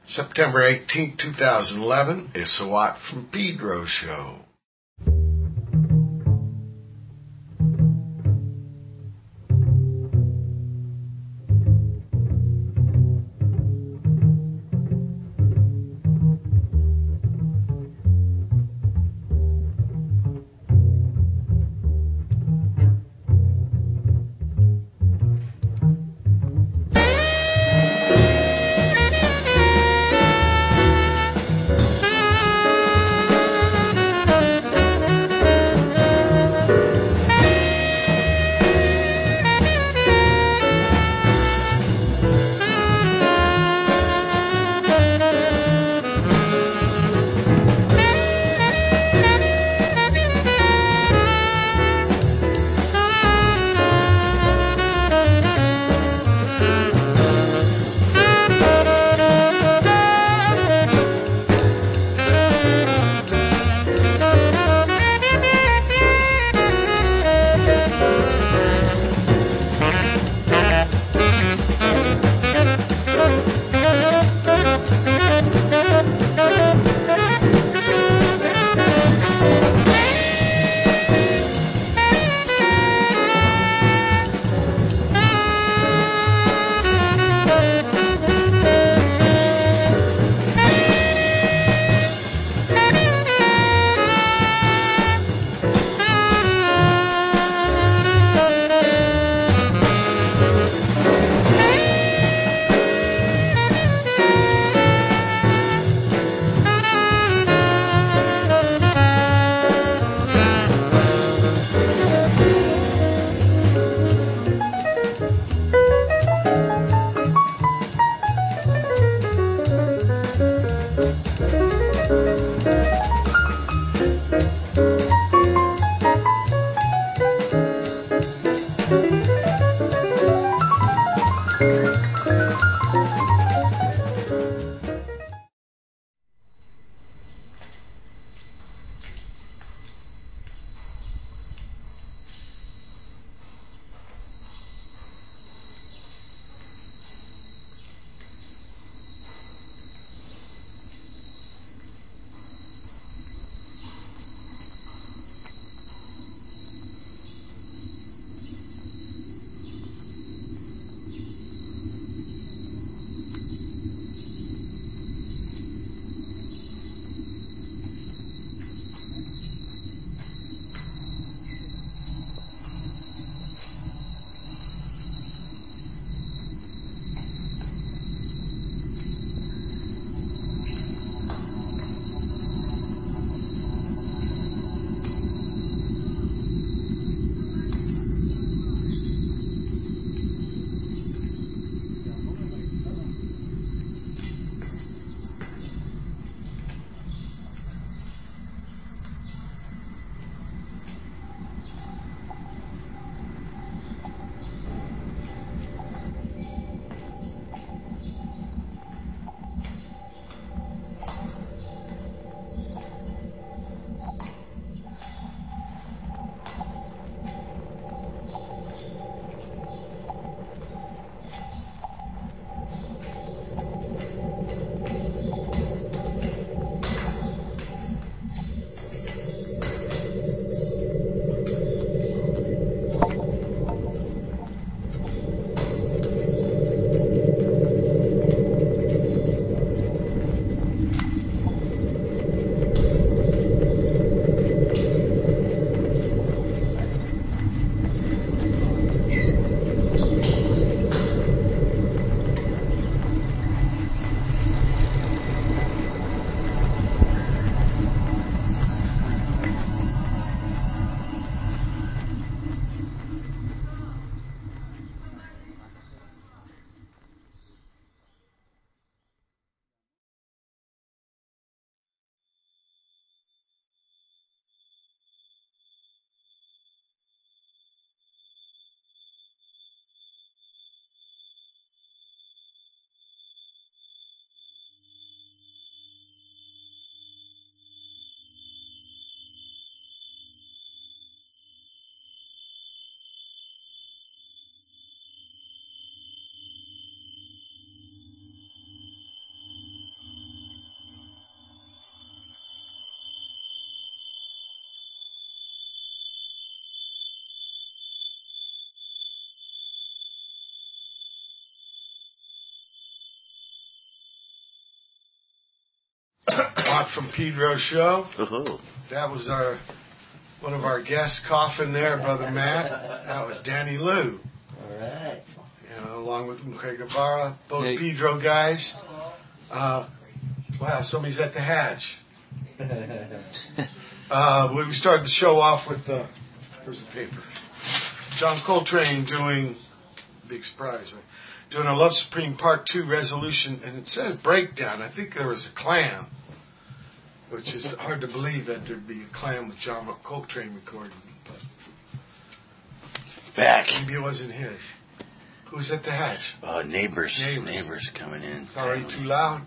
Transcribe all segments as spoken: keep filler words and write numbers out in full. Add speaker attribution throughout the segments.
Speaker 1: September eighteenth, two thousand eleven. It's a Watt from Pedro show.
Speaker 2: Thank you.
Speaker 1: Watt from Pedro show.
Speaker 2: Uh-huh.
Speaker 1: That was our one of our guests coughing there, Brother Matt. That was Danny Lou.
Speaker 3: All right.
Speaker 1: You know, along with Craig Guevara, both
Speaker 4: Hey.
Speaker 1: Pedro guys. Uh, wow, somebody's at the hatch. Uh, we started the show off with uh, here's the paper. John Coltrane doing big surprise, right? Doing a Love Supreme Part Two resolution, and it says breakdown. I think there was a clam, which is hard to believe that there'd be a clam with John Coltrane recording, but
Speaker 2: Back.
Speaker 1: maybe it wasn't his. Who's at the hatch?
Speaker 2: Uh, neighbors.
Speaker 1: Neighbors.
Speaker 2: Neighbors coming in.
Speaker 1: It's already too loud.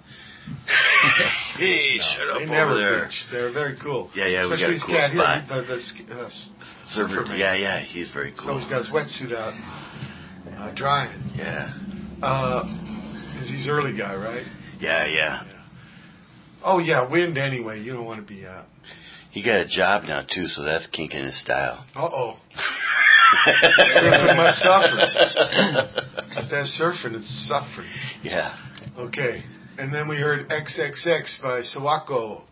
Speaker 2: Hey,
Speaker 1: No,
Speaker 2: shut up
Speaker 1: they
Speaker 2: over
Speaker 1: never
Speaker 2: there.
Speaker 1: bitch. They're very cool.
Speaker 2: Yeah, yeah, we
Speaker 1: Especially
Speaker 2: got a
Speaker 1: this
Speaker 2: cool
Speaker 1: cat
Speaker 2: spot.
Speaker 1: here, the, the, sk- uh, s-
Speaker 2: Surfer.
Speaker 1: Superman.
Speaker 2: Yeah, yeah, he's very
Speaker 1: So
Speaker 2: cool.
Speaker 1: he's got his wetsuit out, uh, drying.
Speaker 2: Yeah.
Speaker 1: Uh, cause he's early guy, right?
Speaker 2: Yeah, yeah.
Speaker 1: Oh yeah, wind anyway. You don't want to be out.
Speaker 2: He got a job now, too, so that's kinking his style.
Speaker 1: Uh oh. Surfing must suffer. Cause that's surfing, it's suffering.
Speaker 2: Yeah.
Speaker 1: Okay. And then we heard X X X by Sawako.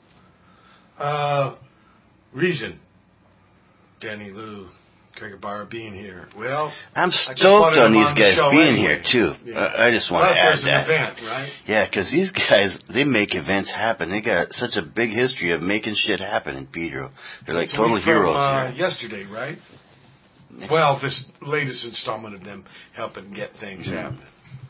Speaker 1: Uh, reason. Danny Lou, Craig Barra being here. Well,
Speaker 2: I'm
Speaker 1: I just
Speaker 2: stoked
Speaker 1: wanted
Speaker 2: on
Speaker 1: him
Speaker 2: these
Speaker 1: on the
Speaker 2: guys
Speaker 1: show
Speaker 2: being
Speaker 1: anyway.
Speaker 2: here, too.
Speaker 1: Yeah.
Speaker 2: I, I just want
Speaker 1: But
Speaker 2: to add
Speaker 1: there's
Speaker 2: that.
Speaker 1: an event, right?
Speaker 2: Yeah, because these guys, they make events happen. They got such a big history of making shit happen in Pedro. They're like
Speaker 1: It's a
Speaker 2: total
Speaker 1: week from,
Speaker 2: heroes
Speaker 1: uh,
Speaker 2: here.
Speaker 1: yesterday, right?
Speaker 2: Next-
Speaker 1: Well, this latest installment of them helping get things
Speaker 2: Mhm.
Speaker 1: happening.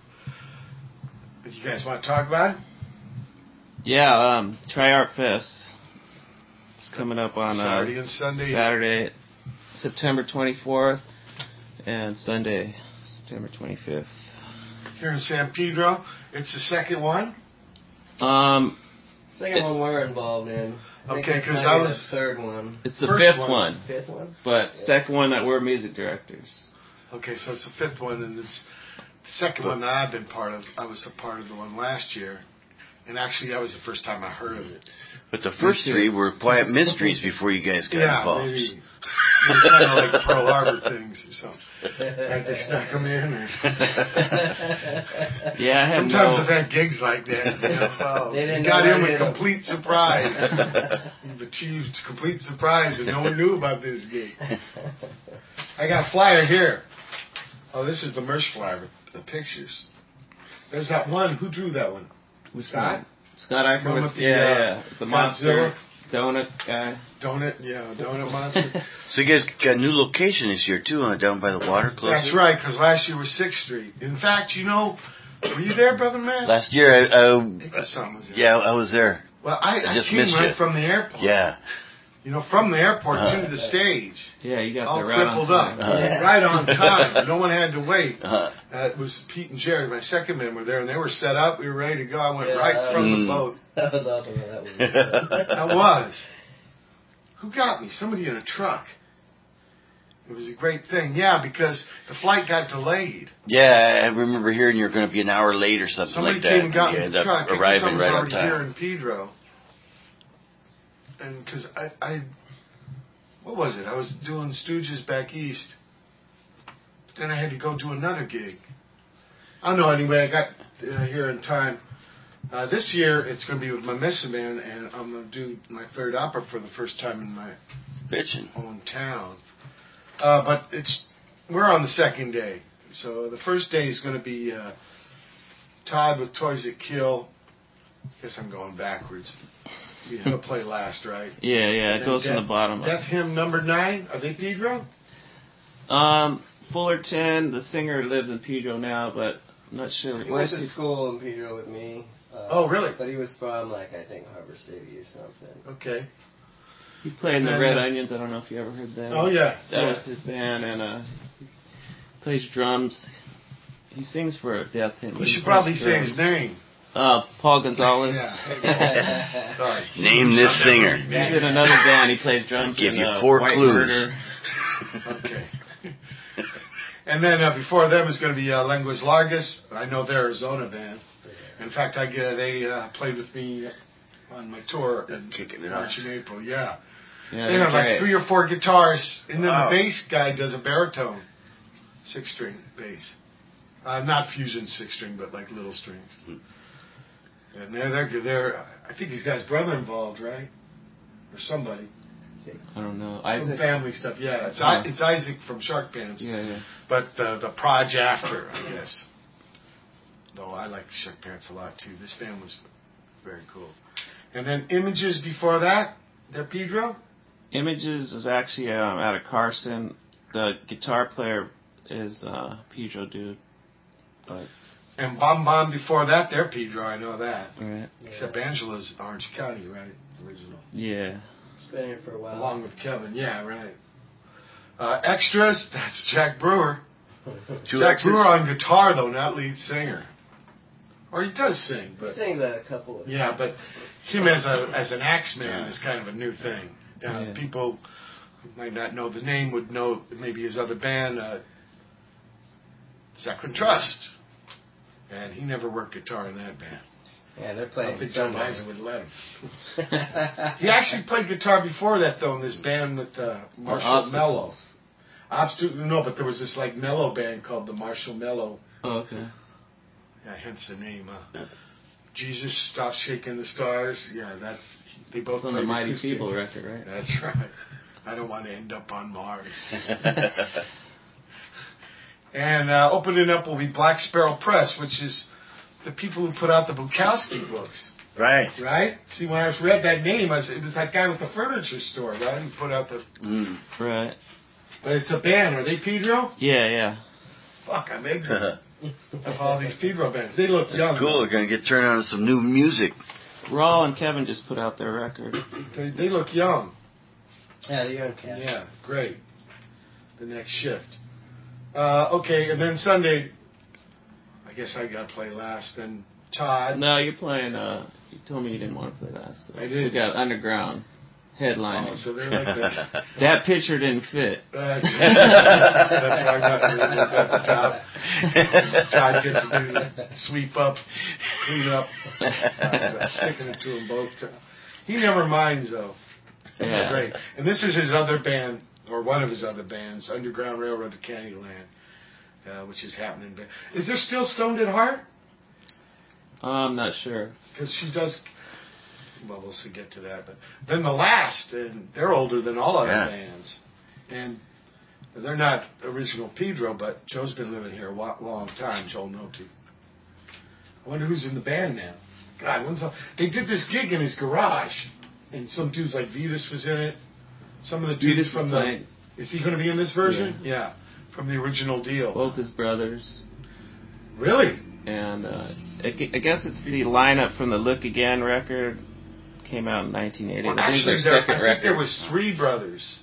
Speaker 1: But you guys want to talk about it?
Speaker 4: Yeah, um, Tri Art Fest. It's coming up on uh,
Speaker 1: Saturday and Sunday.
Speaker 4: Saturday, September twenty-fourth, and Sunday, September twenty-fifth.
Speaker 1: Here in San Pedro. It's the second one.
Speaker 4: Um,
Speaker 3: Second one we're involved in. I think
Speaker 1: Okay,
Speaker 3: this
Speaker 1: 'cause
Speaker 3: might
Speaker 1: that
Speaker 3: be
Speaker 1: was-
Speaker 3: the third one.
Speaker 4: it's the
Speaker 1: First
Speaker 4: fifth
Speaker 1: one.
Speaker 4: one,
Speaker 3: Fifth one?
Speaker 4: but second one that we're music directors.
Speaker 1: Okay, so it's the fifth one, and it's the second one that I've been part of. I was a part of the one last year, and actually that was the first time I heard of it.
Speaker 2: But the first
Speaker 4: too.
Speaker 2: three were quiet mysteries before you guys got
Speaker 1: Yeah,
Speaker 2: involved.
Speaker 1: maybe. They're kind of like Pearl Harbor things or something. Right, they snuck them in. Or
Speaker 4: Yeah, I have
Speaker 1: sometimes
Speaker 4: no,
Speaker 1: I've had gigs like that. You know, oh,
Speaker 3: They didn't
Speaker 1: you got
Speaker 3: know
Speaker 1: in
Speaker 3: where
Speaker 1: with
Speaker 3: to get 'em.
Speaker 1: complete surprise. You've achieved complete surprise, and no one knew about this gig. I got a flyer here. Oh, this is the merch flyer with the pictures. There's that one. Who drew that one? Scott?
Speaker 4: Scott Eicher
Speaker 1: One
Speaker 4: with,
Speaker 1: with the,
Speaker 4: yeah,
Speaker 1: uh,
Speaker 4: yeah, the monster
Speaker 1: Godzilla?
Speaker 4: donut guy.
Speaker 1: Donut, yeah, Donut Monster.
Speaker 2: So you guys got a new location this year, too, huh? Down by the water club?
Speaker 1: That's right, because last year was sixth Street. In fact, you know, were you there, Brother Matt?
Speaker 2: Last year, I,
Speaker 1: I think
Speaker 2: I,
Speaker 1: the sun was there.
Speaker 2: yeah, I was there.
Speaker 1: Well, I,
Speaker 2: I
Speaker 1: I
Speaker 2: just
Speaker 1: came
Speaker 2: missed
Speaker 1: right
Speaker 2: you.
Speaker 1: from the airport.
Speaker 2: Yeah.
Speaker 1: You know, from the airport
Speaker 2: Uh-huh.
Speaker 1: to the stage.
Speaker 4: Yeah, you got
Speaker 1: All
Speaker 4: there right on
Speaker 1: crippled
Speaker 4: time.
Speaker 1: up.
Speaker 2: Uh-huh.
Speaker 1: Right on time. No one had to wait.
Speaker 2: Uh,
Speaker 1: Uh, it was Pete and Jared, my second men, were there, and they were set up. We were ready to go. I went
Speaker 3: Yeah,
Speaker 1: right from
Speaker 2: mm.
Speaker 1: the boat.
Speaker 3: That was awesome. That was.
Speaker 1: I was. Who got me? Somebody in a truck. It was a great thing. Yeah, because the flight got delayed.
Speaker 2: yeah, I remember hearing you were going to be an hour late or something
Speaker 1: Somebody
Speaker 2: like that.
Speaker 1: came and got
Speaker 2: you
Speaker 1: me
Speaker 2: end
Speaker 1: the
Speaker 2: up
Speaker 1: truck.
Speaker 2: arriving
Speaker 1: Someone's
Speaker 2: right on
Speaker 1: already here
Speaker 2: time.
Speaker 1: in Pedro. And because I, I, what was it? I was doing Stooges back east. Then I had to go do another gig. I don't know. Anyway, I got uh, here in time. Uh, this year it's going to be with my Mesa Band, and I'm going to do my third opera for the first time in my
Speaker 2: Bitchin'.
Speaker 1: own town. Uh, but it's we're on the second day. So the first day is going to be uh, Todd with Toys That Kill. Guess I'm going backwards. Yeah, he'll play last, right?
Speaker 4: Yeah, yeah, it
Speaker 1: And
Speaker 4: goes
Speaker 1: Death,
Speaker 4: from the bottom up.
Speaker 1: Death Hymn number nine. Are they Pedro?
Speaker 4: Um, Fullerton, the singer, lives in Pedro now, but I'm not sure.
Speaker 3: He went
Speaker 4: Where's
Speaker 3: to
Speaker 4: he?
Speaker 3: school in Pedro with me. Uh,
Speaker 1: Oh, really?
Speaker 3: But he was from, like, I think Harbor City or something.
Speaker 1: Okay.
Speaker 4: He played in the
Speaker 1: And,
Speaker 4: Red
Speaker 1: uh,
Speaker 4: Onions. I don't know if you ever heard that.
Speaker 1: Oh yeah.
Speaker 4: That
Speaker 1: yeah.
Speaker 4: was his band, and uh, he plays drums. He sings for Death Hymn.
Speaker 1: We
Speaker 4: He
Speaker 1: should
Speaker 4: plays
Speaker 1: probably say
Speaker 4: drums.
Speaker 1: his name.
Speaker 4: Uh, Paul Gonzalez.
Speaker 1: Yeah. Sorry.
Speaker 2: Name this singer.
Speaker 4: He's in another band. He plays drums.
Speaker 2: Give
Speaker 4: in,
Speaker 2: you
Speaker 4: uh,
Speaker 2: four
Speaker 4: White
Speaker 2: clues.
Speaker 4: Murder.
Speaker 1: Okay. And then uh, before them is going to be uh, Lenguas Largas. I know they're Arizona band. In fact, I get they uh, played with me on my tour in
Speaker 2: Kicking it
Speaker 1: March
Speaker 2: off.
Speaker 1: and April. Yeah,
Speaker 4: Yeah,
Speaker 1: they
Speaker 4: they're
Speaker 1: have like
Speaker 4: great.
Speaker 1: three or four guitars, and then
Speaker 2: Wow.
Speaker 1: the bass guy does a baritone, six string bass. Uh, not fusion six string, but like little strings.
Speaker 2: Hmm.
Speaker 1: And they're they're good. They're I think he's got his brother involved, right? Or somebody.
Speaker 4: I don't know.
Speaker 1: Some
Speaker 4: Isaac?
Speaker 1: family stuff. Yeah, it's
Speaker 4: Oh.
Speaker 1: I, it's Isaac from Shark Pants.
Speaker 4: Yeah, yeah.
Speaker 1: But the the Proj after, I guess. Though I like Shark Pants a lot too. This band was very cool. And then Images before that, they're Pedro.
Speaker 4: Images is actually um, out of Carson. The guitar player is uh, Pedro dude. But
Speaker 1: And Bom Bom before that, they're Pedro. I know that.
Speaker 4: right.
Speaker 1: Except Angela's Orange County, right? Original.
Speaker 4: Yeah.
Speaker 3: She's been here for a while.
Speaker 1: Along with Kevin, yeah, right. Uh, extras, that's Jack Brewer.
Speaker 2: Two
Speaker 1: Jack
Speaker 2: extras?
Speaker 1: Brewer on guitar, though, not lead singer. Or he does sing,
Speaker 3: He
Speaker 1: but
Speaker 3: sings a couple of
Speaker 1: yeah, but him as a as an axe man
Speaker 2: Yeah.
Speaker 1: is kind of a new thing. Uh,
Speaker 4: Yeah.
Speaker 1: People who might not know the name would know maybe his other band, uh, Saccharine Trust, and he never worked guitar in that band.
Speaker 3: Yeah, they're
Speaker 1: I
Speaker 3: playing
Speaker 1: don't think Joe
Speaker 3: Sunday.
Speaker 1: Liza would let him. He actually played guitar before that, though, in this band with uh, Marshall Mello.
Speaker 4: Obstacles.
Speaker 1: Obstacle, no, but there was this like mellow band called the Marshall Mello.
Speaker 4: Oh, okay.
Speaker 1: Yeah, hence the name. Uh, Jesus Stop Shaking the Stars. Yeah, that's they both
Speaker 4: It's on the
Speaker 1: played
Speaker 4: Mighty
Speaker 1: acoustic.
Speaker 4: People record, right?
Speaker 1: That's right. I don't want to end up on Mars. And uh, opening up will be Black Sparrow Press, which is the people who put out the Bukowski books,
Speaker 2: Right.
Speaker 1: right? See, when I read that name, I was, it was that guy with the furniture store, right? Who put out the.
Speaker 2: Mm.
Speaker 4: Right.
Speaker 1: But it's a band. Are they Pedro?
Speaker 4: Yeah, yeah.
Speaker 1: Fuck, I'm ignorant of all these Pedro bands. They look young.
Speaker 2: Cool. We're gonna get turned on to some new music.
Speaker 4: Raul and Kevin just put out their record.
Speaker 1: They, they look young.
Speaker 3: Yeah, the young cat.
Speaker 1: Yeah, great. The next shift. Uh, okay, and then Sunday, I guess I got to play last. Then Todd.
Speaker 4: No, you're playing. Uh, you told me you didn't want to play last. So
Speaker 1: I did.
Speaker 4: We got Underground headlining.
Speaker 1: Oh, so they're like that.
Speaker 4: That picture didn't fit.
Speaker 1: Uh, that's why I'm not really at the top. Todd gets to do the sweep up, clean up. Uh, sticking it to him both times. He never minds, though.
Speaker 4: Yeah.
Speaker 1: Great. And this is his other band, or one of his other bands, Underground Railroad to Candyland, uh, which is happening. Is there still Stoned at Heart?
Speaker 4: I'm not sure.
Speaker 1: Because she does. Well, we'll see, get to that. But then the Last, and they're older than all other
Speaker 2: Yeah.
Speaker 1: bands, and they're not original Pedro, but Joe's been living here a wa- long time. Joel Notu. I wonder who's in the band now. God, when's the, they did this gig in his garage, and some dudes like Vetus was in it. Some of the dudes
Speaker 4: Vetus
Speaker 1: from
Speaker 4: is
Speaker 1: the.
Speaker 4: playing.
Speaker 1: Is he going to be in this version? Yeah. From the original deal.
Speaker 4: Both his brothers.
Speaker 1: Really?
Speaker 4: And uh, I gu- I guess it's the lineup from the Look Again record. Came out in nineteen eighty.
Speaker 1: Well,
Speaker 4: I think
Speaker 1: actually,
Speaker 4: it's
Speaker 1: there,
Speaker 4: their
Speaker 1: I
Speaker 4: second
Speaker 1: think
Speaker 4: record.
Speaker 1: there was three brothers.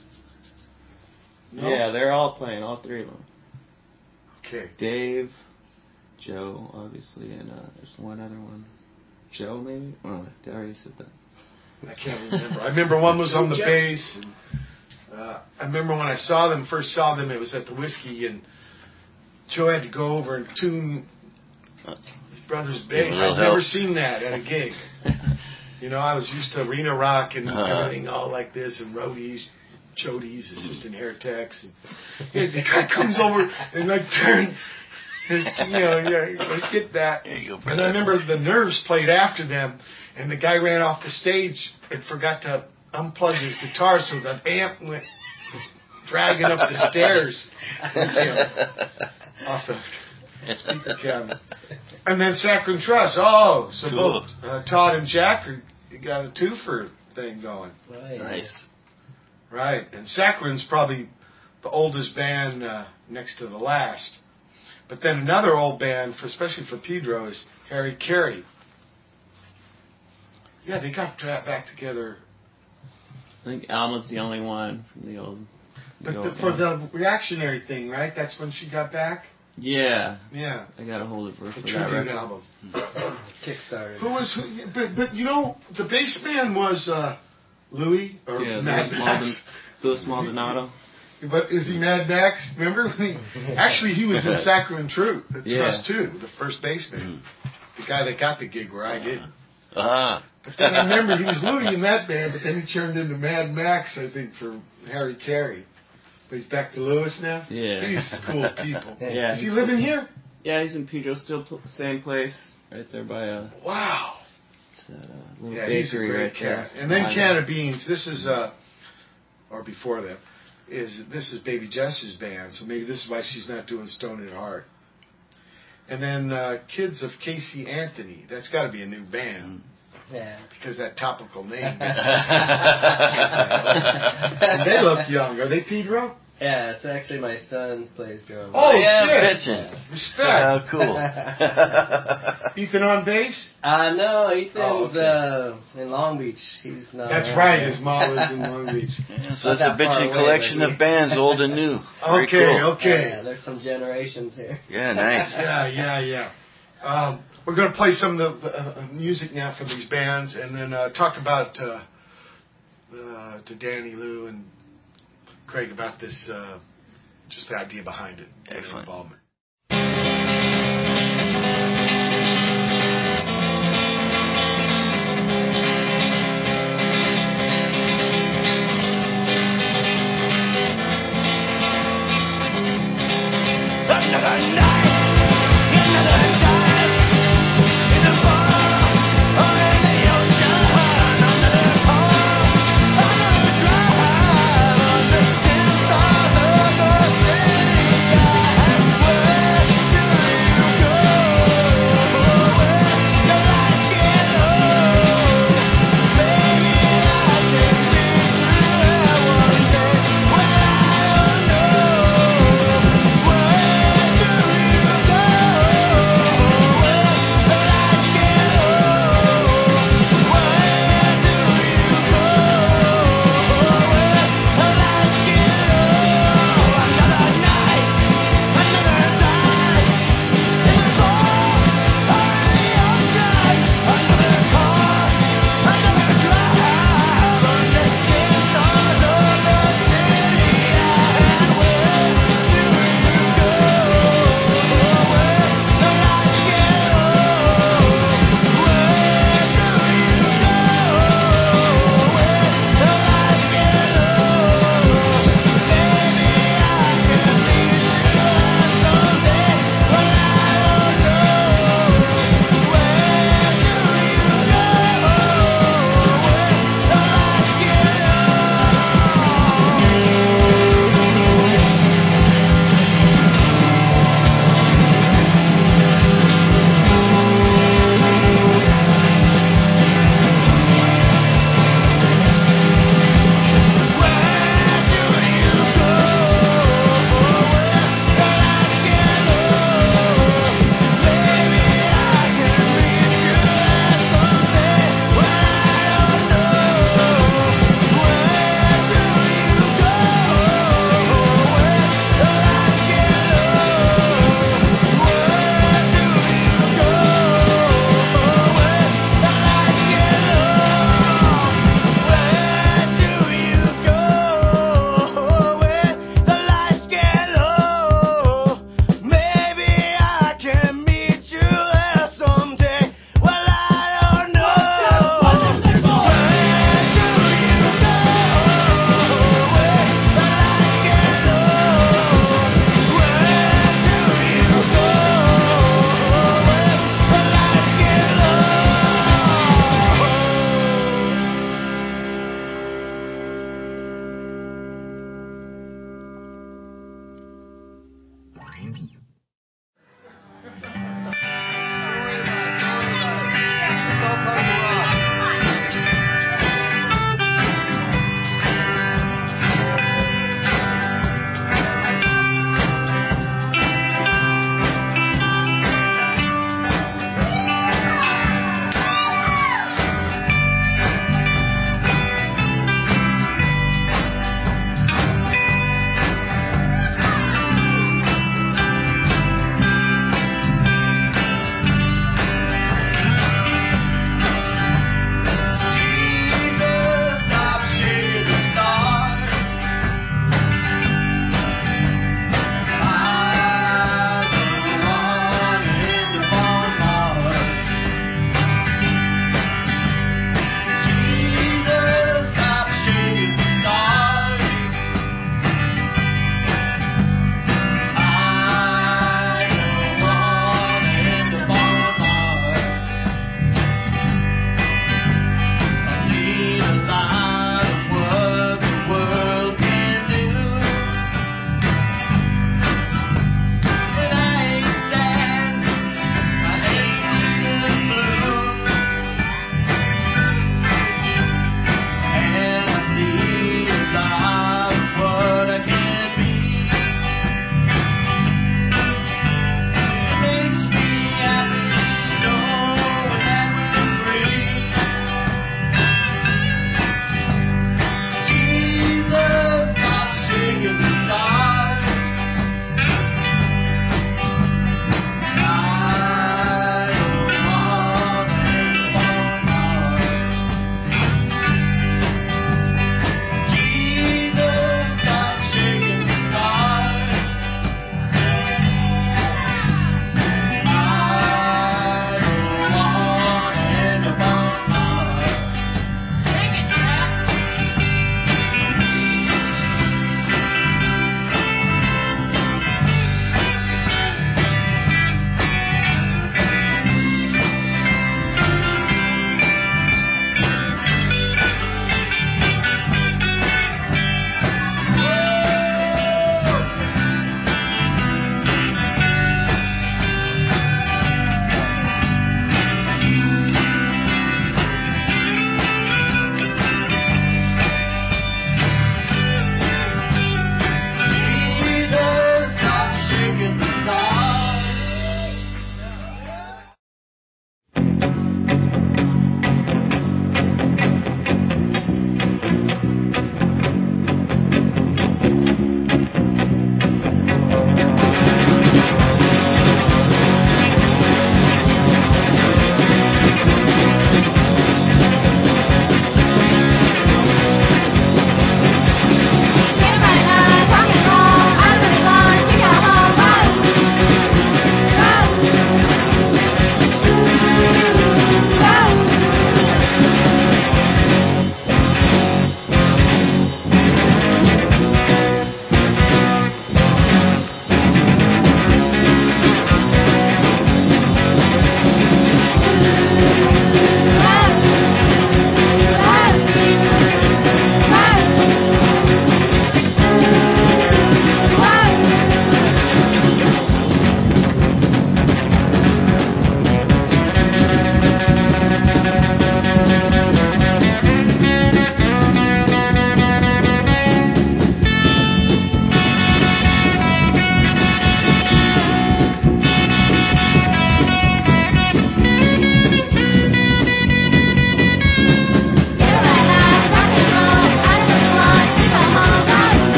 Speaker 1: No?
Speaker 4: Yeah, they're all playing, all three of them.
Speaker 1: Okay.
Speaker 4: Dave, Joe, obviously, and uh, there's one other one. Joe, maybe? Oh, I already said that.
Speaker 1: I can't remember. I remember one was on the bass. And, uh, I remember when I saw them, first saw them, it was at the Whiskey, and Joe had to go over and tune his brother's bass.
Speaker 2: Real
Speaker 1: I've
Speaker 2: help.
Speaker 1: never seen that at a gig. You know, I was used to arena rock and
Speaker 2: Uh-huh.
Speaker 1: everything all like this, and roadies, chodies, assistant hair techs. And the guy comes over and like turn his, you know, yeah, like, get that.
Speaker 2: There you go,
Speaker 1: And
Speaker 2: brother.
Speaker 1: I remember the Nerves played after them, and the guy ran off the stage and forgot to unplug his guitar, so the amp went dragging up the stairs you know, off the speaker cabinet. And then Saccharine Trust. Oh, so
Speaker 2: Cool.
Speaker 1: both uh, Todd and Jack are, you got a twofer thing going.
Speaker 3: Right.
Speaker 2: Nice.
Speaker 1: Right. And Saccarine's probably the oldest band uh, next to the Last. But then another old band, for, especially for Pedro, is Harry Carey. Yeah, they got dra- back together.
Speaker 4: I think Alma's the only one from the old.
Speaker 1: But
Speaker 4: the
Speaker 1: the,
Speaker 4: old
Speaker 1: for
Speaker 4: band.
Speaker 1: the reactionary thing, right? That's when she got back?
Speaker 4: Yeah,
Speaker 1: Yeah.
Speaker 4: I got a hold of her
Speaker 1: The
Speaker 4: for that
Speaker 1: tribute
Speaker 4: record.
Speaker 1: album.
Speaker 3: Kickstarter.
Speaker 1: Who was, who, but, but you know, the bass man was uh, Louis, or
Speaker 4: Yeah,
Speaker 1: Mad
Speaker 4: Louis
Speaker 1: Max.
Speaker 4: Malden- Louis Maldonado.
Speaker 1: But is he Mad Max? Remember? When he, actually, he was in Saccharine True, the
Speaker 4: Yeah.
Speaker 1: Trust too, the first bassman. The guy that got the gig where I didn't.
Speaker 2: Uh-huh.
Speaker 1: But then I remember he was Louis in that band, but then he turned into Mad Max, I think, for Harry Carey. But he's back to Lewis now?
Speaker 4: Yeah.
Speaker 1: He's cool people.
Speaker 4: Yeah,
Speaker 1: Is he
Speaker 4: he's-
Speaker 1: living here?
Speaker 4: Yeah, he's in Pedro, still pl- same place, right there by uh,
Speaker 1: Wow.
Speaker 4: it's that, uh Little
Speaker 1: Yeah, he's a
Speaker 4: bakery
Speaker 1: great
Speaker 4: right
Speaker 1: cat.
Speaker 4: there.
Speaker 1: And then
Speaker 4: Behind
Speaker 1: Can
Speaker 4: him.
Speaker 1: of Beans, this is, uh, or before them, is this is Baby Jess's band, so maybe this is why she's not doing Stone It Hard. And then uh, Kids of Casey Anthony, that's got to be a new band.
Speaker 3: Yeah.
Speaker 1: Because that topical name. And they look young. Are they Pedro?
Speaker 3: Yeah, it's actually my son plays drums.
Speaker 1: Oh,
Speaker 2: yeah,
Speaker 1: shit.
Speaker 2: bitchin'.
Speaker 1: Respect.
Speaker 2: Oh, cool.
Speaker 1: Ethan on bass?
Speaker 3: Uh, no, Ethan's
Speaker 1: Oh, okay.
Speaker 3: uh, in Long Beach. He's not.
Speaker 1: That's
Speaker 3: around
Speaker 1: right,
Speaker 3: here.
Speaker 1: his mom lives in Long Beach.
Speaker 2: Yeah, so
Speaker 3: Not
Speaker 2: it's a
Speaker 3: that far
Speaker 2: bitchin'
Speaker 3: away,
Speaker 2: collection
Speaker 3: but
Speaker 2: of bands, old and new. Very
Speaker 1: Okay,
Speaker 2: cool.
Speaker 1: okay.
Speaker 3: Yeah, there's some generations here.
Speaker 2: Yeah, nice.
Speaker 1: Yeah, yeah, yeah. Um, we're going to play some of the uh, music now from these bands and then uh, talk about uh, uh, to Danny Lou and Craig about this, uh, just the idea behind it. and their
Speaker 2: Excellent.
Speaker 1: Involvement.
Speaker 5: Another night, another time, in the bar or in the ocean, another call, another drive on the dim side of the city. I have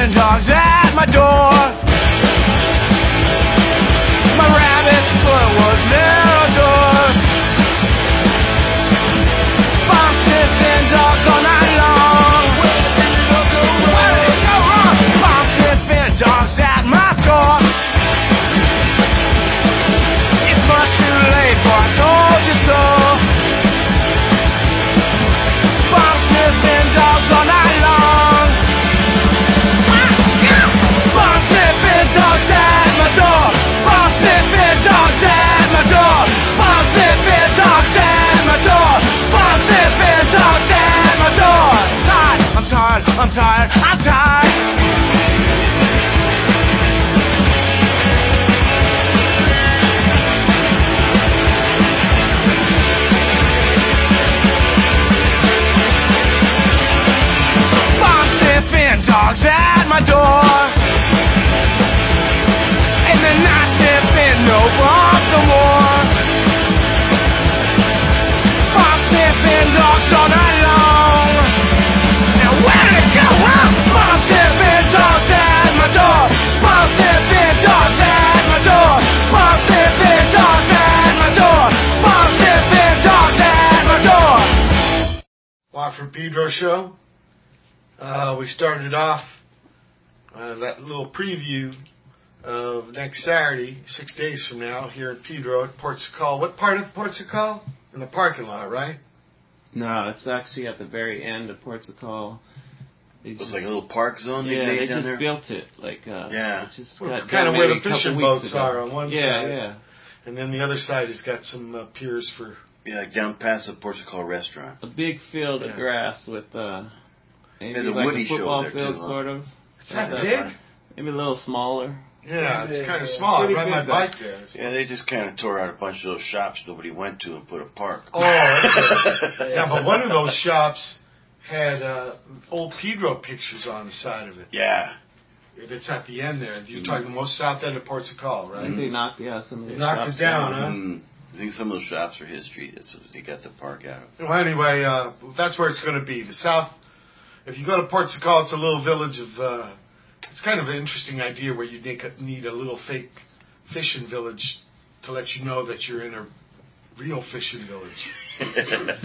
Speaker 5: sniffing dogs at my door. My rabbit's foot was near a door. Bomb sniffing dogs all night long. Where did it all go wrong? Where did it go wrong? Bomb sniffing dogs at my door. It's much too late, boy, I told you so. Bomb sniffing dogs all night long. Bomb sniffing dogs at my door. Bomb sniffing dogs at my door. Bomb sniffing dogs at my door. Bomb sniffing dogs at my door. Tired, I'm tired, I'm tired, I'm tired. Bomb sniffing dogs at my door. And they're not sniffing no bombs no more. Bomb sniffing dogs all night long. Now where did it go wrong? Bomb sniffing dogs at my door. Bomb sniffing dogs at my door. Bomb sniffing dogs at my door. Bomb sniffing dogs at my door.
Speaker 1: Watford Pedro show. Uh, we started off uh, that little preview of next Saturday, six days from now, here in Pedro at Port Sacal. What part of Port Sacal? In the parking lot, right?
Speaker 4: No, it's actually at the very end of Port Sacal. They
Speaker 2: It's
Speaker 4: just-
Speaker 2: like a little park zone they
Speaker 4: yeah,
Speaker 2: made
Speaker 4: they
Speaker 2: down
Speaker 4: just
Speaker 2: there.
Speaker 4: built it. Like, uh,
Speaker 2: Yeah.
Speaker 4: it just
Speaker 1: Well,
Speaker 4: got
Speaker 1: kind
Speaker 4: done
Speaker 1: of where
Speaker 4: maybe
Speaker 1: the
Speaker 4: a couple
Speaker 1: fishing
Speaker 4: weeks
Speaker 1: boats
Speaker 4: ago.
Speaker 1: are on one
Speaker 4: yeah,
Speaker 1: side.
Speaker 4: Yeah,
Speaker 1: And then the other side has got some uh, piers for...
Speaker 2: Yeah, like down past the Port Sacal restaurant.
Speaker 4: A big field
Speaker 1: Yeah.
Speaker 4: of grass with uh, maybe
Speaker 2: Yeah, the
Speaker 4: like
Speaker 2: Woody
Speaker 4: a
Speaker 2: show
Speaker 4: football
Speaker 2: there,
Speaker 4: field,
Speaker 2: too, huh?
Speaker 4: sort of.
Speaker 1: Is that
Speaker 4: Yeah.
Speaker 1: big?
Speaker 4: Maybe a little smaller.
Speaker 1: Yeah, it's
Speaker 3: big,
Speaker 1: kind of
Speaker 3: yeah.
Speaker 1: small. I
Speaker 4: Pretty
Speaker 1: ride my
Speaker 4: big,
Speaker 1: bike there. It's-
Speaker 2: Yeah, they just kind of tore out a bunch of those shops nobody went to and put a park.
Speaker 1: Oh, okay. Yeah, but one of those shops had uh, old Pedro pictures on the side of it.
Speaker 2: Yeah.
Speaker 1: It's at the end there. You're talking the most south end of Port Sacal,
Speaker 4: I
Speaker 1: right?
Speaker 4: think they knocked yeah some of
Speaker 1: They
Speaker 4: the
Speaker 1: knocked
Speaker 4: shops
Speaker 1: it down, huh?
Speaker 2: Mm, I think some of those shops are history. That's what they got the park out of.
Speaker 1: Well, anyway, uh, that's where it's going to be. The south, if you go to Port Sacal, it's a little village of, uh, it's kind of an interesting idea where you need a, need a little fake fishing village to let you know that you're in a real fishing village.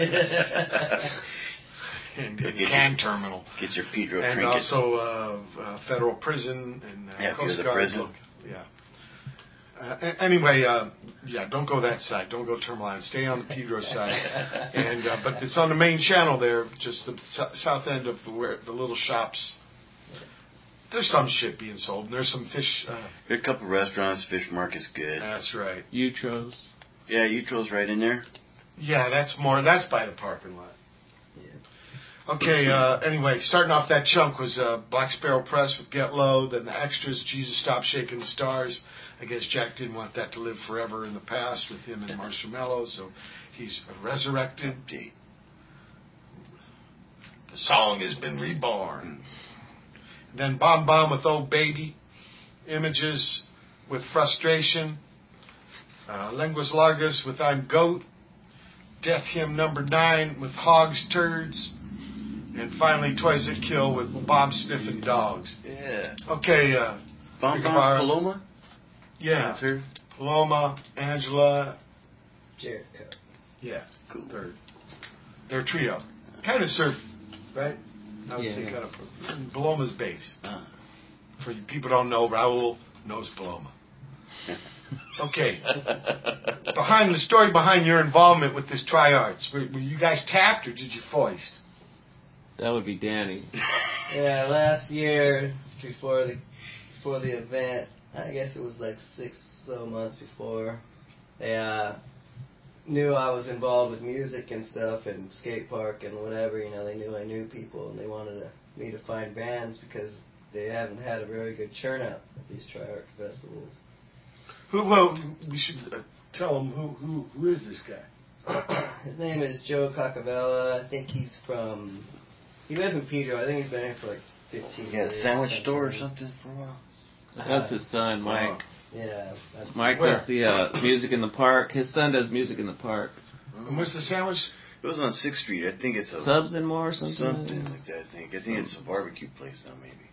Speaker 1: and, and can terminal.
Speaker 2: Get your Pedro
Speaker 1: And
Speaker 2: trinkets.
Speaker 1: also uh, uh, federal prison and uh,
Speaker 2: Yeah, if you're
Speaker 1: Coast
Speaker 2: the
Speaker 1: Guard.
Speaker 2: prison.
Speaker 1: Look, yeah. Uh, a- anyway, uh, yeah, don't go that side. Don't go Tourmaline. Stay on the Pedro side. And uh, but it's on the main channel there, just the so- south end of the, where the little shops. There's some shit being sold, and there's some fish. Uh,
Speaker 2: There are a couple restaurants. Fish market's good.
Speaker 1: that's right.
Speaker 4: Utros.
Speaker 2: Yeah, Utro's right in there.
Speaker 1: Yeah, that's more. That's by the parking lot. Okay, uh, anyway, starting off that chunk was uh, Black Sparrow Press with Get Low, then the extras, Jesus Stop Shaking the Stars. I guess Jack didn't want that to live forever in the past with him and Marshall Mello, so he's resurrected.
Speaker 2: Update.
Speaker 1: The song has been reborn. Then Bomb Bomb with Oh Baby, Images with Frustration, uh, Lenguas Largas with I'm Goat, Death Hymn number nine with Hogs Turds, and finally Toys That Kill with Bomb Sniffing Dogs.
Speaker 2: Yeah.
Speaker 1: Okay, uh,
Speaker 2: Bomb
Speaker 1: Big
Speaker 2: Bomb
Speaker 1: Bar.
Speaker 2: Paloma?
Speaker 1: yeah,
Speaker 2: That's her?
Speaker 1: Paloma, Angela,
Speaker 3: Jericho.
Speaker 1: yeah,
Speaker 2: Cool.
Speaker 1: they're, they're a trio. Kind of surf, right? I would
Speaker 4: Yeah,
Speaker 1: say
Speaker 4: yeah.
Speaker 1: kind of Paloma's bass.
Speaker 2: Ah.
Speaker 1: For you people who don't know, Raul knows Paloma. Okay. Behind the story behind your involvement with this Tri-Arts, were, were you guys tapped or did you foist?
Speaker 4: That would be Danny.
Speaker 3: Yeah, last year before the before the event, I guess it was like six so months before, they uh, knew I was involved with music and stuff and skate park and whatever. You know, they knew I knew people and they wanted to, me to find bands because they haven't had a very good turnout at these Tri-Art festivals.
Speaker 1: Who? Well, we should uh, tell them who, who who is this guy?
Speaker 3: His name is Joe Cacavella. I think he's from. He lives in Pedro. I think he's been here for like fifteen
Speaker 2: Yeah,
Speaker 3: years.
Speaker 2: sandwich store or something for a while.
Speaker 4: That's his son, Mike.
Speaker 3: Yeah. That's
Speaker 4: Mike
Speaker 1: Where?
Speaker 4: does the uh, music in the park. His son does music in the park.
Speaker 1: And where's the sandwich?
Speaker 2: It was on sixth Street. I think it's a
Speaker 4: Subs and more or something.
Speaker 2: something like that. I think. I think it's a barbecue place now, maybe.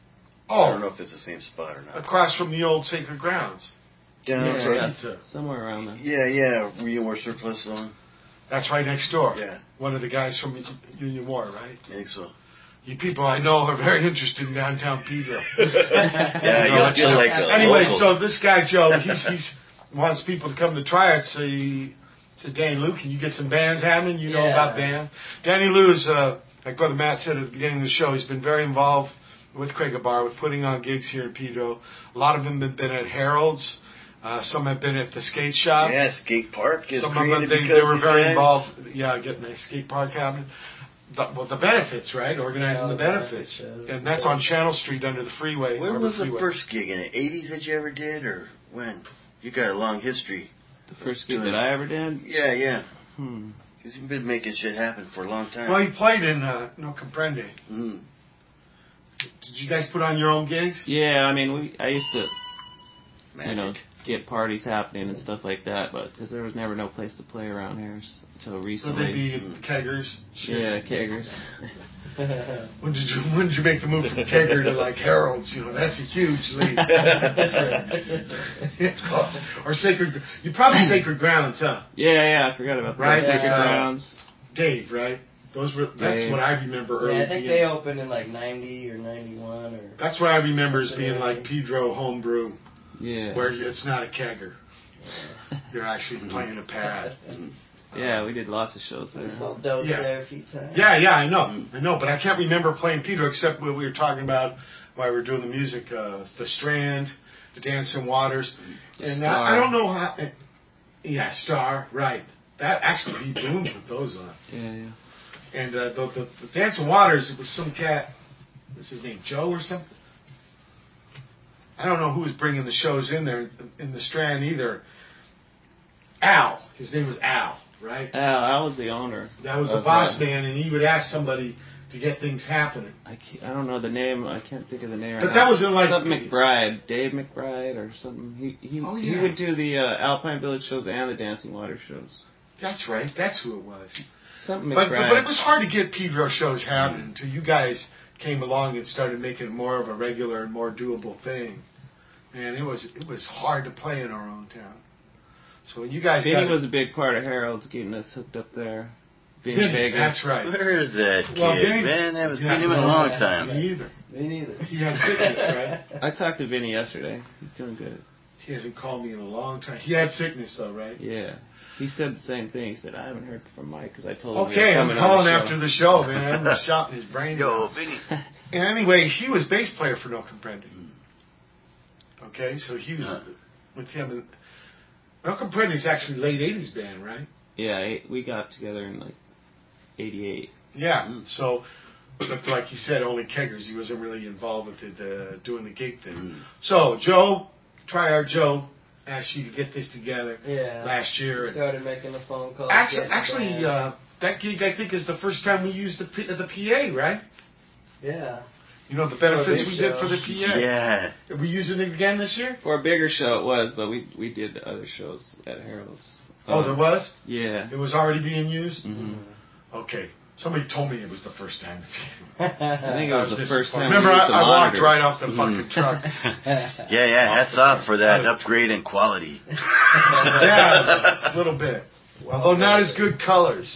Speaker 1: Oh.
Speaker 2: I don't know if it's the same spot or not.
Speaker 1: Across from the old Sacred Grounds.
Speaker 2: Down
Speaker 4: Yeah,
Speaker 2: outside.
Speaker 4: yeah.
Speaker 1: Pizza.
Speaker 4: Somewhere around there.
Speaker 2: Yeah, yeah. Where you were surplus on?
Speaker 1: That's right next door.
Speaker 2: Yeah.
Speaker 1: One of the guys from Union War, right?
Speaker 2: I think so.
Speaker 1: You people I know are very interested in downtown Pedro.
Speaker 2: Yeah, you'll feel like a
Speaker 1: Anyway,
Speaker 2: local.
Speaker 1: so this guy Joe, he's he's wants people to come to tryouts. So he says, Danny Lou, can you get some bands happening? You know
Speaker 3: Yeah.
Speaker 1: about bands. Danny Lou is, uh, like Brother Matt said at the beginning of the show, he's been very involved with Craig Bar, with putting on gigs here in Pedro. A lot of them have been at Harold's. Uh, some have been at the skate shop.
Speaker 2: Yeah, skate park is
Speaker 1: Some of them,
Speaker 2: created
Speaker 1: they,
Speaker 2: because
Speaker 1: they were
Speaker 2: these
Speaker 1: very
Speaker 2: guys.
Speaker 1: involved, yeah, getting a skate park happening. The, well, the benefits, right? Organizing
Speaker 3: Oh,
Speaker 1: the
Speaker 3: the
Speaker 1: benefits.
Speaker 3: benefits,
Speaker 1: And that's on Channel Street under the freeway.
Speaker 2: When
Speaker 1: Harbor
Speaker 2: was the
Speaker 1: freeway.
Speaker 2: first gig? In the eighties that you ever did, or when? You got a long history.
Speaker 4: The first gig that I ever did?
Speaker 2: Yeah, yeah.
Speaker 4: Hmm.
Speaker 2: Because you've been making shit happen for a long time.
Speaker 1: Well, you played in uh, No Comprende.
Speaker 2: Mm.
Speaker 1: Did you guys put on your own gigs?
Speaker 4: Yeah, I mean, we I used to,
Speaker 2: Magic.
Speaker 4: you know, get parties happening and stuff like that, but because there was never no place to play around here s- until
Speaker 1: So
Speaker 4: recently.
Speaker 1: they'd be keggers.
Speaker 4: Yeah, keggers.
Speaker 1: When did you when did you make the move from kegger to like Harold's? You know, that's a huge leap. Or sacred. You probably Sacred Grounds, huh?
Speaker 4: Yeah, yeah, I forgot about that.
Speaker 1: Right,
Speaker 4: Sacred
Speaker 1: uh,
Speaker 4: Grounds.
Speaker 1: Dave, right? Those were. That's
Speaker 4: Dave.
Speaker 1: what I remember early.
Speaker 3: Yeah, I think
Speaker 1: P M.
Speaker 3: they opened in like ninety or ninety-one or.
Speaker 1: That's what I remember as being like Pedro homebrew,
Speaker 4: Yeah.
Speaker 1: where it's not a kegger. You're actually playing a pad.
Speaker 4: Yeah, we did lots of shows there.
Speaker 3: We saw Dose
Speaker 1: Yeah.
Speaker 3: there a few times.
Speaker 1: Yeah, yeah, I know, I know, but I can't remember playing Pedro except what we were talking about while we were doing the music, uh, the Strand, the Dancing Waters,
Speaker 4: The
Speaker 1: and I,
Speaker 4: Star.
Speaker 1: I don't know how. uh, Yeah, Star, right? That actually he boomed with those on.
Speaker 4: Yeah, yeah.
Speaker 1: And uh, the, the the Dancing Waters, it was some cat. What's his name? Joe or something. I don't know who was bringing the shows in there in the Strand either. Al, his name was Al, right?
Speaker 4: Al, Al was the owner.
Speaker 1: That was the
Speaker 4: of,
Speaker 1: boss
Speaker 4: uh,
Speaker 1: man, and he would ask somebody to get things happening.
Speaker 4: I, can't, I don't know the name. I can't think of the name. right
Speaker 1: But
Speaker 4: now.
Speaker 1: that was in like
Speaker 4: Something McBride, Dave McBride, or something. He he
Speaker 1: Oh,
Speaker 4: he
Speaker 1: yeah.
Speaker 4: would do the uh, Alpine Village shows and the Dancing Water shows.
Speaker 1: That's right. That's who it was.
Speaker 4: Something
Speaker 1: But,
Speaker 4: McBride.
Speaker 1: but but it was hard to get Pedro shows happening until you guys came along and started making it more of a regular and more doable thing. Man, it was it was hard to play in our own town. So when you guys
Speaker 4: Vinny
Speaker 1: got
Speaker 4: was a big part of Harold's getting us hooked up there. Being
Speaker 1: Vinny,
Speaker 4: Vegas.
Speaker 1: that's right.
Speaker 2: Where is that kid?
Speaker 1: Well, Vinny-
Speaker 2: Man, I haven't
Speaker 1: Yeah,
Speaker 2: seen him in a
Speaker 1: no,
Speaker 2: long
Speaker 3: yeah.
Speaker 2: time.
Speaker 1: Me either.
Speaker 3: Me neither.
Speaker 1: He had sickness, right?
Speaker 4: I talked to Vinny yesterday. He's doing good.
Speaker 1: He hasn't called me in a long time. He had sickness though, right?
Speaker 4: Yeah. He said the same thing. He said, I haven't heard from Mike because I told him.
Speaker 1: Okay, I'm calling
Speaker 4: the
Speaker 1: after the show, man. I'm shot his brains
Speaker 2: Yo,
Speaker 1: out.
Speaker 2: Vinny.
Speaker 1: And anyway, he was bass player for No Comprende. Okay, so he was
Speaker 2: Huh.
Speaker 1: with him. And No Comprende is actually late eighties band, right?
Speaker 4: Yeah, I- we got together in like eighty-eight.
Speaker 1: Yeah.
Speaker 2: Mm.
Speaker 1: So, but like he said, only keggers. He wasn't really involved with it, uh, doing the gig thing.
Speaker 2: Mm.
Speaker 1: So Joe, try our Joe, asked you to get this together
Speaker 3: Yeah.
Speaker 1: last year. And
Speaker 3: Started making the phone calls.
Speaker 1: actually,
Speaker 3: getting
Speaker 1: actually,
Speaker 3: bands.
Speaker 1: uh, that gig I think is the first time we used the P- the P A, right?
Speaker 3: yeah.
Speaker 1: You know the benefits
Speaker 3: big
Speaker 1: we did
Speaker 3: show.
Speaker 1: for the P A.
Speaker 2: Yeah.
Speaker 1: Are we using it again this year?
Speaker 4: For a bigger show, it was, but we we did other shows at Harold's.
Speaker 1: Oh,
Speaker 4: Um,
Speaker 1: there was.
Speaker 4: Yeah.
Speaker 1: It was already being used.
Speaker 4: hmm
Speaker 1: Okay. Somebody told me it was the first time.
Speaker 4: I think it was the first time.
Speaker 1: Remember,
Speaker 4: we
Speaker 1: I,
Speaker 4: used the
Speaker 1: I walked
Speaker 4: monitors.
Speaker 1: right off the
Speaker 2: Mhm.
Speaker 1: fucking truck.
Speaker 2: Yeah, yeah. Hats off for that upgrade in quality.
Speaker 1: Yeah, a little bit. Although not as good colors.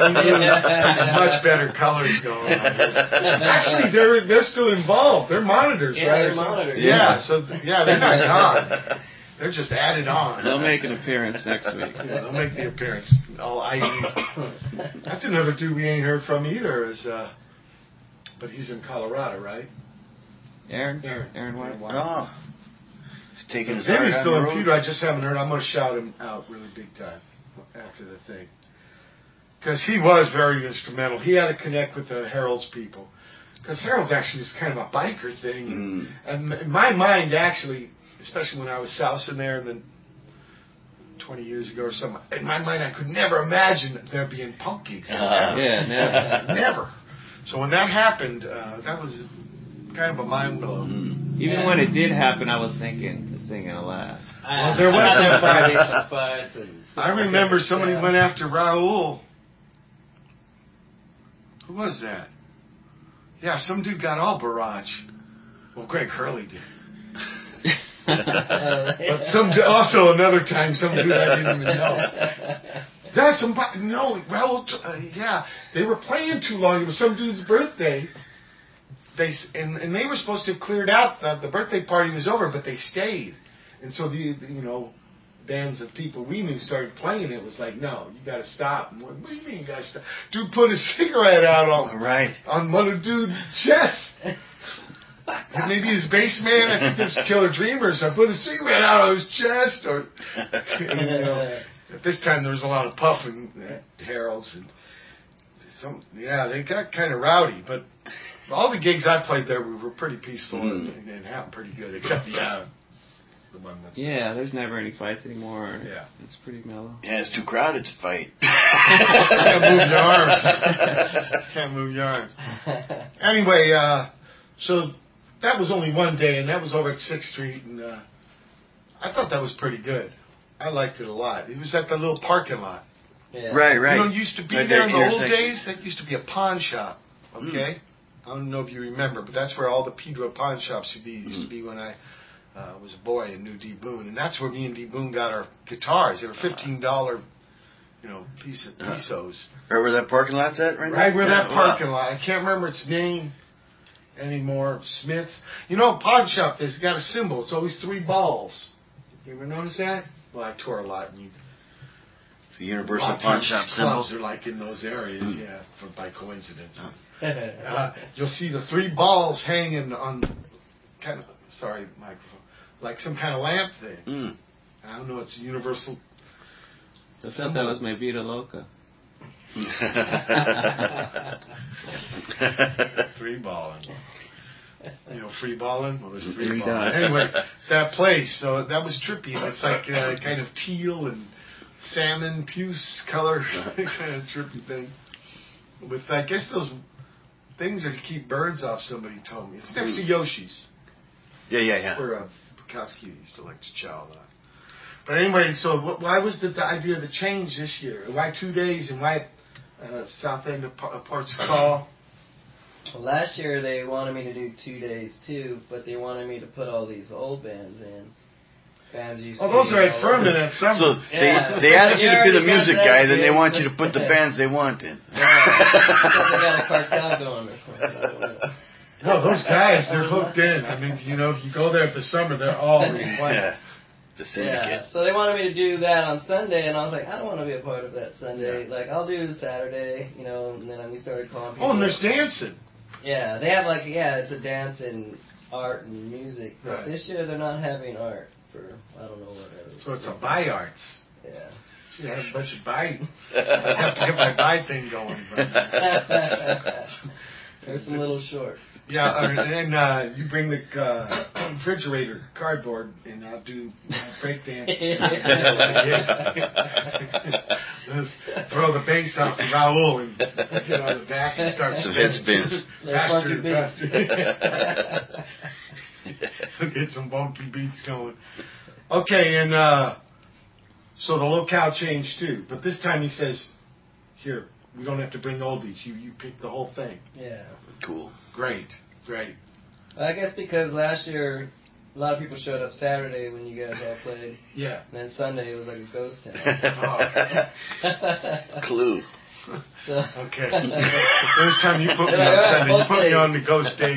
Speaker 1: Much better colors going on. Actually, they're they're still involved. They're monitors,
Speaker 3: Yeah,
Speaker 1: right?
Speaker 3: they're
Speaker 1: or something?
Speaker 3: monitors.
Speaker 1: Yeah,
Speaker 2: Yeah.
Speaker 1: so th- yeah, they're not gone. They're just added on.
Speaker 4: They'll make an appearance next week.
Speaker 1: Yeah, they'll make the appearance. All I E. That's another dude we ain't heard from either. Is uh, but he's in Colorado, right?
Speaker 4: Aaron?
Speaker 1: Aaron.
Speaker 4: Aaron White?
Speaker 2: Oh. He's taking his
Speaker 1: Then
Speaker 2: heart
Speaker 1: he's
Speaker 2: on
Speaker 1: still
Speaker 2: the
Speaker 1: in
Speaker 2: road.
Speaker 1: Peter. I just haven't heard. I'm going to shout him out really big time after the thing. Because he was very instrumental. He had to connect with the Harold's people. Because Harold's actually is kind of a biker thing.
Speaker 2: Mm.
Speaker 1: And in my mind, actually, especially when I was sousing there and then twenty years ago or something, in my mind, I could never imagine there being punk gigs there.
Speaker 2: Uh,
Speaker 4: Yeah, never.
Speaker 1: Never. So when that happened, uh, that was kind of a mind blow.
Speaker 2: Mm.
Speaker 4: Even
Speaker 3: Yeah.
Speaker 4: when it did happen, I was thinking, this thing gonna last.
Speaker 1: Well, there was some fights.
Speaker 3: fights. And
Speaker 1: I remember somebody
Speaker 3: Yeah.
Speaker 1: went after Raul. Who was that? Yeah, some dude got all barrage. Well, Greg Hurley did. But some also another time, some dude I didn't even know. That's somebody. No, Raul. Uh, yeah, they were playing too long. It was some dude's birthday. They and, and they were supposed to have cleared out. The, the birthday party was over, but they stayed. And so the, the you know bands of people we knew started playing. It was like, no, you got to stop. And what, what do you mean you got to stop? Dude put a cigarette out on
Speaker 2: Right.
Speaker 1: on one of dude's chest. And maybe his bass man, I think it was Killer Dreamers. I put a cigarette out on his chest, or and, you know, at this time there was a lot of puffing at Harold's and some. Yeah, they got kind of rowdy, but all the gigs I played there were, were pretty peaceful mm. and, and happened pretty good, except the uh, the one that.
Speaker 4: Yeah, there's never any fights anymore.
Speaker 1: Yeah,
Speaker 4: it's pretty mellow.
Speaker 2: Yeah, it's too crowded to fight.
Speaker 1: Can't move your arms. Can't move your arms. Anyway, uh, so. That was only one day, and that was over at sixth Street, and uh, I thought that was pretty good. I liked it a lot. It was at the little parking lot.
Speaker 3: Yeah.
Speaker 2: Right, right.
Speaker 1: You know, used to be
Speaker 2: right
Speaker 1: there in the old
Speaker 2: intersection.
Speaker 1: days. That used to be a pawn shop. Okay, mm. I don't know if you remember, but that's where all the Pedro pawn shops used to be. Used mm. to be when I uh, was a boy and knew D Boone, and that's where me and D Boone got our guitars. They were fifteen dollar, you know, piece of pesos.
Speaker 2: Right where that parking lot's at, right?
Speaker 1: Right
Speaker 2: now?
Speaker 1: where
Speaker 2: yeah,
Speaker 1: that parking wow. lot. I can't remember its name anymore. Smith. You know, pawn shop, there's got a symbol. It's always three balls. You ever notice that? Well, I tour a lot. And you,
Speaker 2: it's a universal pawn shop symbol.
Speaker 1: Clubs are like in those areas, mm. yeah, for, by coincidence.
Speaker 2: Oh.
Speaker 1: uh, you'll see the three balls hanging on, kind of, sorry, microphone, like some kind of lamp thing.
Speaker 2: Mm.
Speaker 1: I don't know, it's a universal.
Speaker 4: I thought that was my Vida Loca.
Speaker 1: Three balling. You know, free balling? Well, there's three,
Speaker 4: three
Speaker 1: balling.
Speaker 4: dots.
Speaker 1: Anyway, that place, so that was trippy. It's like uh, kind of teal and salmon puce color, kind of trippy thing. With, I guess, those things are to keep birds off, somebody told me. It's next to Yoshi's.
Speaker 2: Yeah, yeah, yeah.
Speaker 1: Where uh, Bukowski used to like to chow a lot. But anyway, so wh- why was the, the idea of the change this year? Why two days and why uh, South End of, of Ports Call?
Speaker 3: Well, last year they wanted me to do two days too, but they wanted me to put all these old bands in. Bands you see.
Speaker 1: Oh, those are at Furman at summer.
Speaker 2: So
Speaker 3: Yeah.
Speaker 2: they, they asked you to be the
Speaker 3: You already
Speaker 2: music
Speaker 3: got that
Speaker 2: guy, then they
Speaker 3: gig.
Speaker 2: want you to put the bands they want in.
Speaker 3: Yeah, because they got a cartel going or something.
Speaker 1: No, those guys, they're hooked in. I mean, you know, if you go there at the summer, they're all really playing.
Speaker 2: Yeah. The syndicate.
Speaker 3: Yeah, so they wanted me to do that on Sunday, and I was like, I don't want to be a part of that Sunday.
Speaker 1: Yeah.
Speaker 3: Like, I'll do Saturday, you know, and then we started calling people.
Speaker 1: Oh, and there's dancing.
Speaker 3: Yeah, they have like, yeah, it's a dance and art and music. But
Speaker 1: Right.
Speaker 3: this year they're not having art for, I don't know what it is.
Speaker 1: So it's a buy arts.
Speaker 3: Yeah.
Speaker 1: Should have a bunch of buy. I have to get my buy thing going. But.
Speaker 3: There's some little shorts.
Speaker 1: Yeah, uh, and uh, you bring the uh, refrigerator cardboard, and I'll do break dance. Throw the bass off to Raul and get on the back and start
Speaker 2: Some head spins.
Speaker 1: Faster and
Speaker 3: beats.
Speaker 1: faster. Get some funky beats going. Okay, and uh, so the locale changed too, but this time he says, "Here, we don't have to bring oldies. You you pick the whole thing."
Speaker 3: Yeah.
Speaker 2: Cool.
Speaker 1: Great, great.
Speaker 3: I guess because last year a lot of people showed up Saturday when you guys all played.
Speaker 1: Yeah.
Speaker 3: And then Sunday it was like a ghost town.
Speaker 1: Oh.
Speaker 2: Clue.
Speaker 3: So.
Speaker 1: Okay. First time you put me on Sunday, you put me on the ghost day.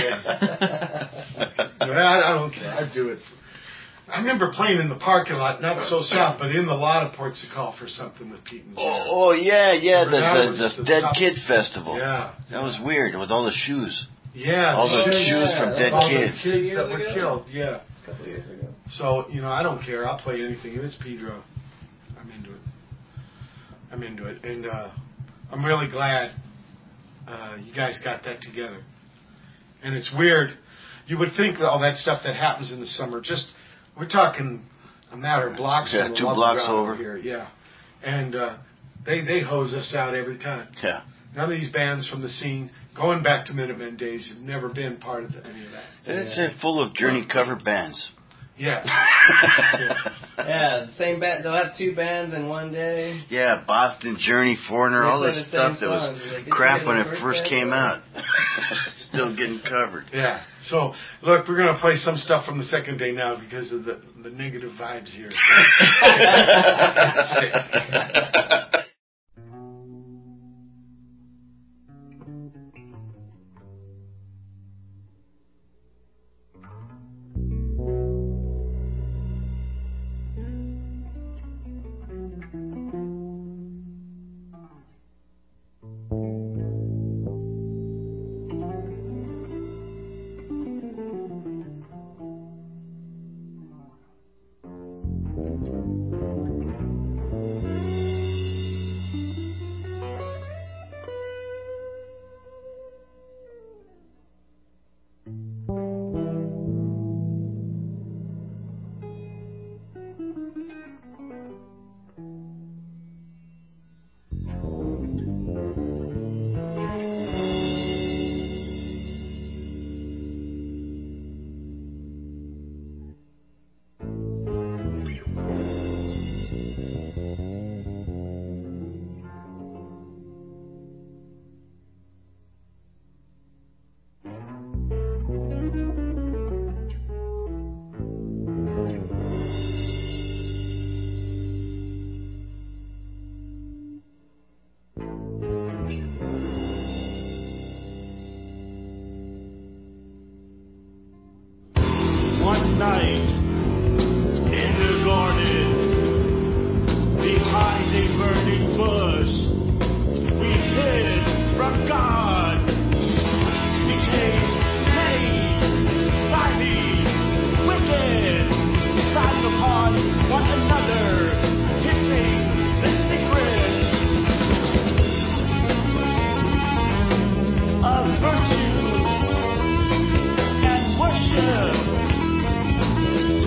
Speaker 1: Yeah. I, I don't care. I do it. I remember playing in the parking lot, not so south, but in the lot of Ports Call for something with Pete and Jared.
Speaker 2: Oh, oh yeah, yeah, the,
Speaker 1: That
Speaker 2: the,
Speaker 1: was
Speaker 2: the
Speaker 1: the
Speaker 2: Dead
Speaker 1: stuff-
Speaker 2: Kid Festival.
Speaker 1: Yeah.
Speaker 2: That was weird, with all the shoes.
Speaker 1: Yeah.
Speaker 2: All the
Speaker 3: Oh,
Speaker 2: shoes
Speaker 3: yeah,
Speaker 2: from
Speaker 3: that
Speaker 2: dead
Speaker 1: all
Speaker 2: kids.
Speaker 1: the kids that
Speaker 3: Years
Speaker 1: were
Speaker 3: ago?
Speaker 1: killed, yeah.
Speaker 3: A couple years ago.
Speaker 1: So, you know, I don't care. I'll play anything. If it's Pedro, I'm into it. I'm into it. And uh, I'm really glad uh, you guys got that together. And it's weird. You would think that all that stuff that happens in the summer, just, we're talking a matter of blocks
Speaker 2: Yeah,
Speaker 1: from the
Speaker 2: two
Speaker 1: Love
Speaker 2: blocks
Speaker 1: Ground
Speaker 2: over.
Speaker 1: here. Yeah. And uh, they, they hose us out every time.
Speaker 2: Yeah.
Speaker 1: None of these bands from the scene, going back to Minutemen days, have never been part of the, any of that.
Speaker 2: It's uh, full of Journey cover bands.
Speaker 1: Yeah.
Speaker 3: Yeah, the same band. They'll have two bands in one day.
Speaker 2: Yeah, Boston, Journey, Foreigner,
Speaker 3: They
Speaker 2: all
Speaker 3: play
Speaker 2: this
Speaker 3: the same
Speaker 2: stuff that was
Speaker 3: songs. Like, did you
Speaker 2: crap
Speaker 3: hear
Speaker 2: when
Speaker 3: the
Speaker 2: it
Speaker 3: first
Speaker 2: first
Speaker 3: band?
Speaker 2: came out. Still getting covered.
Speaker 1: Yeah. So, look, we're going to play some stuff from the second day now because of the, the negative vibes here.
Speaker 5: One night in the garden, behind a burning bush, we hid from God, became made, slimy, wicked, found upon one another, hissing the secrets of virtue and worship.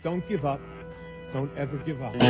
Speaker 6: don't give up. Don't ever give up.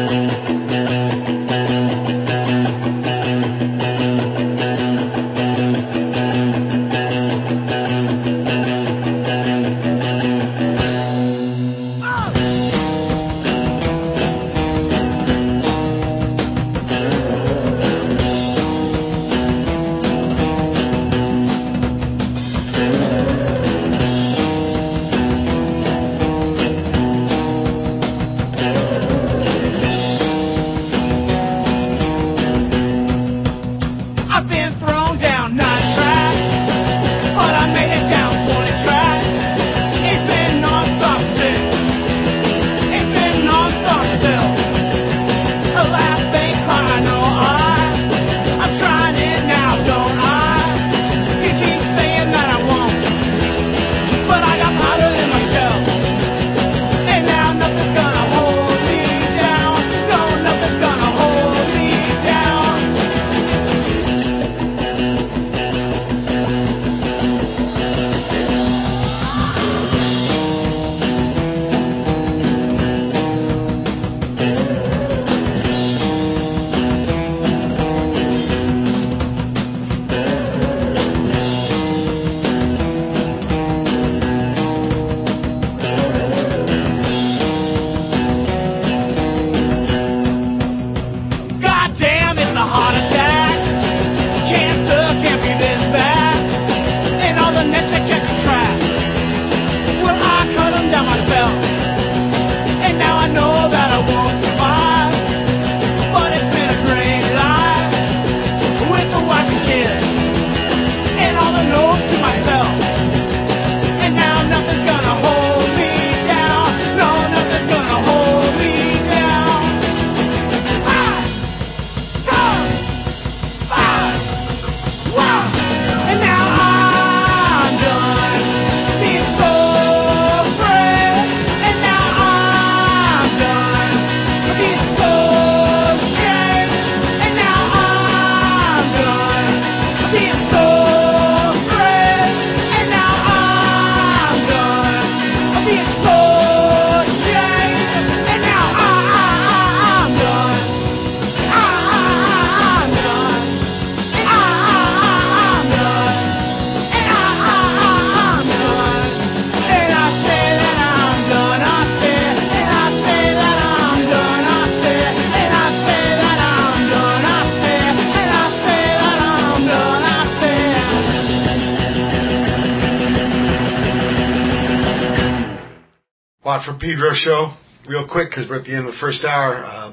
Speaker 1: Watt from Pedro show, real quick, because we're at the end of the first hour. Uh,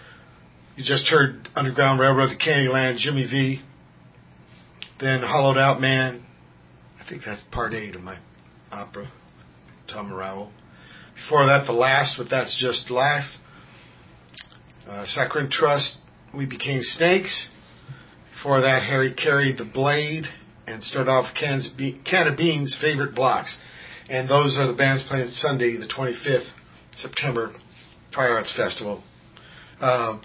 Speaker 1: you just heard Underground Railroad to Candyland, Jimmy V. Then Hollowed Out Man. I think that's part eight of my opera, Tom Morello. Before that, The Last with That's Just Life. Uh, Saccharine Trust, We Became Snakes. Before that, Harry Carried the Blade. And started off with Can's Be- Can of Beans' Favorite Blocks. And those are the bands playing Sunday, the twenty-fifth, September, Fire Arts Festival. Uh,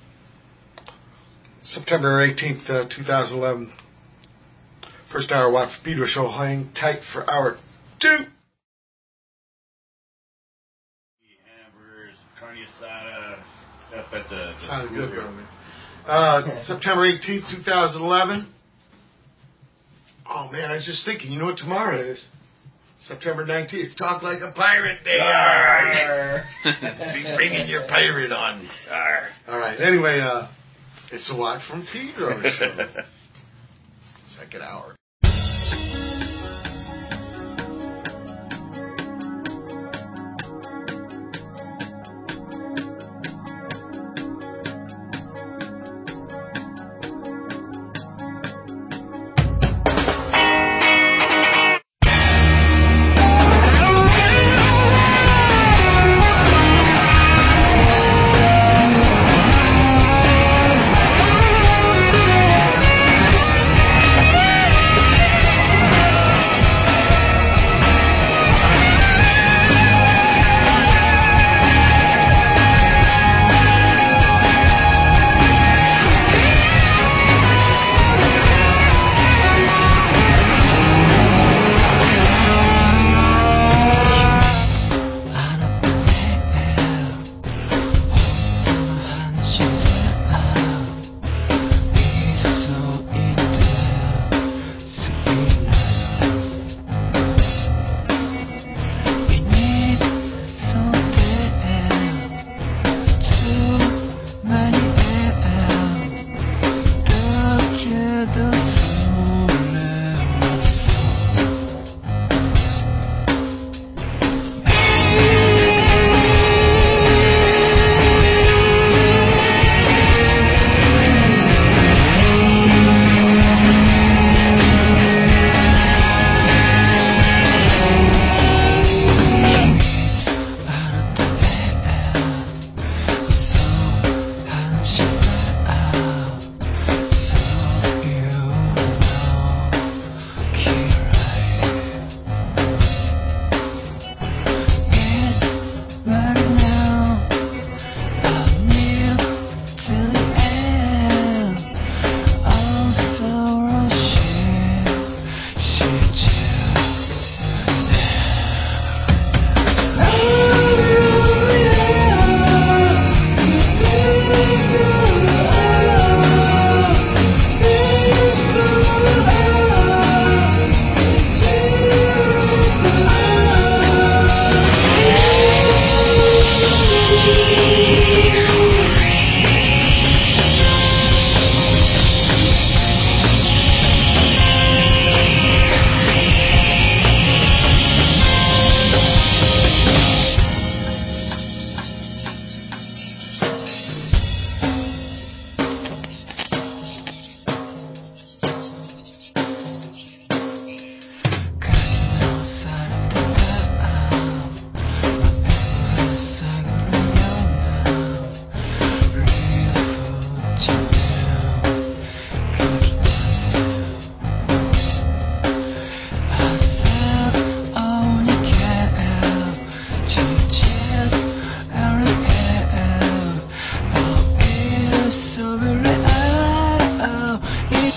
Speaker 1: September eighteenth, uh, twenty eleven. First hour, Watt from Pedro show. Hang tight for hour two.
Speaker 2: Hamburgers, carne asada, stuff at the.
Speaker 1: Sounded good, brother. Uh, September eighteenth, twenty eleven. Oh, man, I was just thinking, you know what tomorrow is? September nineteenth. Talk Like a Pirate Day. Be bringing your pirate on. Arr. All right. Anyway, uh, it's a Watt from Pedro show. Second hour.
Speaker 5: Thank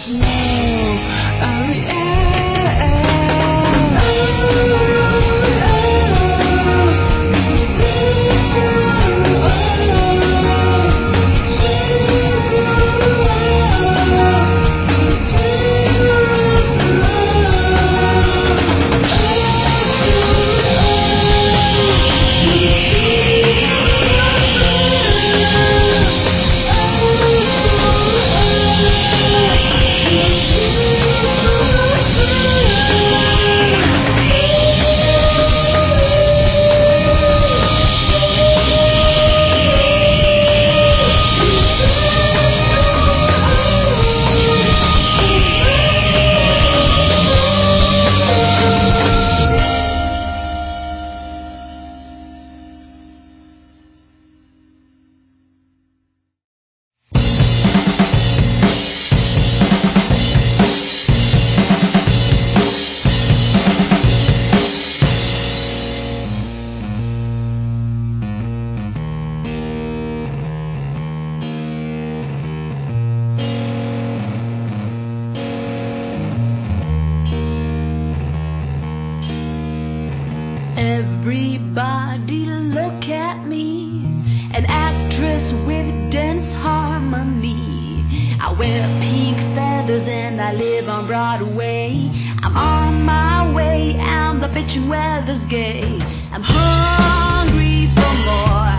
Speaker 7: Everybody look at me, an actress with dance harmony. I wear pink feathers and I live on Broadway. I'm on my way and the bitchin' weather's gay. I'm hungry for more.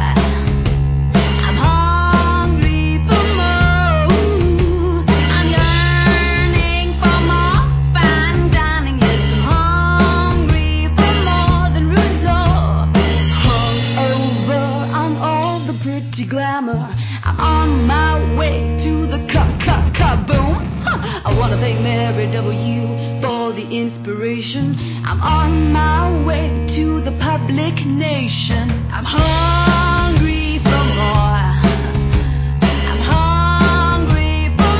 Speaker 7: I'm hungry for more. I'm yearning for more fine dining. Yes, I'm hungry for more than Rousseau. Hung over on all the pretty glamour. I'm on my way to the ka-ka-ka-boom. I wanna thank Mary W. for the inspiration. I'm on my way to the public nation. I'm hungry for more. I'm hungry for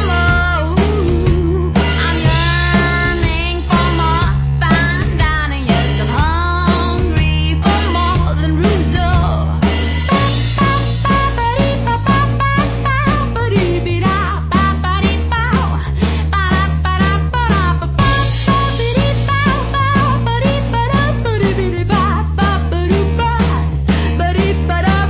Speaker 7: more. I'm yearning for more fine dining. Yes, I'm hungry for more than Rousseau. Ba-da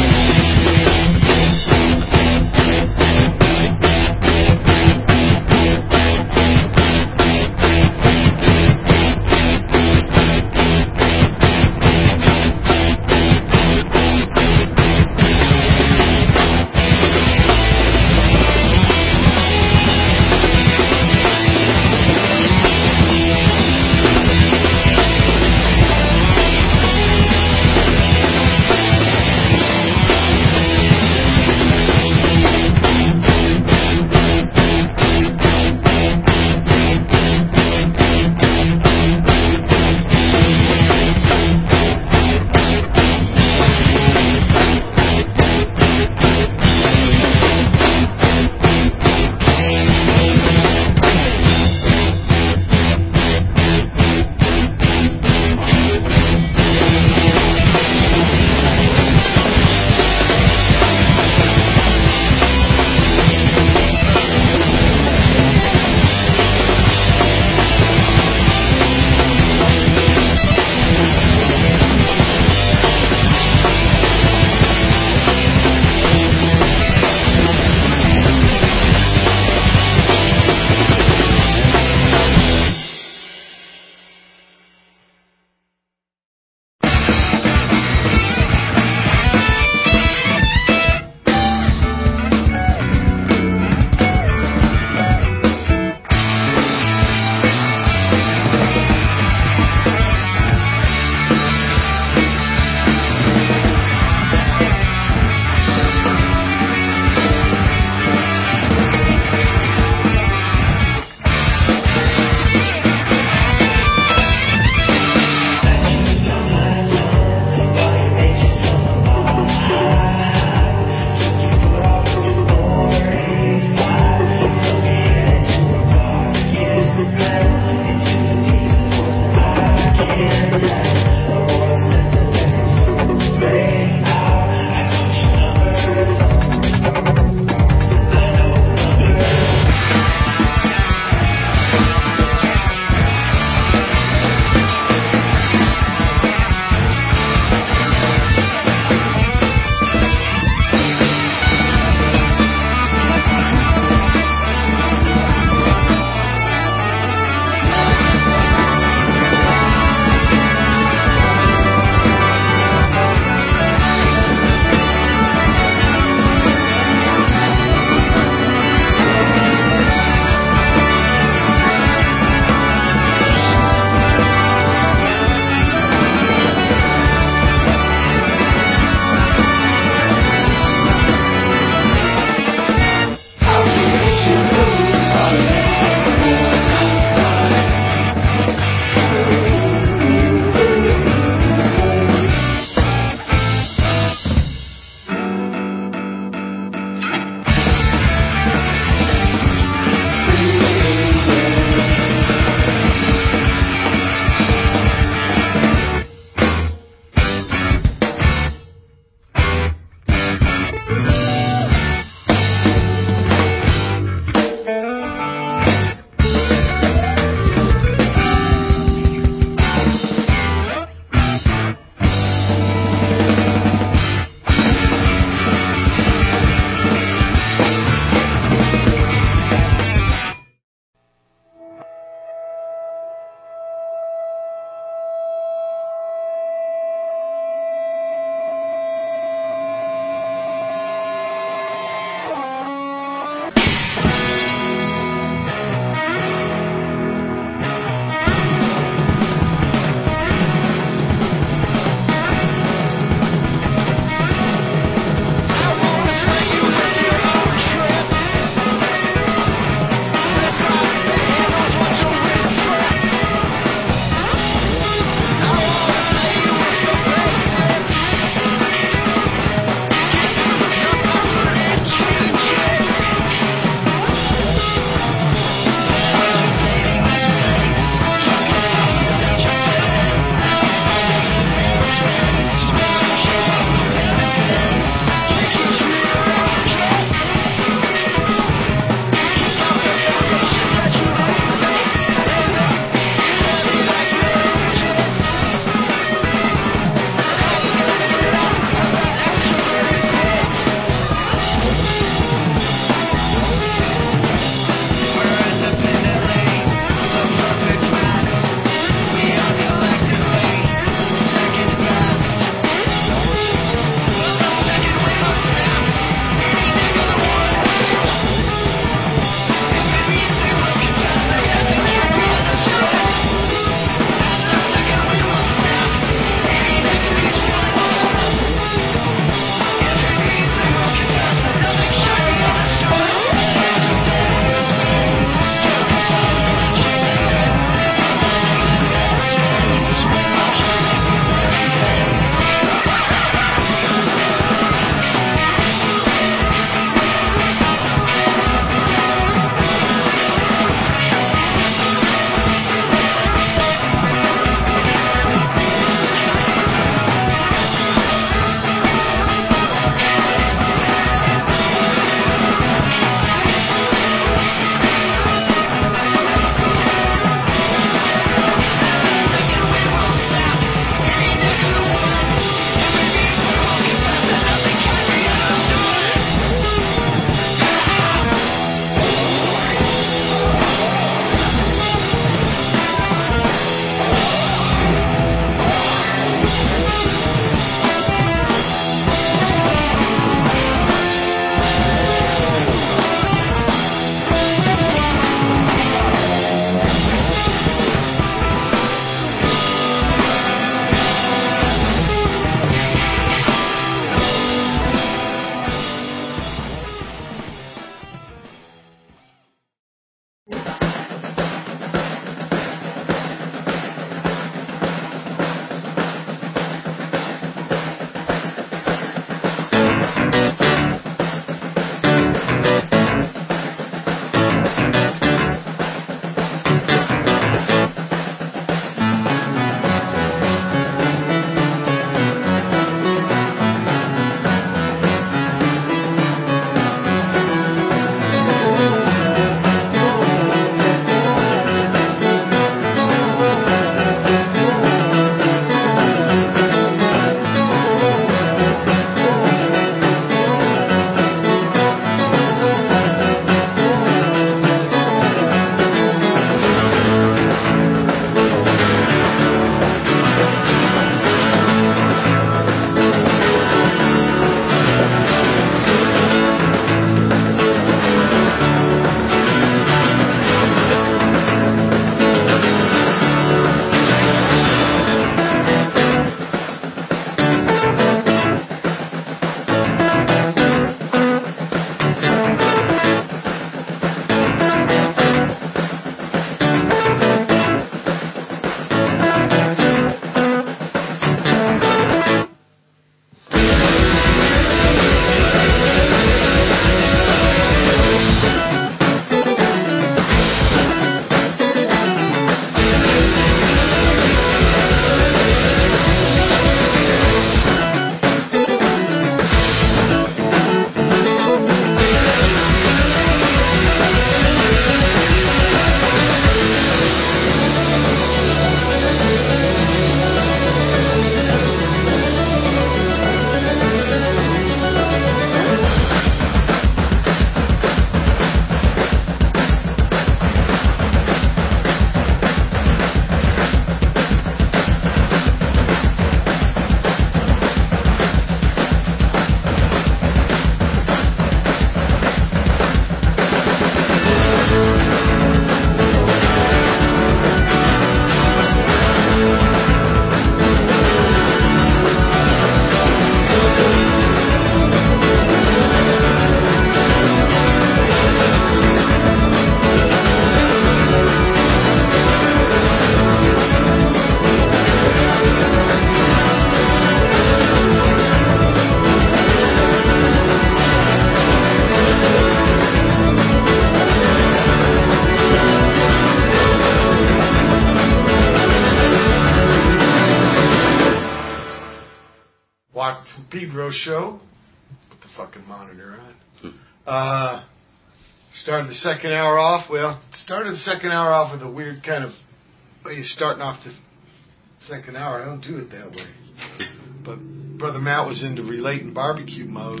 Speaker 1: Pedro show. Put the fucking monitor on. Uh, started the second hour off. Well, started the second hour off with a weird kind of way you're starting off the second hour. I don't do it that way. But Brother Matt was into relating barbecue mode.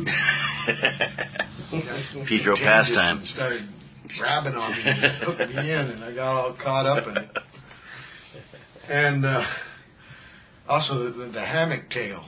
Speaker 2: Pedro pastime.
Speaker 1: Started grabbing on me and hooking me in, and I got all caught up in it. And uh, also the, the, the hammock tail.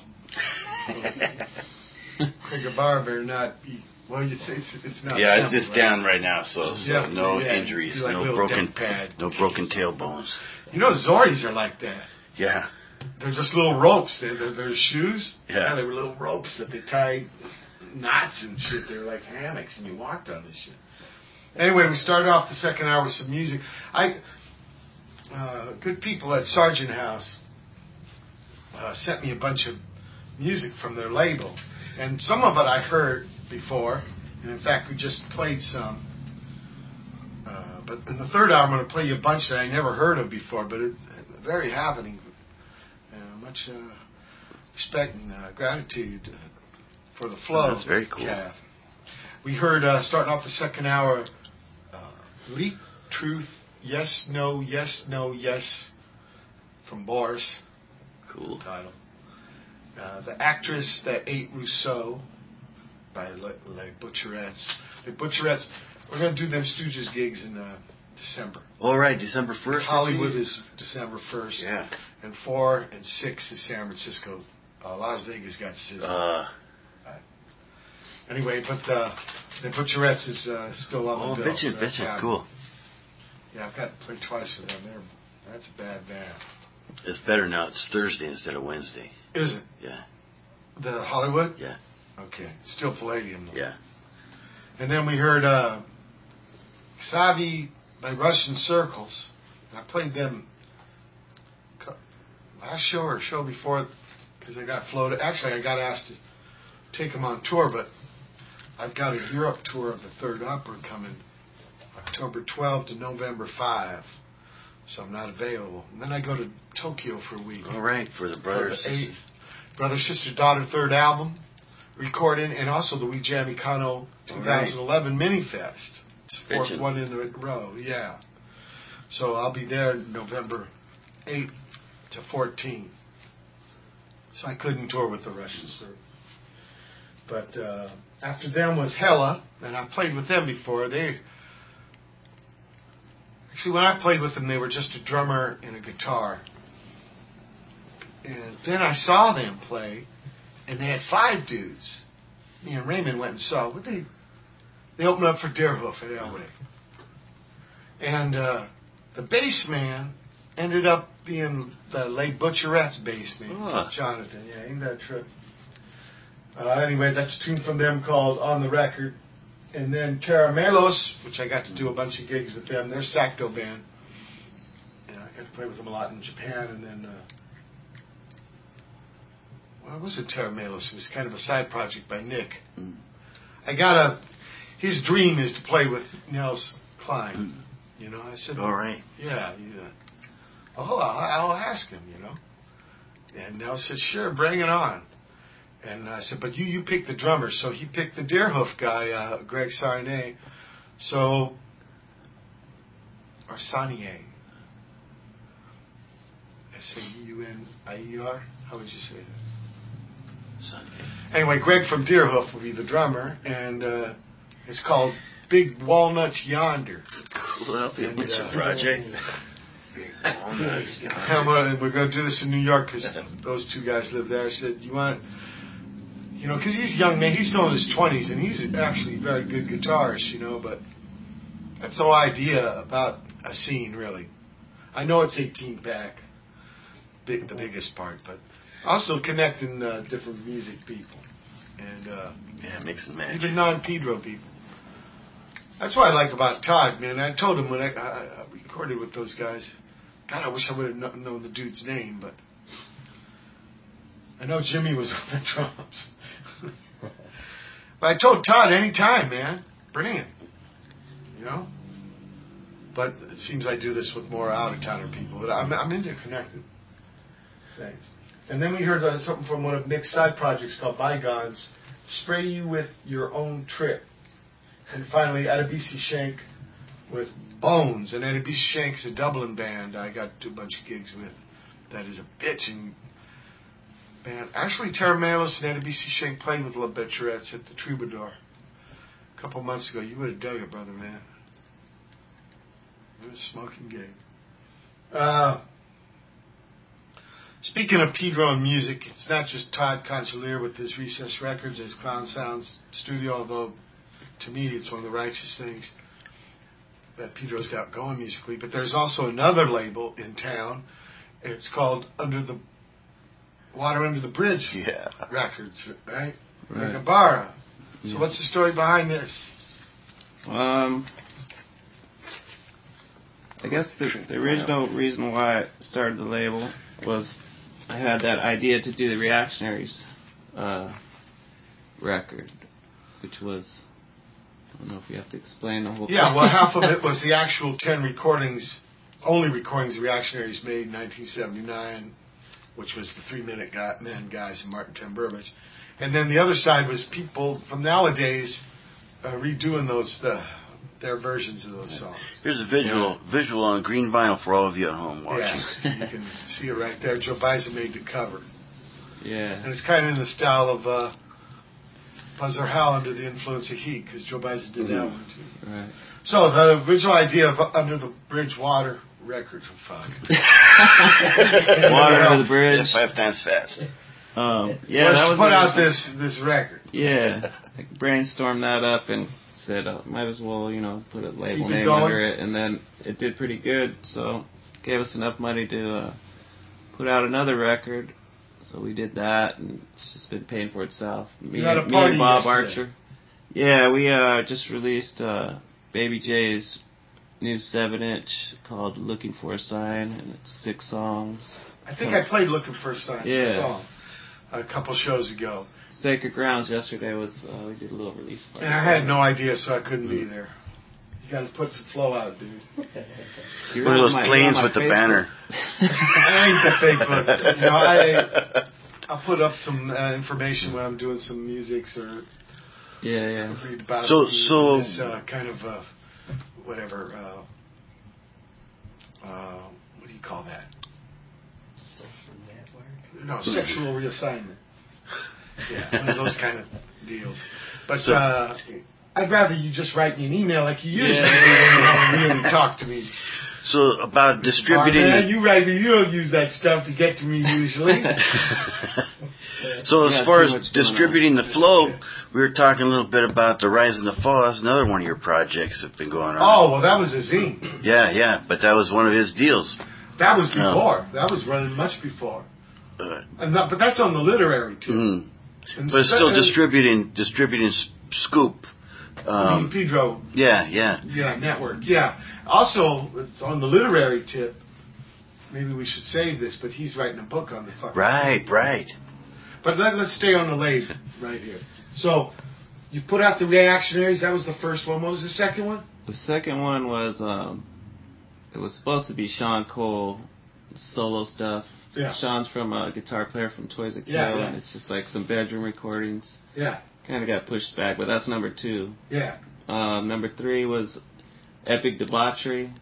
Speaker 1: Like a bar better not be. Well, it's it's, it's not.
Speaker 2: Yeah,
Speaker 1: simple,
Speaker 2: it's, it's
Speaker 1: right?
Speaker 2: down right now, so, so
Speaker 1: Yeah,
Speaker 2: no
Speaker 1: yeah,
Speaker 2: injuries,
Speaker 1: like
Speaker 2: no
Speaker 1: little
Speaker 2: broken,
Speaker 1: deck pad.
Speaker 2: no broken tailbones.
Speaker 1: You know, Zoris are like that.
Speaker 2: Yeah.
Speaker 1: They're just little ropes. They're, they're, they're shoes.
Speaker 2: Yeah.
Speaker 1: They were little ropes that they tied knots and shit. They were like hammocks, and you walked on this shit. Anyway, we started off the second hour with some music. I uh, good people at Sargent House uh, sent me a bunch of music from their label, and some of it I heard before, and in fact we just played some. Uh, but in the third hour, I'm going to play you a bunch that I never heard of before, but it, very happening. Uh, much uh, respect and uh, gratitude uh, for the flow.
Speaker 2: Oh, that's very cool.
Speaker 1: Cav. We heard, uh, starting off the second hour, uh, Leap, Truth, Yes, No, Yes, No, Yes, from Boris.
Speaker 2: Cool.
Speaker 1: The title. Uh, the Actress That Ate Rousseau by Le, Le Butcherettes. Le Butcherettes, we're going to do them Stooges gigs in uh, December.
Speaker 2: All right, December first.
Speaker 1: Hollywood is December first.
Speaker 2: Yeah.
Speaker 1: And four and six is San Francisco. Uh, Las Vegas got sizzled.
Speaker 2: Uh,
Speaker 1: Anyway, but uh, the Butcherettes is uh, still on
Speaker 2: oh,
Speaker 1: the bill.
Speaker 2: bitchin',
Speaker 1: so that's
Speaker 2: bitchin',
Speaker 1: happening.
Speaker 2: cool.
Speaker 1: Yeah, I've got to play twice for them. They're, that's a bad band.
Speaker 2: It's better now. It's Thursday instead of Wednesday.
Speaker 1: Is it?
Speaker 2: Yeah.
Speaker 1: The Hollywood?
Speaker 2: Yeah.
Speaker 1: Okay. It's still Palladium, though.
Speaker 2: Yeah.
Speaker 1: And then we heard uh, Xavi by Russian Circles. I played them last show or show before because I got floated. Actually, I got asked to take them on tour, but I've got a Europe tour of the Third Opera coming October twelfth to November fifth, so I'm not available. And then I go to Tokyo for a week.
Speaker 2: All right, for the
Speaker 1: For
Speaker 2: brother.
Speaker 1: the eighth Brother, Sister, Daughter third album recording, and also the We Jam Econo twenty eleven Mini Fest. It's the fourth
Speaker 2: Bitchin'.
Speaker 1: one in a row, yeah. So I'll be there November eighth to fourteenth. So I couldn't tour with the Russian Circles. But uh, after them was Hella, and I played with them before. They actually, when I played with them, they were just a drummer and a guitar. And then I saw them play, and they had five dudes. Me and Raymond went and saw. What they they opened up for Deerhoof at Elway, and uh, the bass man ended up being the late Butcherette's bass man,
Speaker 2: Oh.
Speaker 1: Jonathan. Yeah, ain't that a trip? Uh, anyway, that's a tune from them called On the Record. And then Terra Melos, which I got to do a bunch of gigs with them. They're a Sacto band. And I got to play with them a lot in Japan. And then, uh, well, it wasn't Terra Melos. It was kind of a side project by Nick.
Speaker 2: Mm.
Speaker 1: I got a, his dream is to play with Nels Klein.
Speaker 2: Mm.
Speaker 1: You know, I said,
Speaker 2: All right.
Speaker 1: yeah, yeah. Oh, I'll, I'll ask him, you know. And Nels said, sure, bring it on. And I said, but you, you pick the drummer. So he picked the Deerhoof guy, uh, Greg Sarnier. So, or Sanier. S A U N I E R? How would you say that?
Speaker 2: Sunday.
Speaker 1: Anyway, Greg from Deerhoof will be the drummer. And uh, it's called Big Walnuts Yonder.
Speaker 2: Cool. That'll be a
Speaker 1: And,
Speaker 2: bunch
Speaker 1: uh,
Speaker 2: of project. Big walnuts.
Speaker 1: I'm gonna, we're going to do this in New York because those two guys live there. I said, you want... You know, because he's a young man. He's still in his twenties, and he's actually a very good guitarist, you know, but that's the whole idea about a scene, really. I know it's eighteen pack, big, the biggest part, but also connecting uh, different music people. And uh,
Speaker 2: Yeah, mix and match.
Speaker 1: even non-Pedro people. That's what I like about Todd, man. I told him when I, I, I recorded with those guys, God, I wish I would have kno- known the dude's name, but I know Jimmy was on the drums. But I told Todd, anytime, man, bring it. You know? But it seems I do this with more out-of-towner people. But I'm, I'm into connecting. Thanks. And then we heard uh, something from one of Nick's side projects called Bygones, Spray You With Your Own Trip. And finally, Adebisi Shank with Bones. And Adebisi Shank's a Dublin band I got to do a bunch of gigs with. That is a bitchin' band. Actually, Tara Malis and Adebisi Shank played with La Becherettes at the Troubadour a couple months ago. You would have dug it, brother, man. It was a smoking gig. Uh, speaking of Pedro and music, it's not just Todd Conchalier with his Recess Records, his Clown Sounds studio, although to me it's one of the righteous things that Pedro's got going musically. But there's also another label in town. It's called Under the Water Under the Bridge
Speaker 2: Yeah.
Speaker 1: Records, right?
Speaker 4: Right.
Speaker 1: Like Ibarra. So
Speaker 4: Yeah.
Speaker 1: what's the story behind this?
Speaker 4: Um, I guess the, the original reason why I started the label was I had that idea to do the Reactionaries uh, record, which was, I don't know if you have to explain the whole thing.
Speaker 1: Yeah, well, half of it was the actual ten recordings, only recordings the Reactionaries made in nineteen seventy-nine, which was the Three Minute Guy, Men Guys and Martin Ten Burbage. And then the other side was people from nowadays uh, redoing those, the, their versions of those songs.
Speaker 2: Here's a visual visual on green vinyl for all of you at home watching.
Speaker 1: Yeah, you can see it right there. Joe Baiza made the cover.
Speaker 4: Yeah.
Speaker 1: And it's kind of in the style of uh, Buzzard Howell Under the Influence of Heat, because Joe Baiza did that
Speaker 2: Mhm.
Speaker 1: one too.
Speaker 4: Right.
Speaker 1: So the original idea of Under the Bridge Water Records, oh, fuck.
Speaker 4: Water Under the Bridge.
Speaker 2: Yeah, five times fast.
Speaker 4: Um, yeah,
Speaker 1: was
Speaker 4: that
Speaker 1: to
Speaker 4: was
Speaker 1: put
Speaker 4: the
Speaker 1: out
Speaker 4: original-
Speaker 1: this this record.
Speaker 4: Yeah, I brainstormed that up and said, uh, might as well, you know, put a label
Speaker 1: Keep it
Speaker 4: name
Speaker 1: going.
Speaker 4: under it, and then it did pretty good, so gave us enough money to uh, put out another record, so we did that, and it's just been paying for itself. Me,
Speaker 1: You had a
Speaker 4: and, me
Speaker 1: party
Speaker 4: and Bob
Speaker 1: yesterday.
Speaker 4: Archer. Yeah, we uh, just released uh, Baby J's new seven inch called Looking for a Sign, and it's six songs.
Speaker 1: I think I played Looking for a Sign, the
Speaker 4: Yeah.
Speaker 1: song, a couple shows ago.
Speaker 4: Sacred Grounds yesterday was, uh, we did a little release party.
Speaker 1: And I had no idea, so I couldn't be there. You got to put some flow out, dude.
Speaker 4: You're
Speaker 2: One of
Speaker 4: on
Speaker 2: those
Speaker 4: my- you're
Speaker 2: planes
Speaker 4: on my
Speaker 2: with the
Speaker 4: Facebook.
Speaker 2: banner.
Speaker 1: I ain't the Facebook. You know, I I'll put up some uh, information when I'm doing some musics or
Speaker 4: Yeah, yeah.
Speaker 1: read about
Speaker 2: So-
Speaker 1: the-
Speaker 2: so-
Speaker 1: this uh, kind of uh, whatever. Uh, uh, what do you call that?
Speaker 3: Social network.
Speaker 1: No, sexual reassignment. Yeah, one of those kind of deals. But uh, I'd rather you just write me an email like you usually do
Speaker 4: Yeah.
Speaker 1: than really talk to me.
Speaker 2: So about distributing.
Speaker 1: Oh, man, you write me. You don't use that stuff to get to me usually.
Speaker 2: So as
Speaker 4: Yeah,
Speaker 2: far
Speaker 4: too
Speaker 2: as
Speaker 4: much going
Speaker 2: distributing the flow, we were talking a little bit about the Rise and the Fall. That's another one of your projects that have been going on.
Speaker 1: Oh, well, that was a zine.
Speaker 2: Yeah, yeah, but that was one of his deals.
Speaker 1: That was
Speaker 2: Oh.
Speaker 1: before. That was running much before.
Speaker 2: Uh,
Speaker 1: And that, but that's on the literary too.
Speaker 2: mm.
Speaker 1: And
Speaker 2: But it's still
Speaker 1: uh,
Speaker 2: distributing, distributing s- Scoop.
Speaker 1: I mean,
Speaker 2: Um,
Speaker 1: Pedro,
Speaker 2: yeah, yeah.
Speaker 1: yeah, network, yeah. Also, it's on the literary tip. Maybe we should save this, but he's writing a book on the fucking.
Speaker 2: Right, right.
Speaker 1: But let, let's stay on the late right here. So, you put out the Reactionaries. That was the first one. What was the second one?
Speaker 4: The second one was, um, it was supposed to be Sean Cole solo stuff.
Speaker 1: Yeah.
Speaker 4: Sean's from a guitar player from Toys That Kill,
Speaker 1: Yeah, yeah.
Speaker 4: and it's just like some bedroom recordings.
Speaker 1: Yeah,
Speaker 4: Kind of got pushed back, but that's number two.
Speaker 1: yeah.
Speaker 4: Um, number three was Epic Debauchery.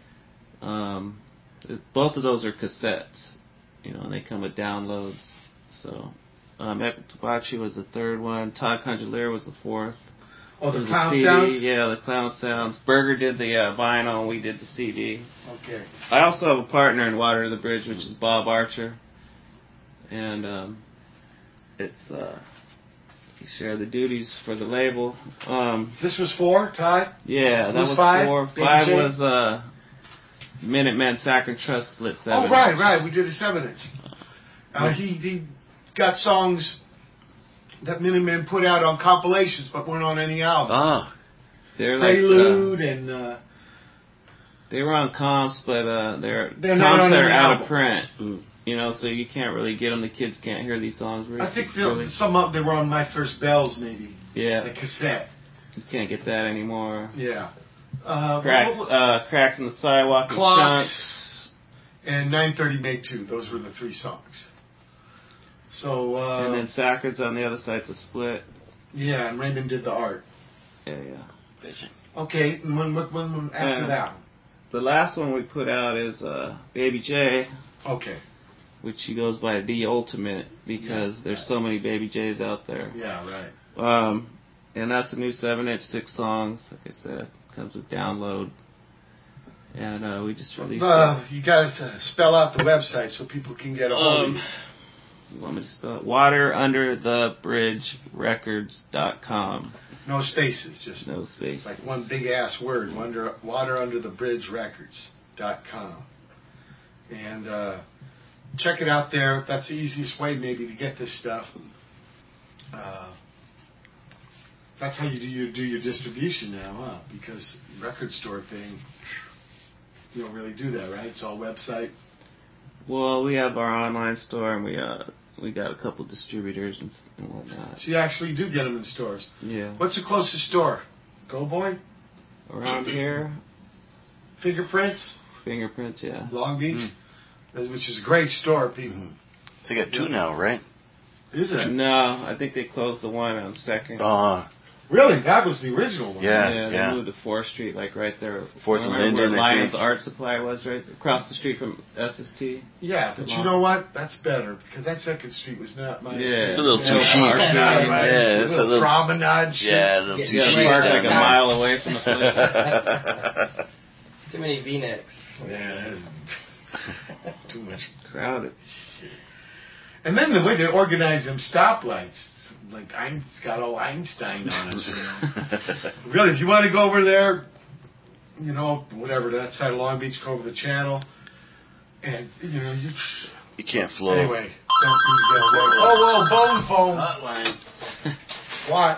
Speaker 4: Um, it- both of those are cassettes, you know, and they come with downloads. So, um, Epic Debauchery was the third one. Todd Conchalier was the fourth.
Speaker 1: Oh,
Speaker 4: It
Speaker 1: the
Speaker 4: was a
Speaker 1: Clown
Speaker 4: C D.
Speaker 1: Sounds?
Speaker 4: Yeah, the Clown Sounds. Berger did the uh, vinyl, and we did the C D.
Speaker 1: Okay.
Speaker 4: I also have a partner in Water to the Bridge, which is Bob Archer, and um, it's uh, we share the duties for the label. Um,
Speaker 1: This was four, Todd?
Speaker 4: yeah, that
Speaker 1: Who's
Speaker 4: was
Speaker 1: five?
Speaker 4: four.
Speaker 1: Baby
Speaker 4: Five
Speaker 1: J?
Speaker 4: was uh, Minutemen Sacred Trust split seven.
Speaker 1: Oh, right, right. We did a seven inch. Uh, he, he got songs that Minutemen put out on compilations, but weren't on any albums.
Speaker 2: Ah,
Speaker 4: They're like
Speaker 1: Prelude and uh,
Speaker 4: uh, they were on comps, but uh, they're,
Speaker 1: They're not
Speaker 4: comps
Speaker 1: on
Speaker 4: that are
Speaker 1: any
Speaker 4: out
Speaker 1: albums.
Speaker 4: of print.
Speaker 2: Mm.
Speaker 4: You know, so you can't really get them. The kids can't hear these songs. Really,
Speaker 1: I think the,
Speaker 4: really.
Speaker 1: some of they were on My First Bells, maybe.
Speaker 4: Yeah,
Speaker 1: The cassette.
Speaker 4: you can't get that anymore.
Speaker 1: Yeah. Uh,
Speaker 4: Cracks,
Speaker 1: what-
Speaker 4: uh, cracks in the sidewalk and shunts.
Speaker 1: Clocks and nine thirty Made Two. Those were the three songs. So, uh,
Speaker 4: and then Sacred's on the other side's a split.
Speaker 1: yeah, and Raymond did the art.
Speaker 4: Yeah, yeah.
Speaker 2: Vision.
Speaker 1: Okay, and when, when, when after
Speaker 4: Uh,
Speaker 1: that?
Speaker 4: The last one we put out is uh, Baby J,
Speaker 1: Okay,
Speaker 4: which he goes by The Ultimate because
Speaker 1: Yeah,
Speaker 4: there's
Speaker 1: right.
Speaker 4: so many Baby J's out there.
Speaker 1: yeah, right.
Speaker 4: Um, and that's a new seven inch, six songs. Like I said, comes with download. And uh, we just released
Speaker 1: Uh, you got to spell out the website so people can get a
Speaker 4: it.
Speaker 1: hold of
Speaker 4: Um,
Speaker 1: you.
Speaker 4: you want me to spell it? water under the bridge records dot com.
Speaker 1: No spaces, just
Speaker 4: No space.
Speaker 1: like one big ass word. Wonder, water under the bridge records dot com. And uh, check it out there. That's the easiest way maybe to get this stuff. Uh, that's how you do your, do your distribution now, huh? Because record store thing, you don't really do that, right? It's all website.
Speaker 4: Well, we have our online store, and we uh we got a couple distributors and, s- and whatnot.
Speaker 1: So you actually do get them in stores.
Speaker 4: Yeah.
Speaker 1: What's the closest store? Go Boy?
Speaker 4: Around here,
Speaker 1: Fingerprints?
Speaker 4: Fingerprints, yeah.
Speaker 1: Long Beach?
Speaker 2: Mm.
Speaker 1: That's- Which is a great store, people.
Speaker 2: Mhm. They got two now, right?
Speaker 1: Is it?
Speaker 4: No, I think they closed the one on Second.
Speaker 2: Uh,
Speaker 1: Really? That was the original one.
Speaker 2: Yeah,
Speaker 4: yeah, they
Speaker 2: yeah.
Speaker 4: moved to Fourth Street, like right there.
Speaker 2: Fourth and
Speaker 4: Remember
Speaker 2: Linden,
Speaker 4: where
Speaker 2: I
Speaker 4: Lions
Speaker 2: think.
Speaker 4: Art Supply was, right across the street from S S T.
Speaker 1: Yeah, but you know what? That's better because that Second Street was not my.
Speaker 4: Yeah.
Speaker 2: It's a little too
Speaker 4: Yeah,
Speaker 2: chic.
Speaker 4: Park
Speaker 1: Not
Speaker 4: Street.
Speaker 1: my-
Speaker 2: Yeah,
Speaker 1: a
Speaker 2: it's a
Speaker 1: little
Speaker 2: little-
Speaker 1: promenade. Shit.
Speaker 2: Yeah, a little
Speaker 3: Yeah,
Speaker 2: too
Speaker 4: Yeah,
Speaker 2: chic
Speaker 4: park
Speaker 2: down
Speaker 4: like a
Speaker 2: there.
Speaker 4: mile away from the place.
Speaker 3: Too many V-necks.
Speaker 1: Yeah. Too much.
Speaker 4: Crowded.
Speaker 1: And then the way they organize them stoplights, it's like Ein- it's got all Einstein on it. You know? Really, if you want to go over there, you know, whatever, that side of Long Beach, go over the channel, and, you know, you...
Speaker 2: You can't flow.
Speaker 1: Anyway, don't get away. Oh, whoa, bone phone.
Speaker 2: Hotline.
Speaker 1: What?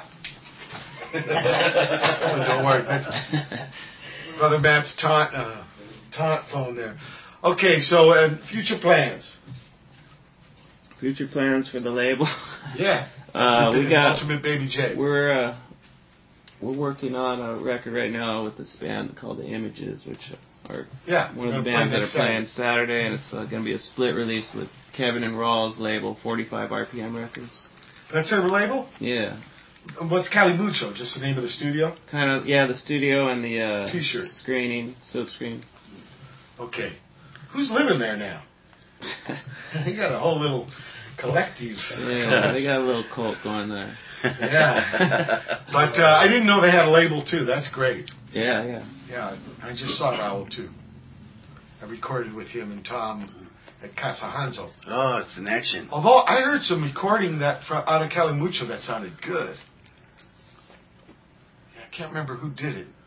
Speaker 1: Don't worry. That's Brother Matt's taunt, uh, taunt phone there. Okay, so uh, future plans.
Speaker 4: Future plans for the label.
Speaker 1: Yeah.
Speaker 4: Uh, we got.
Speaker 1: Ultimate Baby J.
Speaker 4: We're uh, we're working on a record right now with this band called The Images, which are
Speaker 1: Yeah.
Speaker 4: one of the
Speaker 1: gonna play
Speaker 4: bands that are
Speaker 1: next
Speaker 4: playing Saturday, and it's uh, going to be a split release with Kevin and Rawls' label, forty-five R P M Records.
Speaker 1: That's her label?
Speaker 4: Yeah,
Speaker 1: What's Cali Mucho? Just the name of the studio?
Speaker 4: kind of. Yeah, the studio and the uh,
Speaker 1: T-shirt.
Speaker 4: screening, silk screen.
Speaker 1: Okay. Who's living there now? They got a whole little collective.
Speaker 4: Yeah, they got a little cult going there.
Speaker 1: Yeah. But uh, I didn't know they had a label too. That's great.
Speaker 4: Yeah, yeah.
Speaker 1: Yeah, I just saw Raul too. I recorded with him and Tom at Casa Hanzo.
Speaker 2: Oh, it's an action.
Speaker 1: Although I heard some recording that from out of Calimucho that sounded good. Yeah, I can't remember who did it,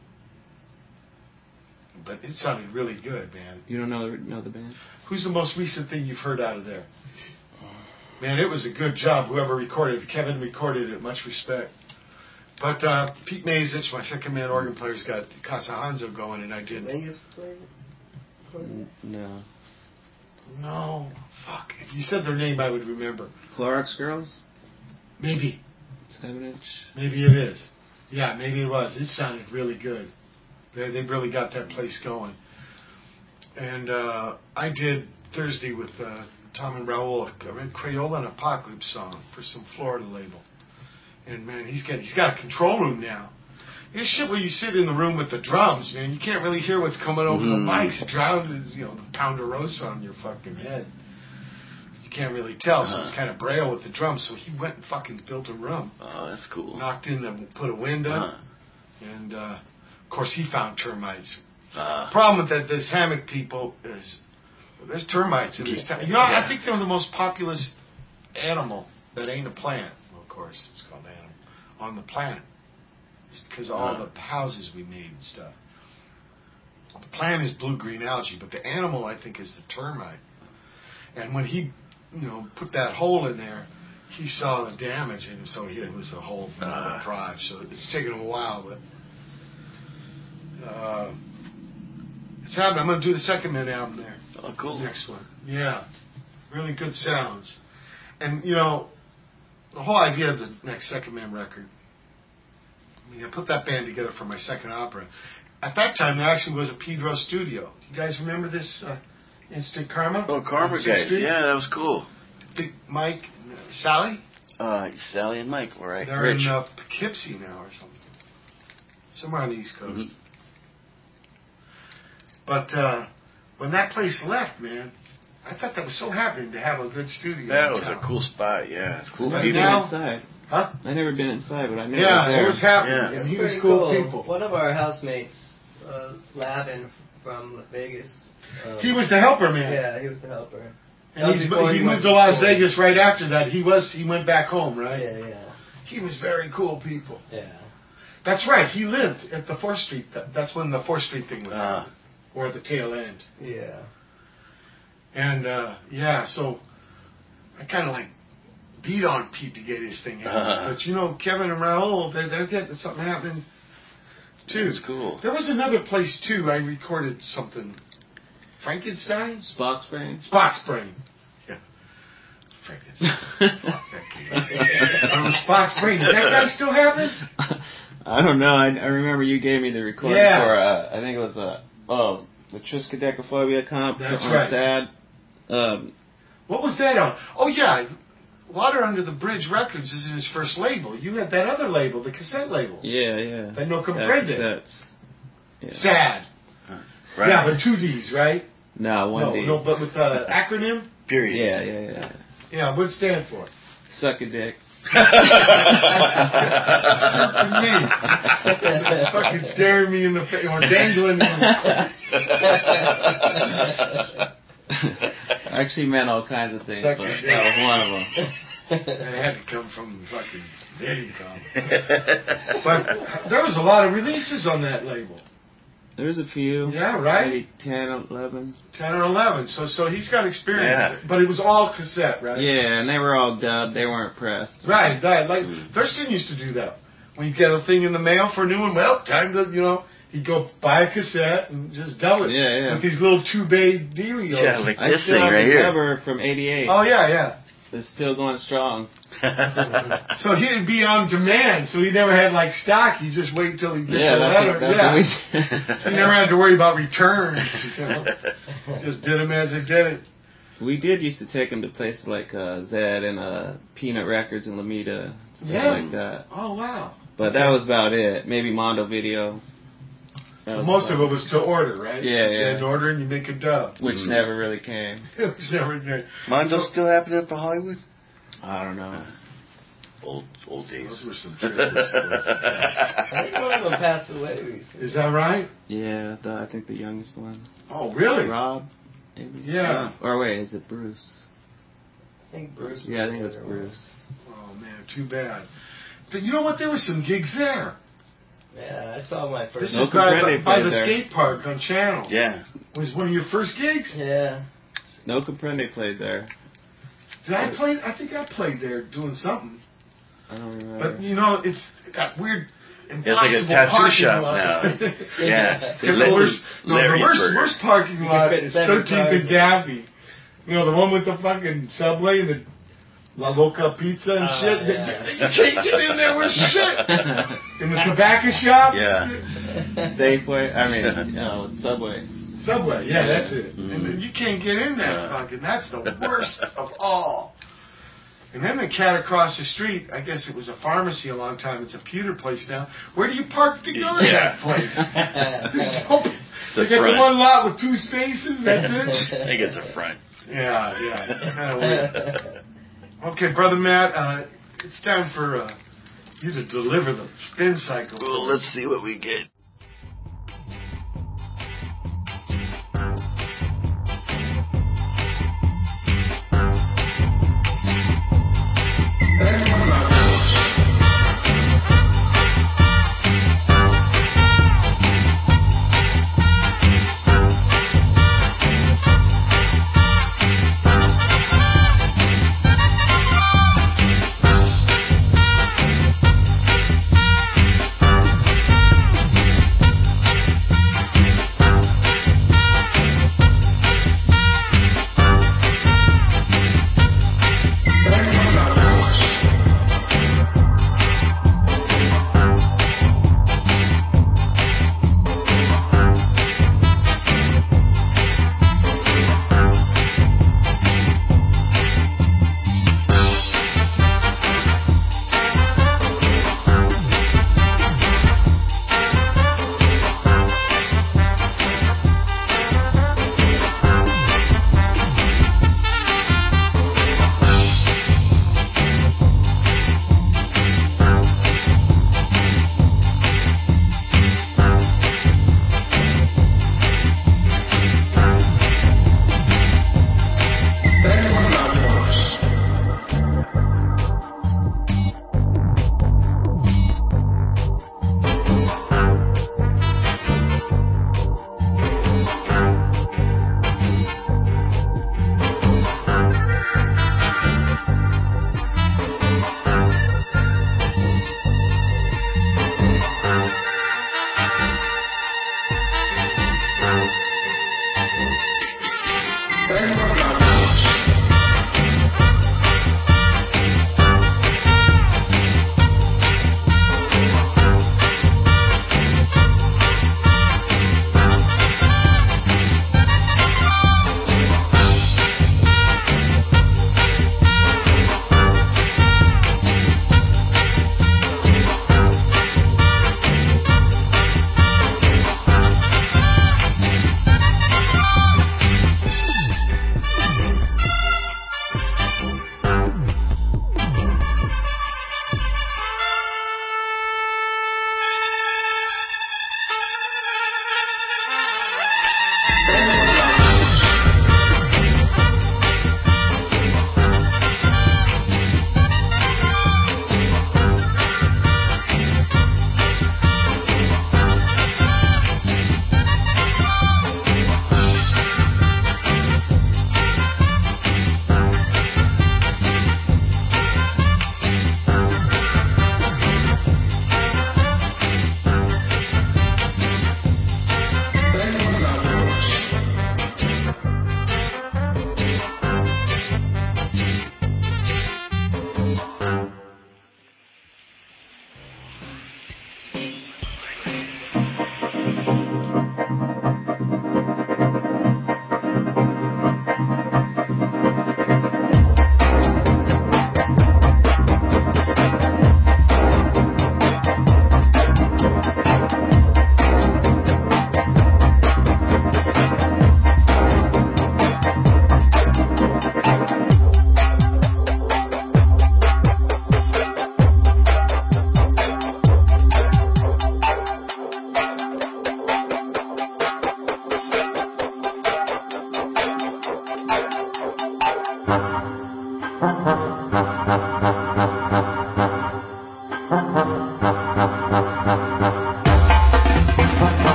Speaker 1: but it sounded really good, man.
Speaker 4: You don't know the, know the band?
Speaker 1: Who's the most recent thing you've heard out of there? Man, it was a good job. Whoever recorded it, Kevin recorded it. Much respect. But uh, Pete Mazich, my second man organ player, has got Casa Hanzo going, and I did.
Speaker 3: Vegas played?
Speaker 4: N- No.
Speaker 1: No, fuck. If you said their name, I would remember.
Speaker 4: Clorox Girls?
Speaker 1: Maybe.
Speaker 4: Seven inch?
Speaker 1: Maybe it is. Yeah, maybe it was. It sounded really good. They they really got that place going. And uh, I did Thursday with uh, Tom and Raul a Crayola and Apocalypse song for some Florida label. And man, he's got he's got a control room now. This shit where you sit in the room with the drums, man, you can't really hear what's coming over
Speaker 2: Mhm.
Speaker 1: the mics. It drowns, you know, the Ponderosa on your fucking head. You can't really tell, so it's
Speaker 2: Uh-huh.
Speaker 1: kind of braille with the drums. So he went and fucking built a room.
Speaker 2: Oh, that's cool.
Speaker 1: Knocked in and put a window,
Speaker 2: Uh,
Speaker 1: and uh, of course he found termites.
Speaker 2: uh,
Speaker 1: Problem with that, this hammock people is there's termites in this
Speaker 2: Yeah.
Speaker 1: town. You know, I
Speaker 2: Yeah.
Speaker 1: think they're the most populous animal that ain't a plant. Well, of course, it's called animal on the planet. It's because of all
Speaker 2: Uh.
Speaker 1: the houses we made and stuff. The plant is blue-green algae, but the animal, I think, is the termite. And when he, you know, put that hole in there, he saw the damage, and so he, it was a whole another
Speaker 2: Uh.
Speaker 1: project. So it's taken him a while, but uh, it's happening. I'm going to do the Second Man album there.
Speaker 2: oh, cool.
Speaker 1: The next one. Yeah. Really good sounds. And, you know, the whole idea of the next Second Man record, I mean, I put that band together for my second opera. At that time, there actually was a Pedro studio. You guys remember this uh, Instant Karma?
Speaker 2: Oh, Karma
Speaker 1: on Sixth
Speaker 2: guys.
Speaker 1: Street?
Speaker 2: Yeah, that was cool.
Speaker 1: Big Mike, Sally.
Speaker 2: Uh, Sally and Mike, all right.
Speaker 1: They're
Speaker 2: Rich.
Speaker 1: in uh, Poughkeepsie now or something. Somewhere on the East Coast.
Speaker 2: Mhm.
Speaker 1: But uh, when that place left, man, I thought that was so happening to have a good studio.
Speaker 2: That
Speaker 1: in
Speaker 2: was
Speaker 1: town.
Speaker 2: a cool spot, yeah. Cool
Speaker 1: But
Speaker 4: I've
Speaker 2: people.
Speaker 4: been
Speaker 1: now-
Speaker 4: inside.
Speaker 1: Huh?
Speaker 4: I never been inside, but I know
Speaker 1: Yeah,
Speaker 4: it
Speaker 1: it
Speaker 4: was
Speaker 1: was
Speaker 4: there.
Speaker 1: happening.
Speaker 2: Yeah.
Speaker 3: It
Speaker 1: And
Speaker 3: was
Speaker 1: he was
Speaker 3: pretty
Speaker 1: cool
Speaker 3: cool.
Speaker 1: people.
Speaker 3: One of our housemates, uh, Lavin from Vegas. Um,
Speaker 1: He was the helper man.
Speaker 3: Yeah, he was the helper. That
Speaker 1: And
Speaker 3: was
Speaker 1: he's,
Speaker 3: before
Speaker 1: he
Speaker 3: he
Speaker 1: moved
Speaker 3: went
Speaker 1: to
Speaker 3: to
Speaker 1: Las
Speaker 3: school.
Speaker 1: Vegas right after that. He was he went back home, right?
Speaker 3: Yeah, yeah,
Speaker 1: He was very cool people.
Speaker 3: yeah.
Speaker 1: That's right. He lived at the fourth Street. That- That's when the fourth Street thing was,
Speaker 2: Ah.
Speaker 1: happening, or the tail end.
Speaker 3: Yeah.
Speaker 1: And uh, yeah, so I kind of like beat on Pete to get his thing out.
Speaker 2: Uh-huh.
Speaker 1: But you know, Kevin and Raul, they, they're getting something happening too.
Speaker 2: That's cool.
Speaker 1: There was another place too. I recorded something. Frankenstein,
Speaker 4: Spock's brain.
Speaker 1: Spock's Brain. Yeah, Frankenstein. Fuck that kid. From Spock's Brain. Does that guy still have it?
Speaker 4: I don't know. I, I remember you gave me the recording
Speaker 1: Yeah.
Speaker 4: for, uh, I think it was, uh, oh, the Triskaidekaphobia comp
Speaker 1: That's
Speaker 4: on
Speaker 1: right.
Speaker 4: Sad. Um,
Speaker 1: What was that on? Oh yeah, Water Under the Bridge Records is his first label. You had that other label, the cassette label.
Speaker 4: yeah, yeah.
Speaker 1: That no
Speaker 4: Sad
Speaker 1: comprende.
Speaker 4: cassettes. Yeah.
Speaker 1: Sad.
Speaker 2: Right.
Speaker 1: Yeah, but two D's, right?
Speaker 4: No, one
Speaker 1: no,
Speaker 4: D.
Speaker 1: no, but with the acronym.
Speaker 2: Period.
Speaker 4: Yeah, yeah, yeah.
Speaker 1: Yeah, what it stand for?
Speaker 4: Suck a dick.
Speaker 1: For me, fucking staring me in the face or dangling.
Speaker 4: I actually meant all kinds of things,
Speaker 1: Suck
Speaker 4: but
Speaker 1: a dick.
Speaker 4: that was one of them.
Speaker 1: And it had to come from the fucking Diddy come. But there was a lot of releases on that label.
Speaker 4: There was a few.
Speaker 1: Yeah, right.
Speaker 4: Maybe ten, eleven.
Speaker 1: Ten or eleven. So, so he's got experience.
Speaker 2: Yeah.
Speaker 1: But it was all cassette, right?
Speaker 4: Yeah, and they were all dubbed. They weren't pressed.
Speaker 1: Right, right. Like Thurston used to do that. When you get a thing in the mail for a new one, well, time to, you know, he'd go buy a cassette and just dub it.
Speaker 4: Yeah, yeah.
Speaker 1: With these little two-bay dealios.
Speaker 2: Yeah, like
Speaker 4: I
Speaker 2: this
Speaker 4: still
Speaker 2: thing
Speaker 4: have
Speaker 2: right
Speaker 4: the
Speaker 2: here.
Speaker 4: cover from eighty-eight.
Speaker 1: Oh, yeah, yeah.
Speaker 4: It's still going strong.
Speaker 1: So he'd be on demand, so he never had, like, stock. He just wait until he get
Speaker 4: Yeah,
Speaker 1: the
Speaker 4: that's
Speaker 1: letter.
Speaker 4: what, that's
Speaker 1: yeah.
Speaker 4: what we
Speaker 1: So he never had to worry about returns, you know. Just did them as they did it.
Speaker 4: We did used to take them to places like uh, Zed and uh, Peanut Records in Lomita, stuff
Speaker 1: Yeah.
Speaker 4: like that.
Speaker 1: Oh, wow.
Speaker 4: But that was about it. Maybe Mondo Video. That was
Speaker 1: Most of
Speaker 4: about
Speaker 1: it was to order, right?
Speaker 4: Yeah,
Speaker 1: You
Speaker 4: yeah.
Speaker 1: had to order and you make a dub.
Speaker 4: Which
Speaker 2: Mm.
Speaker 4: never really came.
Speaker 1: It was never good.
Speaker 2: Mondo
Speaker 1: So-
Speaker 2: still happening up in Hollywood?
Speaker 4: I don't know.
Speaker 2: Old old days.
Speaker 1: Those were some trippers.
Speaker 3: I think one of them passed away recently.
Speaker 1: Is that right?
Speaker 4: Yeah, the, I think the youngest one.
Speaker 1: Oh, really?
Speaker 4: Rob, maybe?
Speaker 1: Yeah.
Speaker 4: Or wait, is it Bruce?
Speaker 3: I think Bruce.
Speaker 4: Yeah, I think
Speaker 3: was
Speaker 4: it's
Speaker 3: there.
Speaker 4: Bruce.
Speaker 1: Oh, man, too bad. But you know what? There were some gigs there.
Speaker 3: Yeah, I saw my first.
Speaker 1: This
Speaker 4: No
Speaker 1: is by, by,
Speaker 4: Comprende
Speaker 1: by
Speaker 4: played
Speaker 1: the
Speaker 4: there.
Speaker 1: skate park on Channel.
Speaker 2: Yeah.
Speaker 1: Was one of your first gigs?
Speaker 3: Yeah.
Speaker 4: No Comprende played there.
Speaker 1: Did I play? I think I played there doing something.
Speaker 4: I don't remember.
Speaker 1: But, you know, it's that weird,
Speaker 2: It's
Speaker 1: impossible
Speaker 2: like a tattoo
Speaker 1: parking
Speaker 2: shop
Speaker 1: lot.
Speaker 2: now. Yeah.
Speaker 1: It's got the worst, no, the
Speaker 2: Larry's
Speaker 1: worst,
Speaker 2: Burger.
Speaker 1: worst parking lot
Speaker 3: fit
Speaker 1: is
Speaker 3: seven
Speaker 1: thirteenth
Speaker 3: cars
Speaker 1: and
Speaker 3: in.
Speaker 1: Gaffney. You know, the one with the fucking Subway and the La Loca Pizza and
Speaker 3: Oh,
Speaker 1: shit.
Speaker 3: yeah.
Speaker 1: You can't get in there with shit. In the tobacco shop?
Speaker 2: Yeah.
Speaker 4: Safeway, I mean, no, it's Subway.
Speaker 1: Subway, yeah, that's it.
Speaker 2: Mhm.
Speaker 1: And then you can't get in there,
Speaker 2: Yeah.
Speaker 1: fucking. That's the worst of all. And then the cat across the street, I guess it was a pharmacy a long time. It's a pewter place now. Where do you park to go to
Speaker 2: Yeah.
Speaker 1: that place? There's no,
Speaker 2: The
Speaker 1: they got
Speaker 2: front.
Speaker 1: the one lot with two spaces. That's it.
Speaker 2: I think it's a front.
Speaker 1: Yeah, yeah. It's kind of weird. Okay, brother Matt, uh, it's time for uh, you to deliver the spin cycle.
Speaker 2: Well, let's see what we get.
Speaker 7: Thank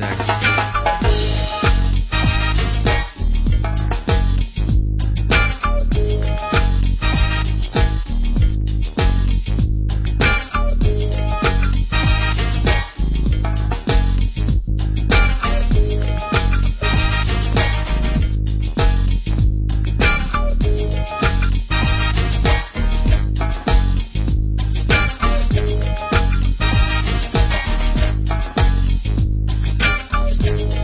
Speaker 8: next.
Speaker 7: Thank you.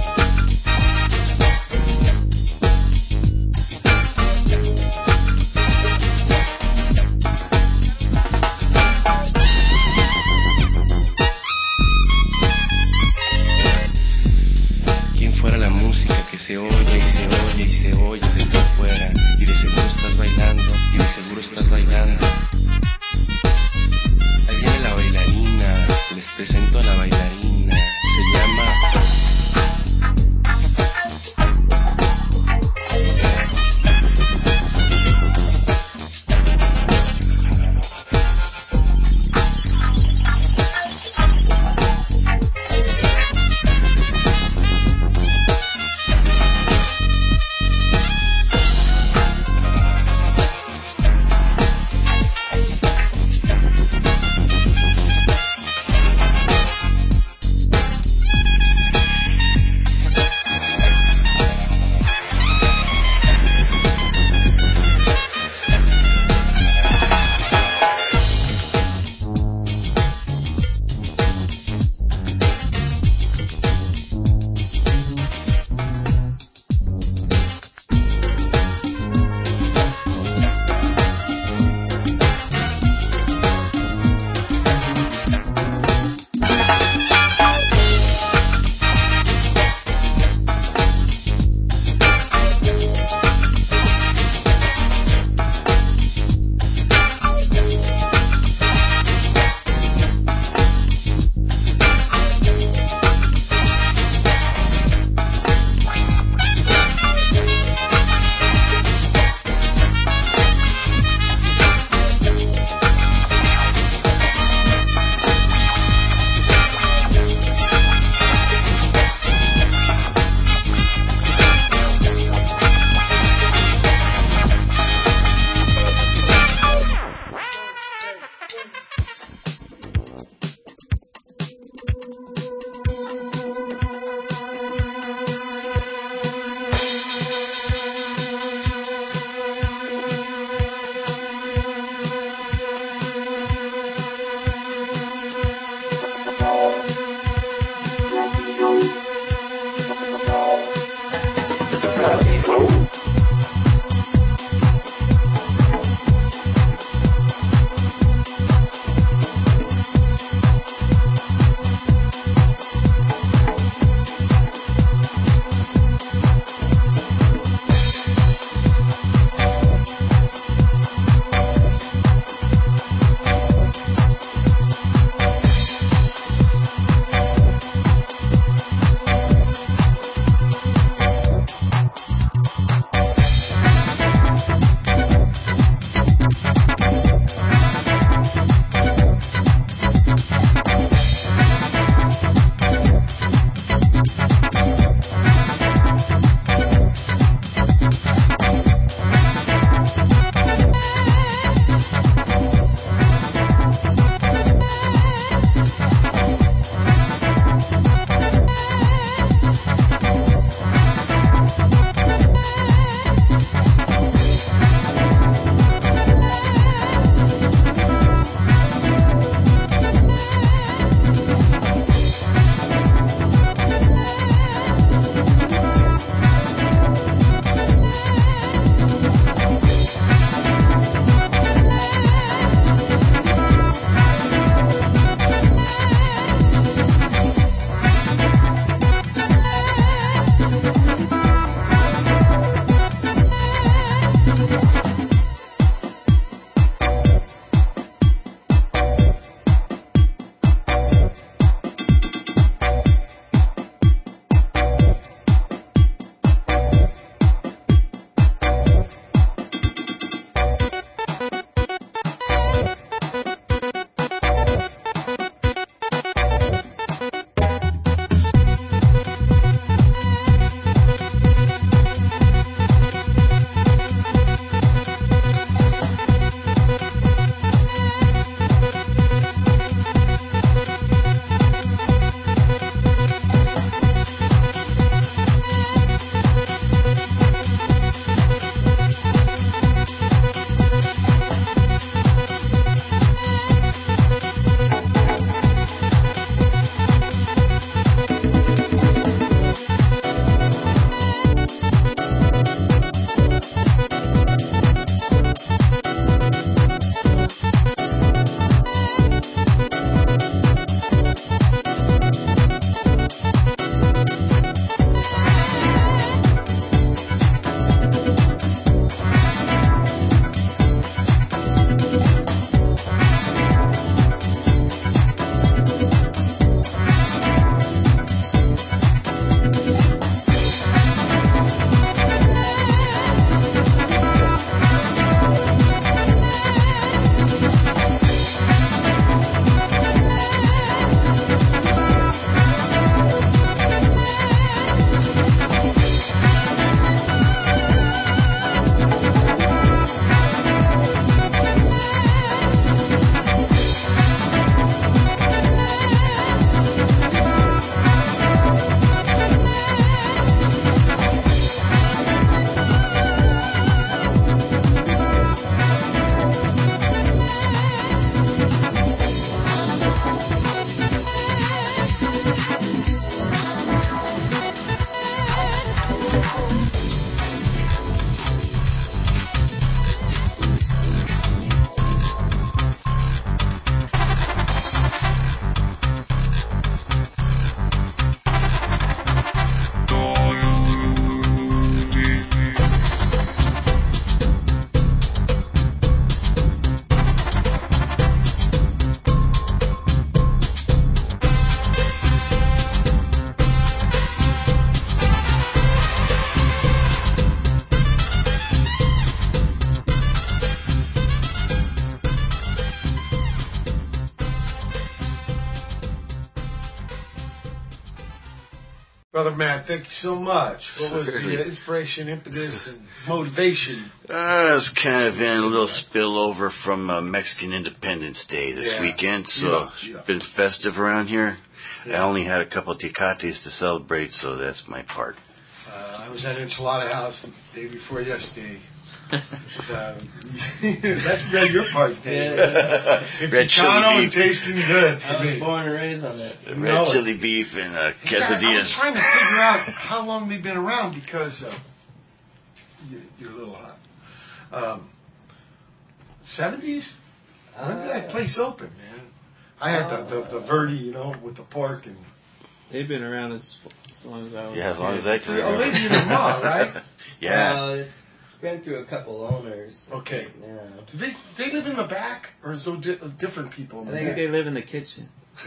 Speaker 1: Brother Matt, thank you so much. What was
Speaker 2: Certainly.
Speaker 1: the inspiration, impetus, and motivation?
Speaker 2: Uh, it's kind of in a little spillover from uh, Mexican Independence Day this
Speaker 1: Yeah.
Speaker 2: weekend, so
Speaker 1: Yeah,
Speaker 2: it's
Speaker 1: yeah.
Speaker 2: been festive around here.
Speaker 1: Yeah.
Speaker 2: I only had a couple of tecates to celebrate, so that's my part.
Speaker 1: Uh, I was at Enchilada House the day before yesterday. uh, that's really your part, Dave.
Speaker 3: Yeah.
Speaker 1: It's
Speaker 2: Red chili
Speaker 1: Chicano and
Speaker 2: beef.
Speaker 1: tasting good for
Speaker 3: I was
Speaker 1: me.
Speaker 3: born and raised on that.
Speaker 2: Red
Speaker 1: know it.
Speaker 2: chili beef and uh,
Speaker 1: In fact, I
Speaker 2: quesadillas.
Speaker 1: was trying to figure out how long they've been around because uh, you, you're a little hot. Um, seventies? When did that place open, man? I had the, the, the Verdi, you know, with the pork and...
Speaker 4: They've been around as, as long as I was.
Speaker 2: Yeah, as long as I can
Speaker 1: A
Speaker 2: remember.
Speaker 1: lady and her mom, right?
Speaker 2: Yeah.
Speaker 3: Well, it's been through a couple owners.
Speaker 1: Okay.
Speaker 3: Yeah.
Speaker 1: Do they they live in the back, or is there di- different people in
Speaker 4: I
Speaker 1: the
Speaker 4: think
Speaker 1: back?
Speaker 4: they live in the kitchen.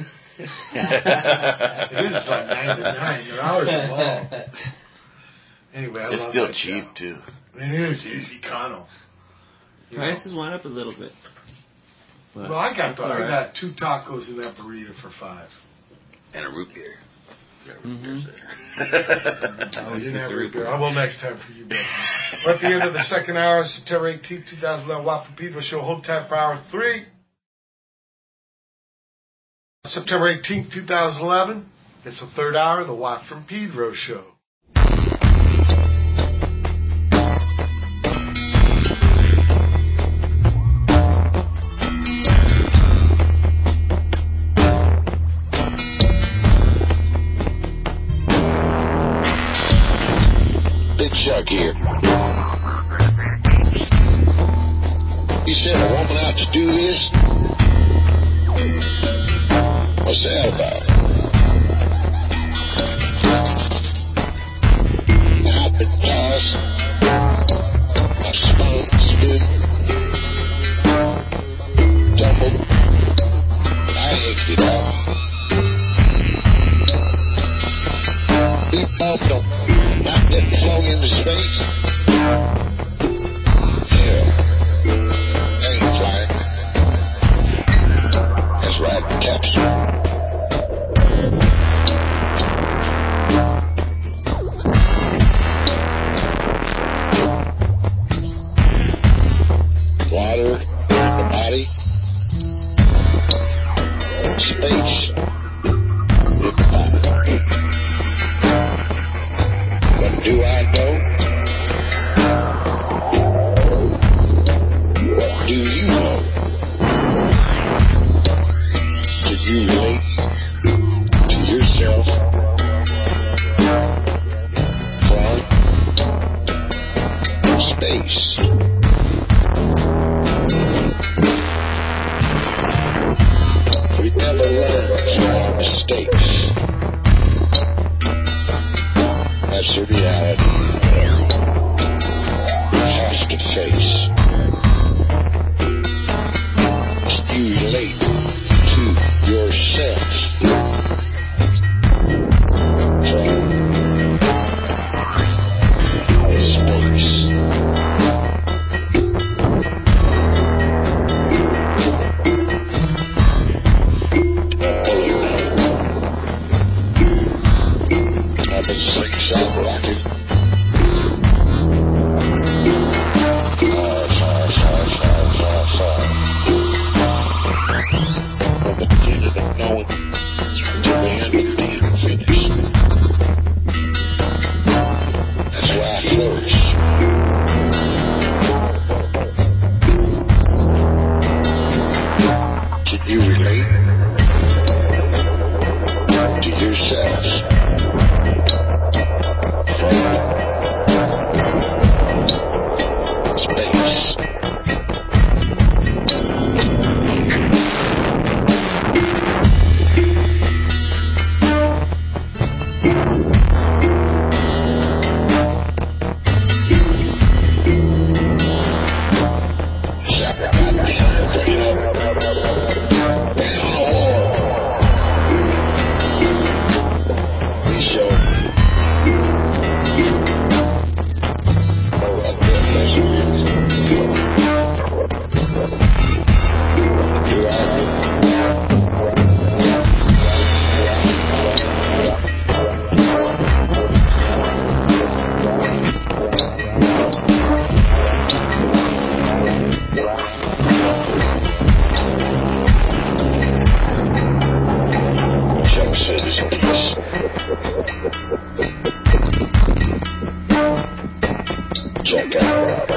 Speaker 1: It is like nine to nine. Your hours are long. Anyway, I
Speaker 2: It's
Speaker 1: love
Speaker 2: still
Speaker 1: that
Speaker 2: cheap,
Speaker 1: job.
Speaker 2: too.
Speaker 1: It is. It is Econo. You know?
Speaker 4: Prices went up a little bit. But
Speaker 1: Well, I got
Speaker 4: it's
Speaker 1: the,
Speaker 4: all
Speaker 1: I
Speaker 4: right.
Speaker 1: got two tacos in that burrito for five.
Speaker 2: And a root beer. Yeah, root
Speaker 4: Mhm.
Speaker 2: beer's there.
Speaker 1: I didn't have root beer. I will next time for you, baby. We're at the end of the second hour, September eighteenth, twenty eleven, Watt from Pedro Show. Hold time for hour three. September eighteenth, twenty eleven. It's the third hour of the Watt from Pedro Show.
Speaker 8: Big Chuck here. You sent a woman out to do this? What's that about? I've been lost. My spoon's been doubled. I ached it up. We both don't. Not getting flung into space. Hell, I ain't flying. That's right, capsule. Water, the body, space, in the body. What do I know? What do you know? Can you relate to yourself from space? We never learn from our mistakes. That's the reality we have to face. Can you relate to yourself from space? I've been slingshot rocking. Far, far, far, far, far, far. From the beginning of knowing to the end of being finished. That's where I flourish. Can you relate to yourself from Check out.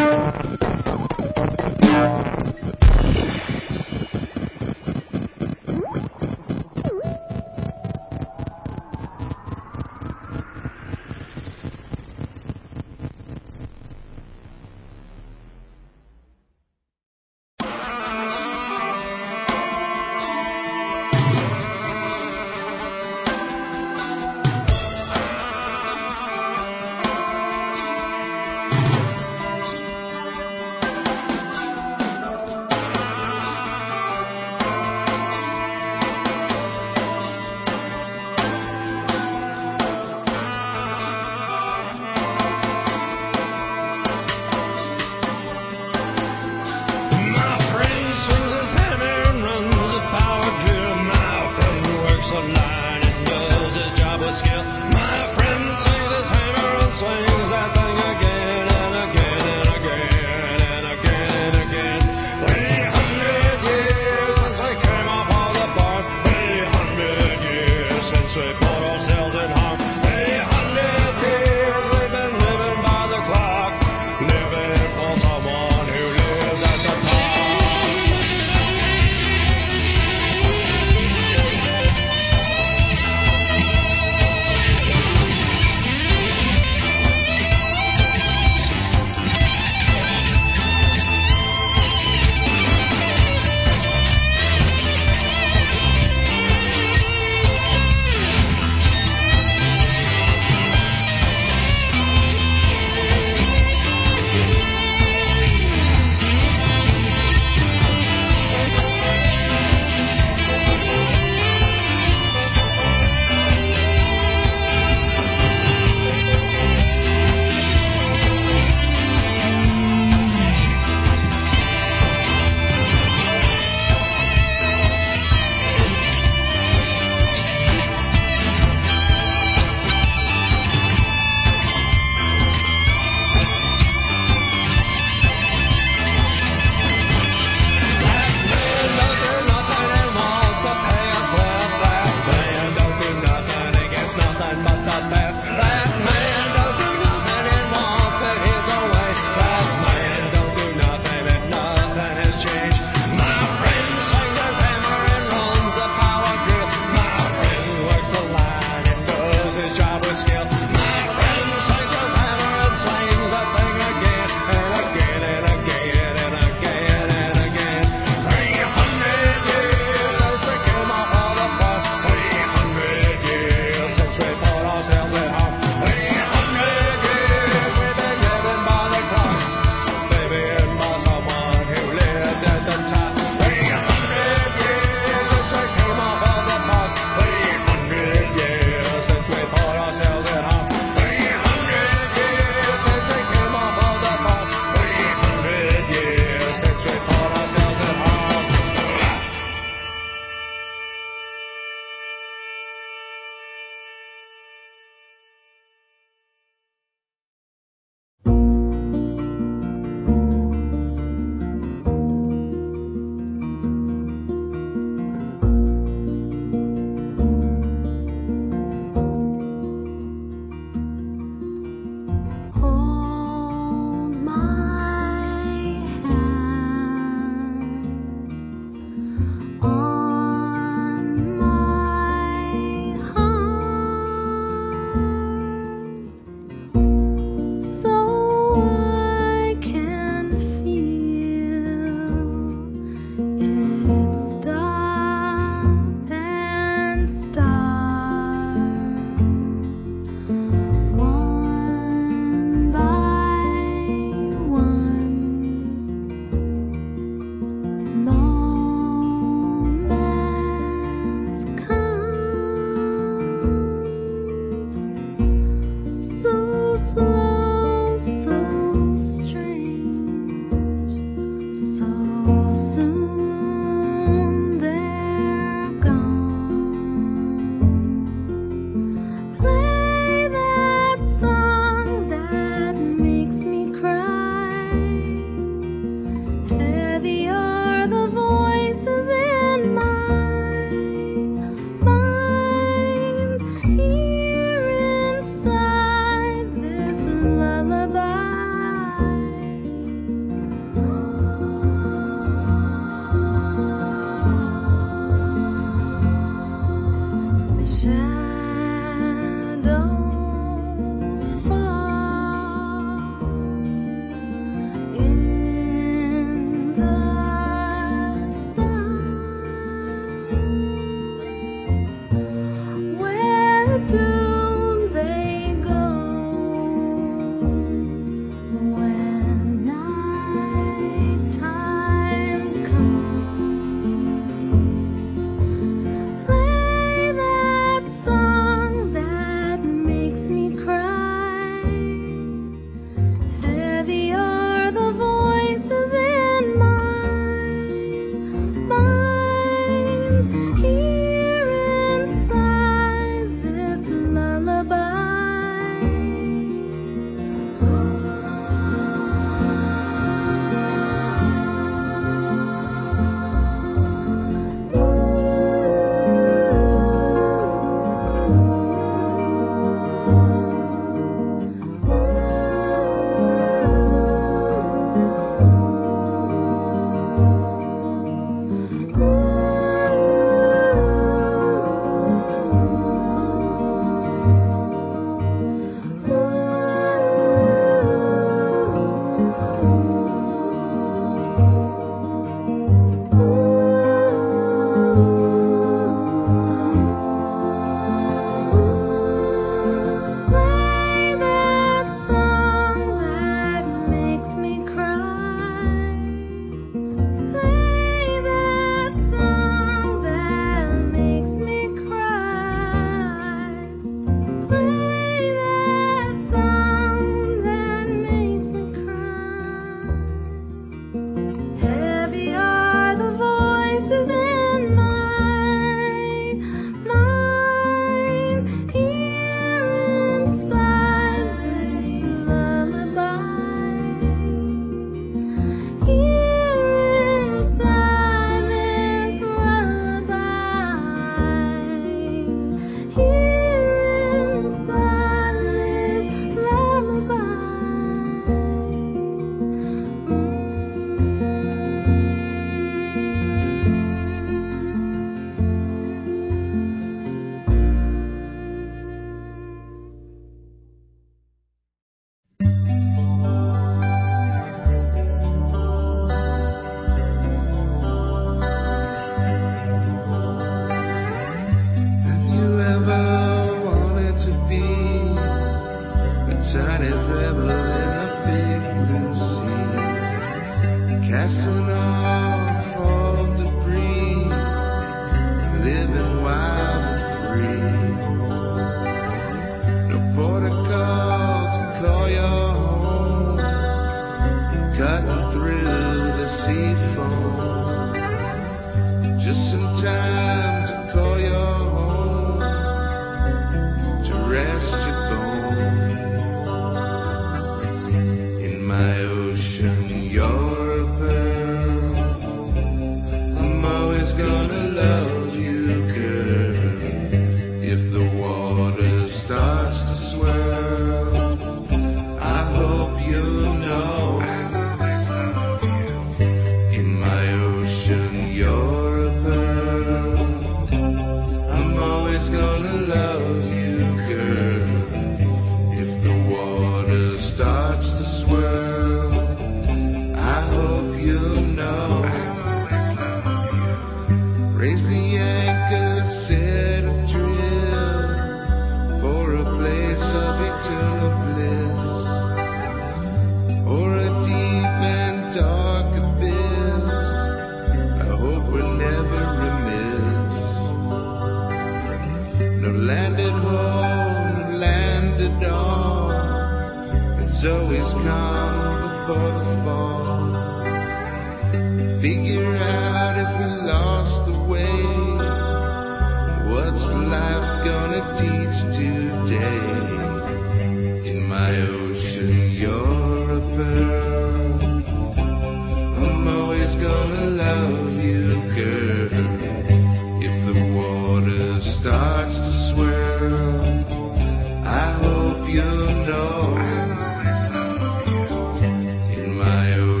Speaker 9: My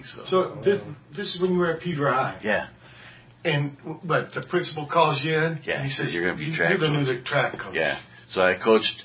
Speaker 2: so.
Speaker 1: So this, this is when you were at Pedro High.
Speaker 2: Yeah.
Speaker 1: And but the principal calls you in.
Speaker 2: Yeah,
Speaker 1: And he says
Speaker 2: you're gonna be
Speaker 1: "You-
Speaker 2: track
Speaker 1: You're the
Speaker 2: coach."
Speaker 1: new track coach.
Speaker 2: Yeah. So I coached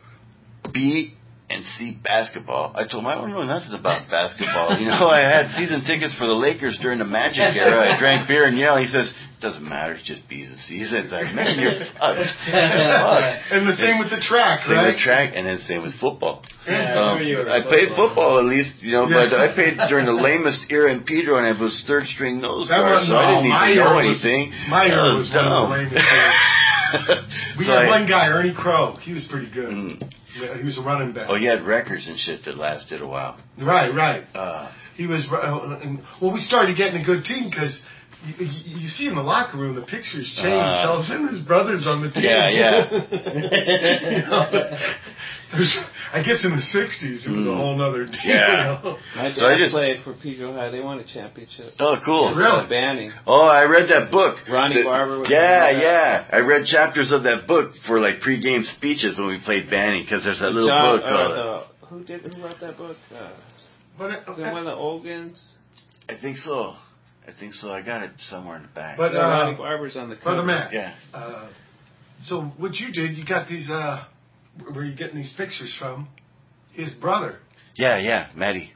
Speaker 2: B and C basketball. I told him I don't know nothing about basketball. You know, I had season tickets for the Lakers during the Magic era. I drank beer and yelled. He says, "Doesn't matter. It's just B's and C's." I said, "Man, you're fucked." fucked.
Speaker 1: And the same with the track,
Speaker 2: Same
Speaker 1: right?
Speaker 2: with track, and then same with football.
Speaker 3: Yeah,
Speaker 2: Um,
Speaker 3: I remember you were
Speaker 2: I played football at least, you know,
Speaker 1: Yeah.
Speaker 2: but I played during the lamest era in Pedro, and I was third string nose
Speaker 1: That
Speaker 2: guard,
Speaker 1: was-
Speaker 2: so I
Speaker 1: no,
Speaker 2: didn't
Speaker 1: my
Speaker 2: even know
Speaker 1: era was-
Speaker 2: anything.
Speaker 1: My
Speaker 2: That
Speaker 1: era was one of the
Speaker 2: dumb.
Speaker 1: lamest eras. We
Speaker 2: So
Speaker 1: had
Speaker 2: I-
Speaker 1: one guy, Ernie Crow. He was pretty good.
Speaker 2: Mm.
Speaker 1: Yeah, he was a running back.
Speaker 2: Oh, he had records and shit that lasted a while.
Speaker 1: Right, right.
Speaker 2: Uh,
Speaker 1: He was. Uh, and, well, we started getting a good team because you, you, you see in the locker room the pictures change.
Speaker 2: Uh,
Speaker 1: All of a sudden, there's brothers on the team.
Speaker 2: Yeah, yeah.
Speaker 1: You know, there's, I guess in the sixties it was a
Speaker 2: Mm.
Speaker 1: whole nother deal.
Speaker 2: Yeah.
Speaker 1: You know?
Speaker 4: My dad
Speaker 2: So I just-
Speaker 4: played for Pedro High. They won a championship.
Speaker 2: oh, cool.
Speaker 1: Really?
Speaker 4: Uh, Banning.
Speaker 2: Oh, I read that book.
Speaker 4: Ronnie
Speaker 2: The-
Speaker 4: Barber was
Speaker 2: Yeah,
Speaker 4: in that.
Speaker 2: yeah. I read chapters of that book for like pre-game speeches when we played Banning, because there's that little
Speaker 4: John,
Speaker 2: book called.
Speaker 4: uh, the, who did? Who wrote that book? Uh,
Speaker 1: But it,
Speaker 4: was it one of the Ogans?
Speaker 2: I think so. I think so. I got it somewhere in the back.
Speaker 1: But,
Speaker 4: Yeah,
Speaker 1: uh,
Speaker 4: Ronnie Barber's on the cover.
Speaker 1: Brother Matt.
Speaker 2: yeah.
Speaker 1: Uh, so what you did, you got these. Uh, where you getting these pictures from? His brother.
Speaker 2: Yeah, yeah. Matty.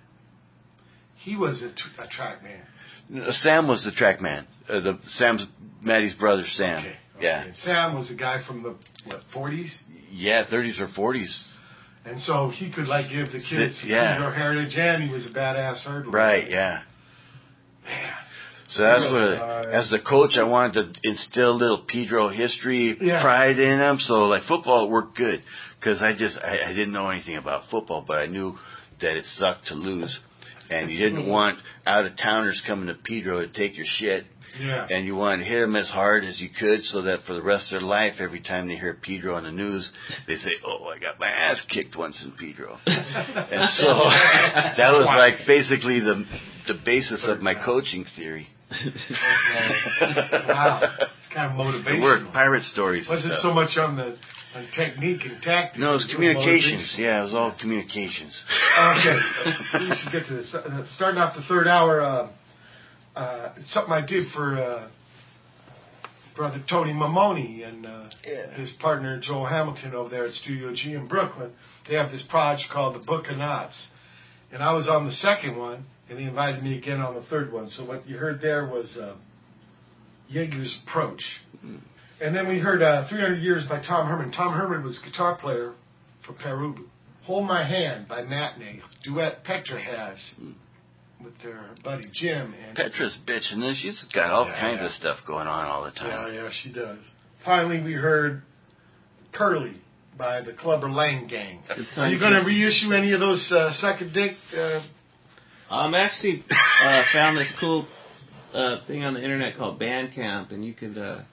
Speaker 1: He was a, tr- a track man.
Speaker 2: No, Sam was the track man. Uh, the Sam's Maddie's brother, Sam.
Speaker 1: Okay. okay.
Speaker 2: Yeah.
Speaker 1: And Sam was a guy from the what forties,
Speaker 2: Yeah, thirties or forties.
Speaker 1: and so he could like give the kids some
Speaker 2: Yeah.
Speaker 1: Pedro heritage, and he was a badass hurdler.
Speaker 2: Right. Yeah.
Speaker 1: Man.
Speaker 2: So that's
Speaker 1: Really?
Speaker 2: what,
Speaker 1: Uh,
Speaker 2: as the coach, I wanted to instill little Pedro history,
Speaker 1: Yeah.
Speaker 2: pride in them. So like football worked good because I just I, I didn't know anything about football, but I knew that it sucked to lose, and you didn't want out of towners coming to Pedro to take your shit.
Speaker 1: Yeah.
Speaker 2: And you wanted to hit them as hard as you could so that for the rest of their life, every time they hear Pedro on the news, they say, "Oh, I got my ass kicked once in Pedro." And so that was like basically the the basis of my coaching theory.
Speaker 1: Wow. It's kind of motivational.
Speaker 2: It worked. Pirate stories. and
Speaker 1: Wasn't
Speaker 2: stuff.
Speaker 1: so much on the on technique and tactics.
Speaker 2: No, it was
Speaker 1: was
Speaker 2: communications. Yeah, it was all communications.
Speaker 1: Okay. We should get to this. Uh, starting off the third hour, uh, uh, it's something I did for uh, brother Tony Mamoni and uh,
Speaker 2: Yeah.
Speaker 1: his partner Joel Hamilton over there at Studio G in Brooklyn. They have this project called the Book of Knots. And I was on the second one, and they invited me again on the third one. So what you heard there was uh, Jaeger's Approach. And then we heard uh, three hundred Years by Tom Herman. Tom Herman was guitar player for Peru. Hold My Hand by Matinee. Duet Petra has with their buddy Jim. And
Speaker 2: Petra's bitching this. She's got all
Speaker 1: Yeah,
Speaker 2: kinds
Speaker 1: yeah.
Speaker 2: of stuff going on all the
Speaker 1: yeah,
Speaker 2: time.
Speaker 1: yeah, she does. Finally, we heard Curly by the Clubber Lang Gang. Are you going to reissue any of those uh, Second Dick? Uh,
Speaker 4: I'm actually uh, found this cool uh, thing on the internet called Bandcamp, and you could uh,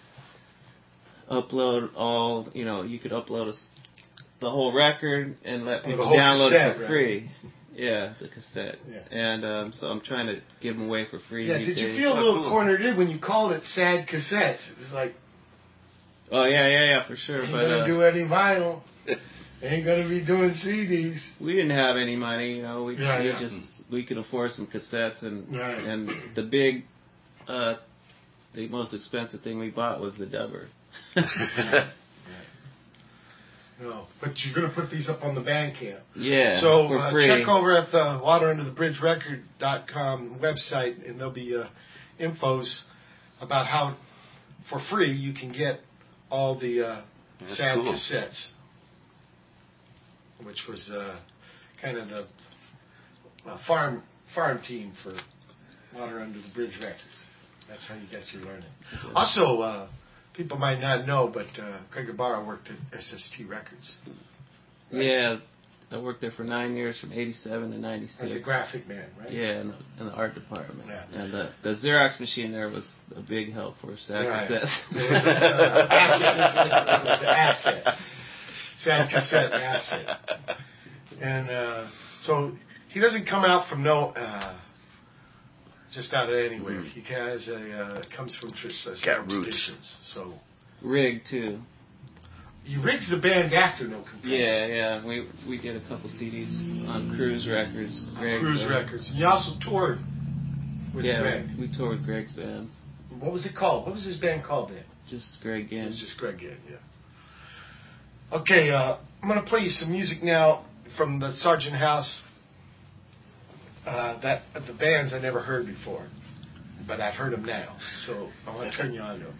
Speaker 4: upload all, you know, you could upload a s the whole record and let
Speaker 1: Oh,
Speaker 4: people
Speaker 1: the whole
Speaker 4: download
Speaker 1: cassette,
Speaker 4: it for
Speaker 1: right?
Speaker 4: free. Yeah, the cassette.
Speaker 1: Yeah.
Speaker 4: And um, so I'm trying to give them away for free.
Speaker 1: yeah,
Speaker 4: these
Speaker 1: did you
Speaker 4: days.
Speaker 1: feel a
Speaker 2: Oh,
Speaker 1: little
Speaker 2: cool.
Speaker 1: cornered in when you called it Sad Cassettes? It was like,
Speaker 4: Oh yeah, yeah, yeah, for sure.
Speaker 1: ain't
Speaker 4: But
Speaker 1: going to
Speaker 4: uh,
Speaker 1: do any vinyl. Ain't going to be doing C Ds.
Speaker 4: we didn't have any money, you know. We,
Speaker 1: Yeah,
Speaker 4: we
Speaker 1: yeah.
Speaker 4: just we could afford some cassettes, and
Speaker 1: Right.
Speaker 4: and the big, uh, the most expensive thing we bought was the Dubber.
Speaker 1: No, but you're going to put these up on the Bandcamp.
Speaker 4: Yeah,
Speaker 1: So
Speaker 4: for
Speaker 1: uh,
Speaker 4: free.
Speaker 1: check over at the water under the bridge record dot com website, and there'll be uh, infos about how, for free, you can get all the uh,
Speaker 2: That's
Speaker 1: sad
Speaker 2: cool.
Speaker 1: cassettes, which was uh, kind of the uh, farm farm team for Water Under the Bridge Records. That's how you got your learning. Also, uh, people might not know, but uh, Craig Ibarra worked at S S T Records
Speaker 4: Yeah, I worked there for nine years, from eighty-seven to ninety-six.
Speaker 1: as a graphic man, right?
Speaker 4: Yeah, in the, in the art department.
Speaker 1: Yeah.
Speaker 4: And the, the Xerox machine there was a big help for sad
Speaker 1: Right.
Speaker 4: cassettes.
Speaker 1: It was an uh, asset. It was an asset. Sad cassette asset. And uh, so he doesn't come out from no, uh, just out of anywhere.
Speaker 2: Mhm.
Speaker 1: He has a uh, comes from tr- uh,
Speaker 2: Got roots.
Speaker 1: traditions. So
Speaker 4: Rig too.
Speaker 1: You rigged the band after No Companion.
Speaker 4: Yeah, yeah. We we did a couple C Ds on Cruise Records. Greg's
Speaker 1: Cruise
Speaker 4: band.
Speaker 1: Records. And you also toured with
Speaker 4: yeah,
Speaker 1: Greg.
Speaker 4: we, we toured Greg's band.
Speaker 1: What was it called? What was his band called then?
Speaker 4: Just Greg
Speaker 1: It
Speaker 4: Ginn.
Speaker 1: was just Greg Ginn, yeah. Okay, uh, I'm going to play you some music now from the Sargent House. Uh, that the bands I never heard before, but I've heard them now. So I want to turn you on to them.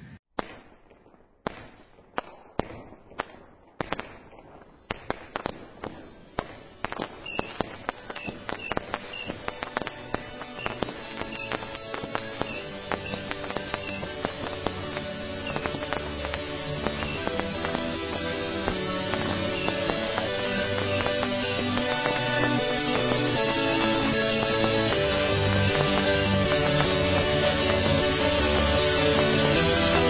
Speaker 7: Thank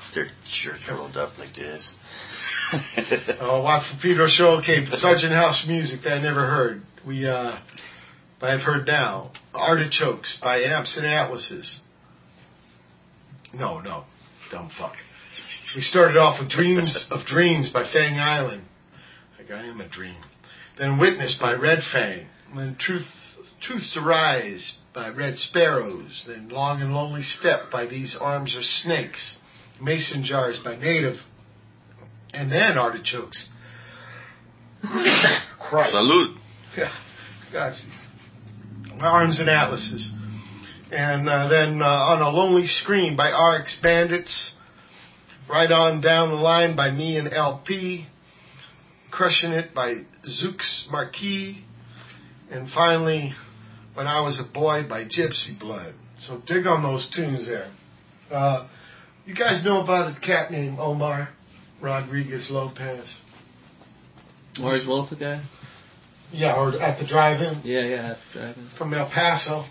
Speaker 2: Their shirts rolled up like this.
Speaker 1: Oh, Watt from Pedro show. Okay, Sergeant House music that I never heard. We, uh, but I've heard now. Artichokes by Amps and Atlases. No, no, dumb fuck. We started off with Dreams of Dreams by Fang Island. Like I am a dream. Then Witness by Red Fang. Then Truth, Truth's Arise by Red Sparrows. Then Long and Lonely Step by These Arms Are Snakes. Mason Jars by Native. And then Artichokes. Christ.
Speaker 2: Salute.
Speaker 1: Yeah. God's Arms and Atlases. And uh, then uh, On a Lonely Scream by R X Bandits. Right On Down the Line by Me and L P. Crushing It by Zooks Marquis. And finally, When I Was a Boy by Gypsy Blood. So dig on those tunes there. Uh, you guys know about a cat named Omar Rodriguez Lopez?
Speaker 4: Orange Volta guy?
Speaker 1: Yeah, or at the drive-in.
Speaker 4: Yeah, yeah, at the drive-in.
Speaker 1: From El Paso.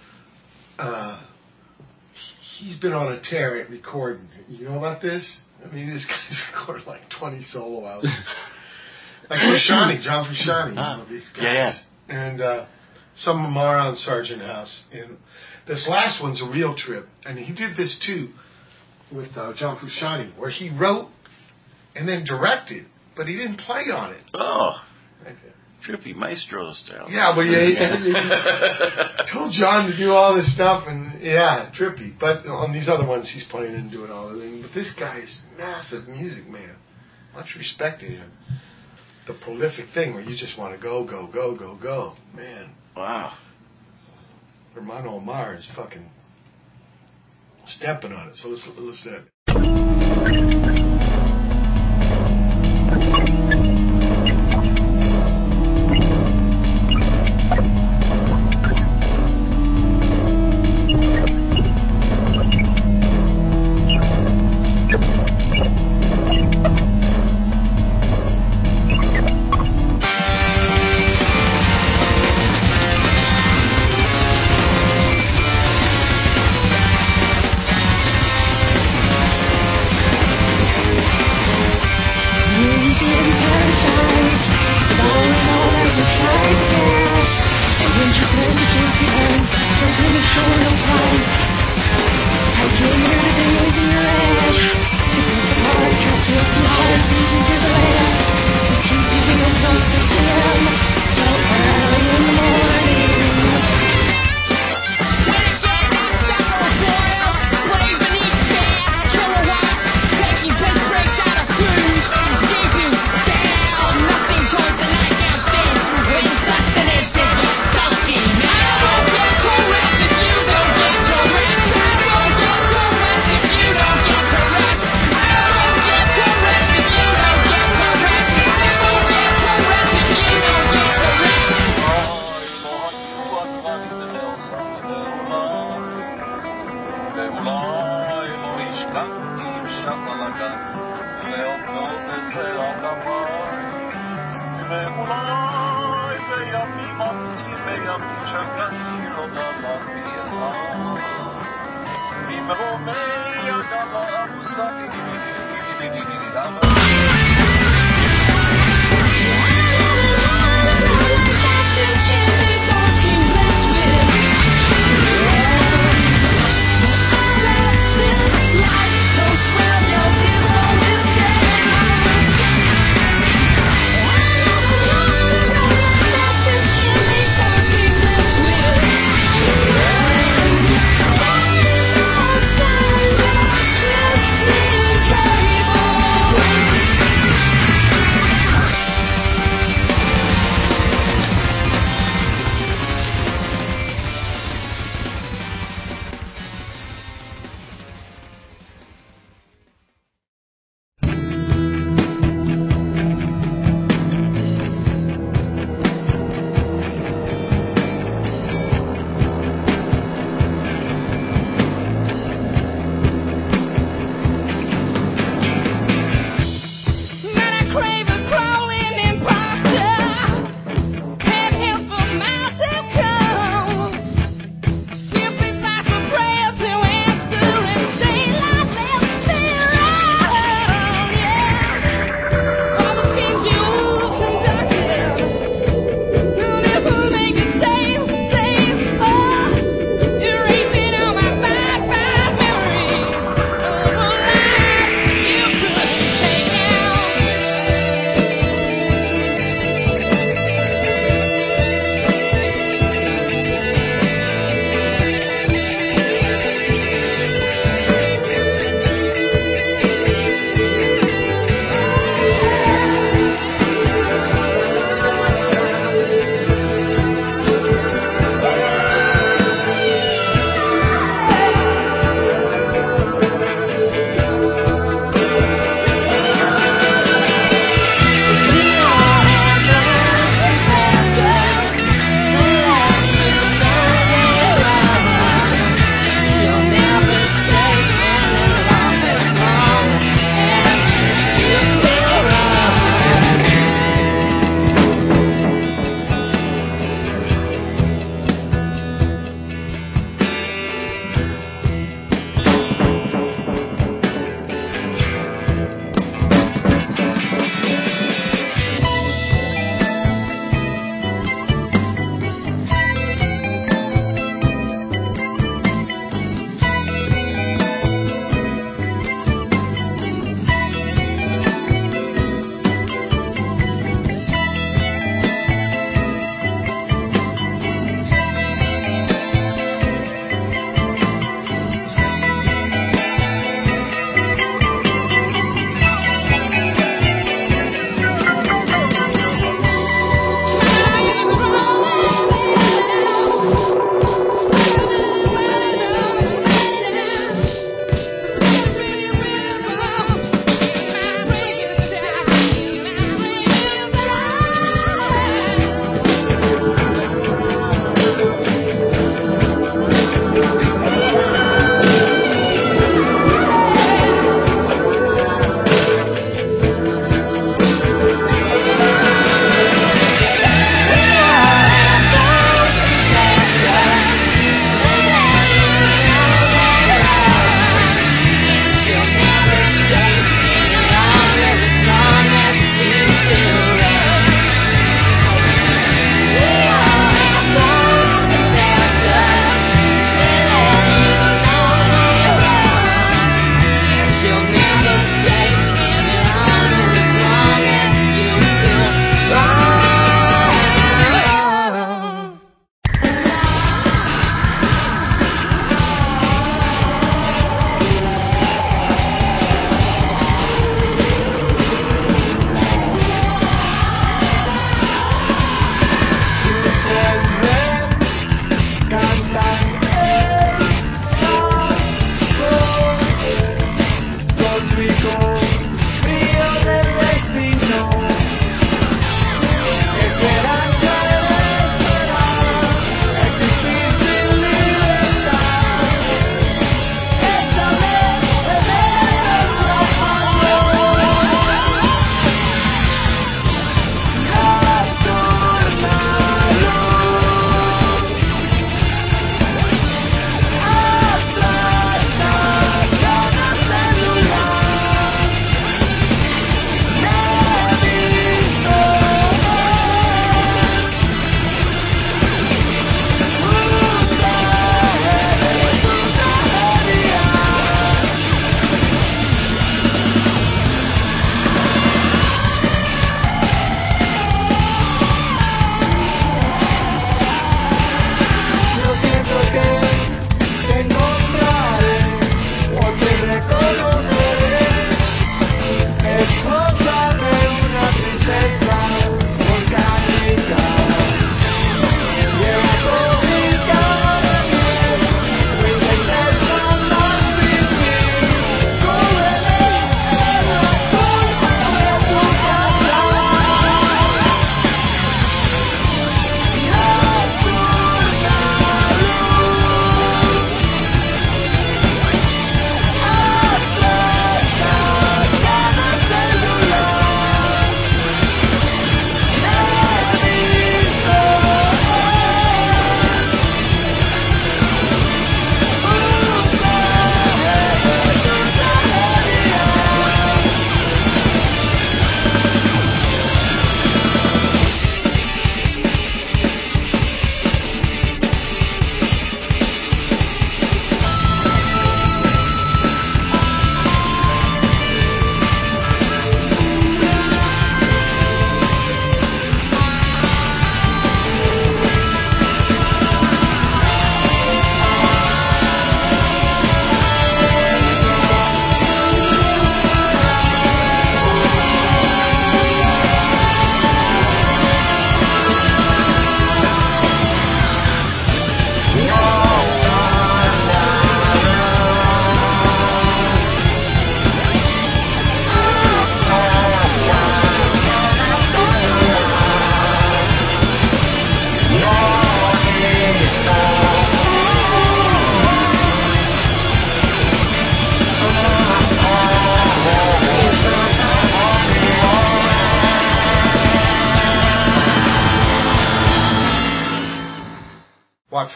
Speaker 1: Uh, he's been on a tear at recording. You know about this? I mean, this guy's recorded like twenty solo albums. Like Frusciante, John Frusciante, you know, these guys.
Speaker 2: Yeah, yeah.
Speaker 1: And uh, some of them are on Sergeant House. And this last one's a real trip. And he did this too with uh, John Frusciante, where he wrote and then directed, but he didn't play on it.
Speaker 2: Oh. Trippy Maestro style.
Speaker 1: Yeah, but yeah, he, he told John to do all this stuff, and yeah, trippy. But on these other ones, he's playing and doing all the things. But this guy is massive music, man. Much respect to him. The prolific thing where you just want to go, go, go, go, go. Man.
Speaker 2: Wow.
Speaker 1: Hermano Omar is fucking stepping on it. So let's listen to it.
Speaker 7: Yeah.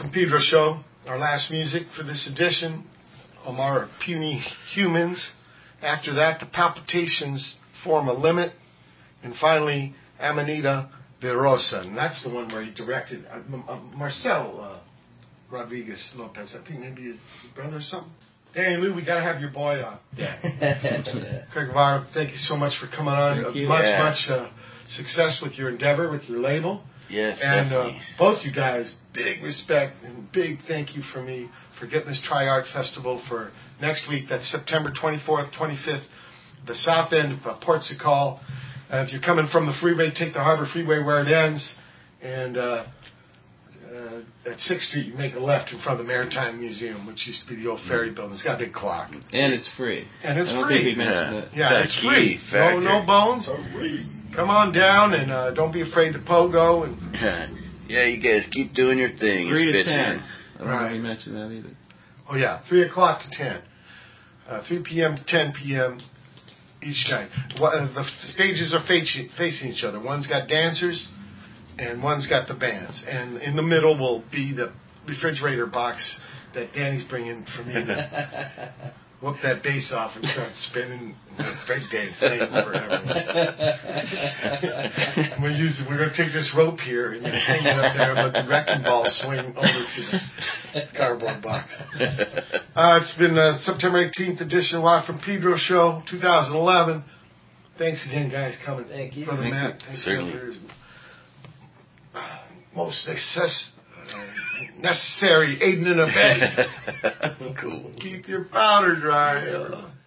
Speaker 1: from Pedro Show. Our last music for this edition, Omar Puny Humans. After that, the Palpitations Form a Limit. And finally, Amanita de Rosa. And that's the one where he directed uh, uh, Marcel uh, Rodriguez Lopez. I think maybe his, his brother or something. Danny Lou, we got to have your boy on.
Speaker 3: Yeah.
Speaker 1: Craig Guevara, thank you so much for coming on.
Speaker 4: Thank you.
Speaker 1: Much,
Speaker 2: Yeah.
Speaker 1: much uh, success with your endeavor, with your label.
Speaker 2: Yes,
Speaker 1: And uh,
Speaker 2: definitely.
Speaker 1: both you guys, big respect and big thank you for me for getting this Tri-Art Festival for next week. That's September twenty-fourth, twenty-fifth, the south end of uh, Port Sacal. Uh, if you're coming from the freeway, take the Harbor Freeway where it ends. And uh, uh, at sixth Street, you make a left in front of the Maritime Museum, which used to be the old ferry building. It's got a big clock.
Speaker 4: And it's free.
Speaker 1: And it's
Speaker 4: I don't
Speaker 1: free.
Speaker 4: think we mentioned
Speaker 2: Yeah.
Speaker 4: that.
Speaker 1: Yeah,
Speaker 2: That's
Speaker 1: it's
Speaker 2: key
Speaker 1: free. No,
Speaker 2: factor.
Speaker 1: no bones. Come on down and uh, don't be afraid to pogo. And
Speaker 2: Yeah, you guys keep doing your thing.
Speaker 4: Three to
Speaker 2: bitches.
Speaker 4: ten. I don't
Speaker 1: Right.
Speaker 4: think we mentioned that either.
Speaker 1: oh yeah, three o'clock to ten, uh, three p.m. to ten p.m. each night. What, uh, the f- stages are facing, facing each other. One's got dancers, and one's got the bands. And in the middle will be the refrigerator box that Danny's bringing for me to whoop that bass off and start spinning and break dance night for everyone. we're using, we're going to take this rope here and hang it up there and let the wrecking ball swing over to the cardboard box. Uh, it's been uh, September eighteenth edition live from Pedro Show two thousand eleven. Thanks again, guys, coming.
Speaker 3: Thank you.
Speaker 1: Brother
Speaker 4: Thank
Speaker 1: Matt. Thanks
Speaker 2: Certainly.
Speaker 1: for uh, most success, uh, necessary aiding and abetting.
Speaker 2: Cool.
Speaker 1: Keep your powder dry. Uh.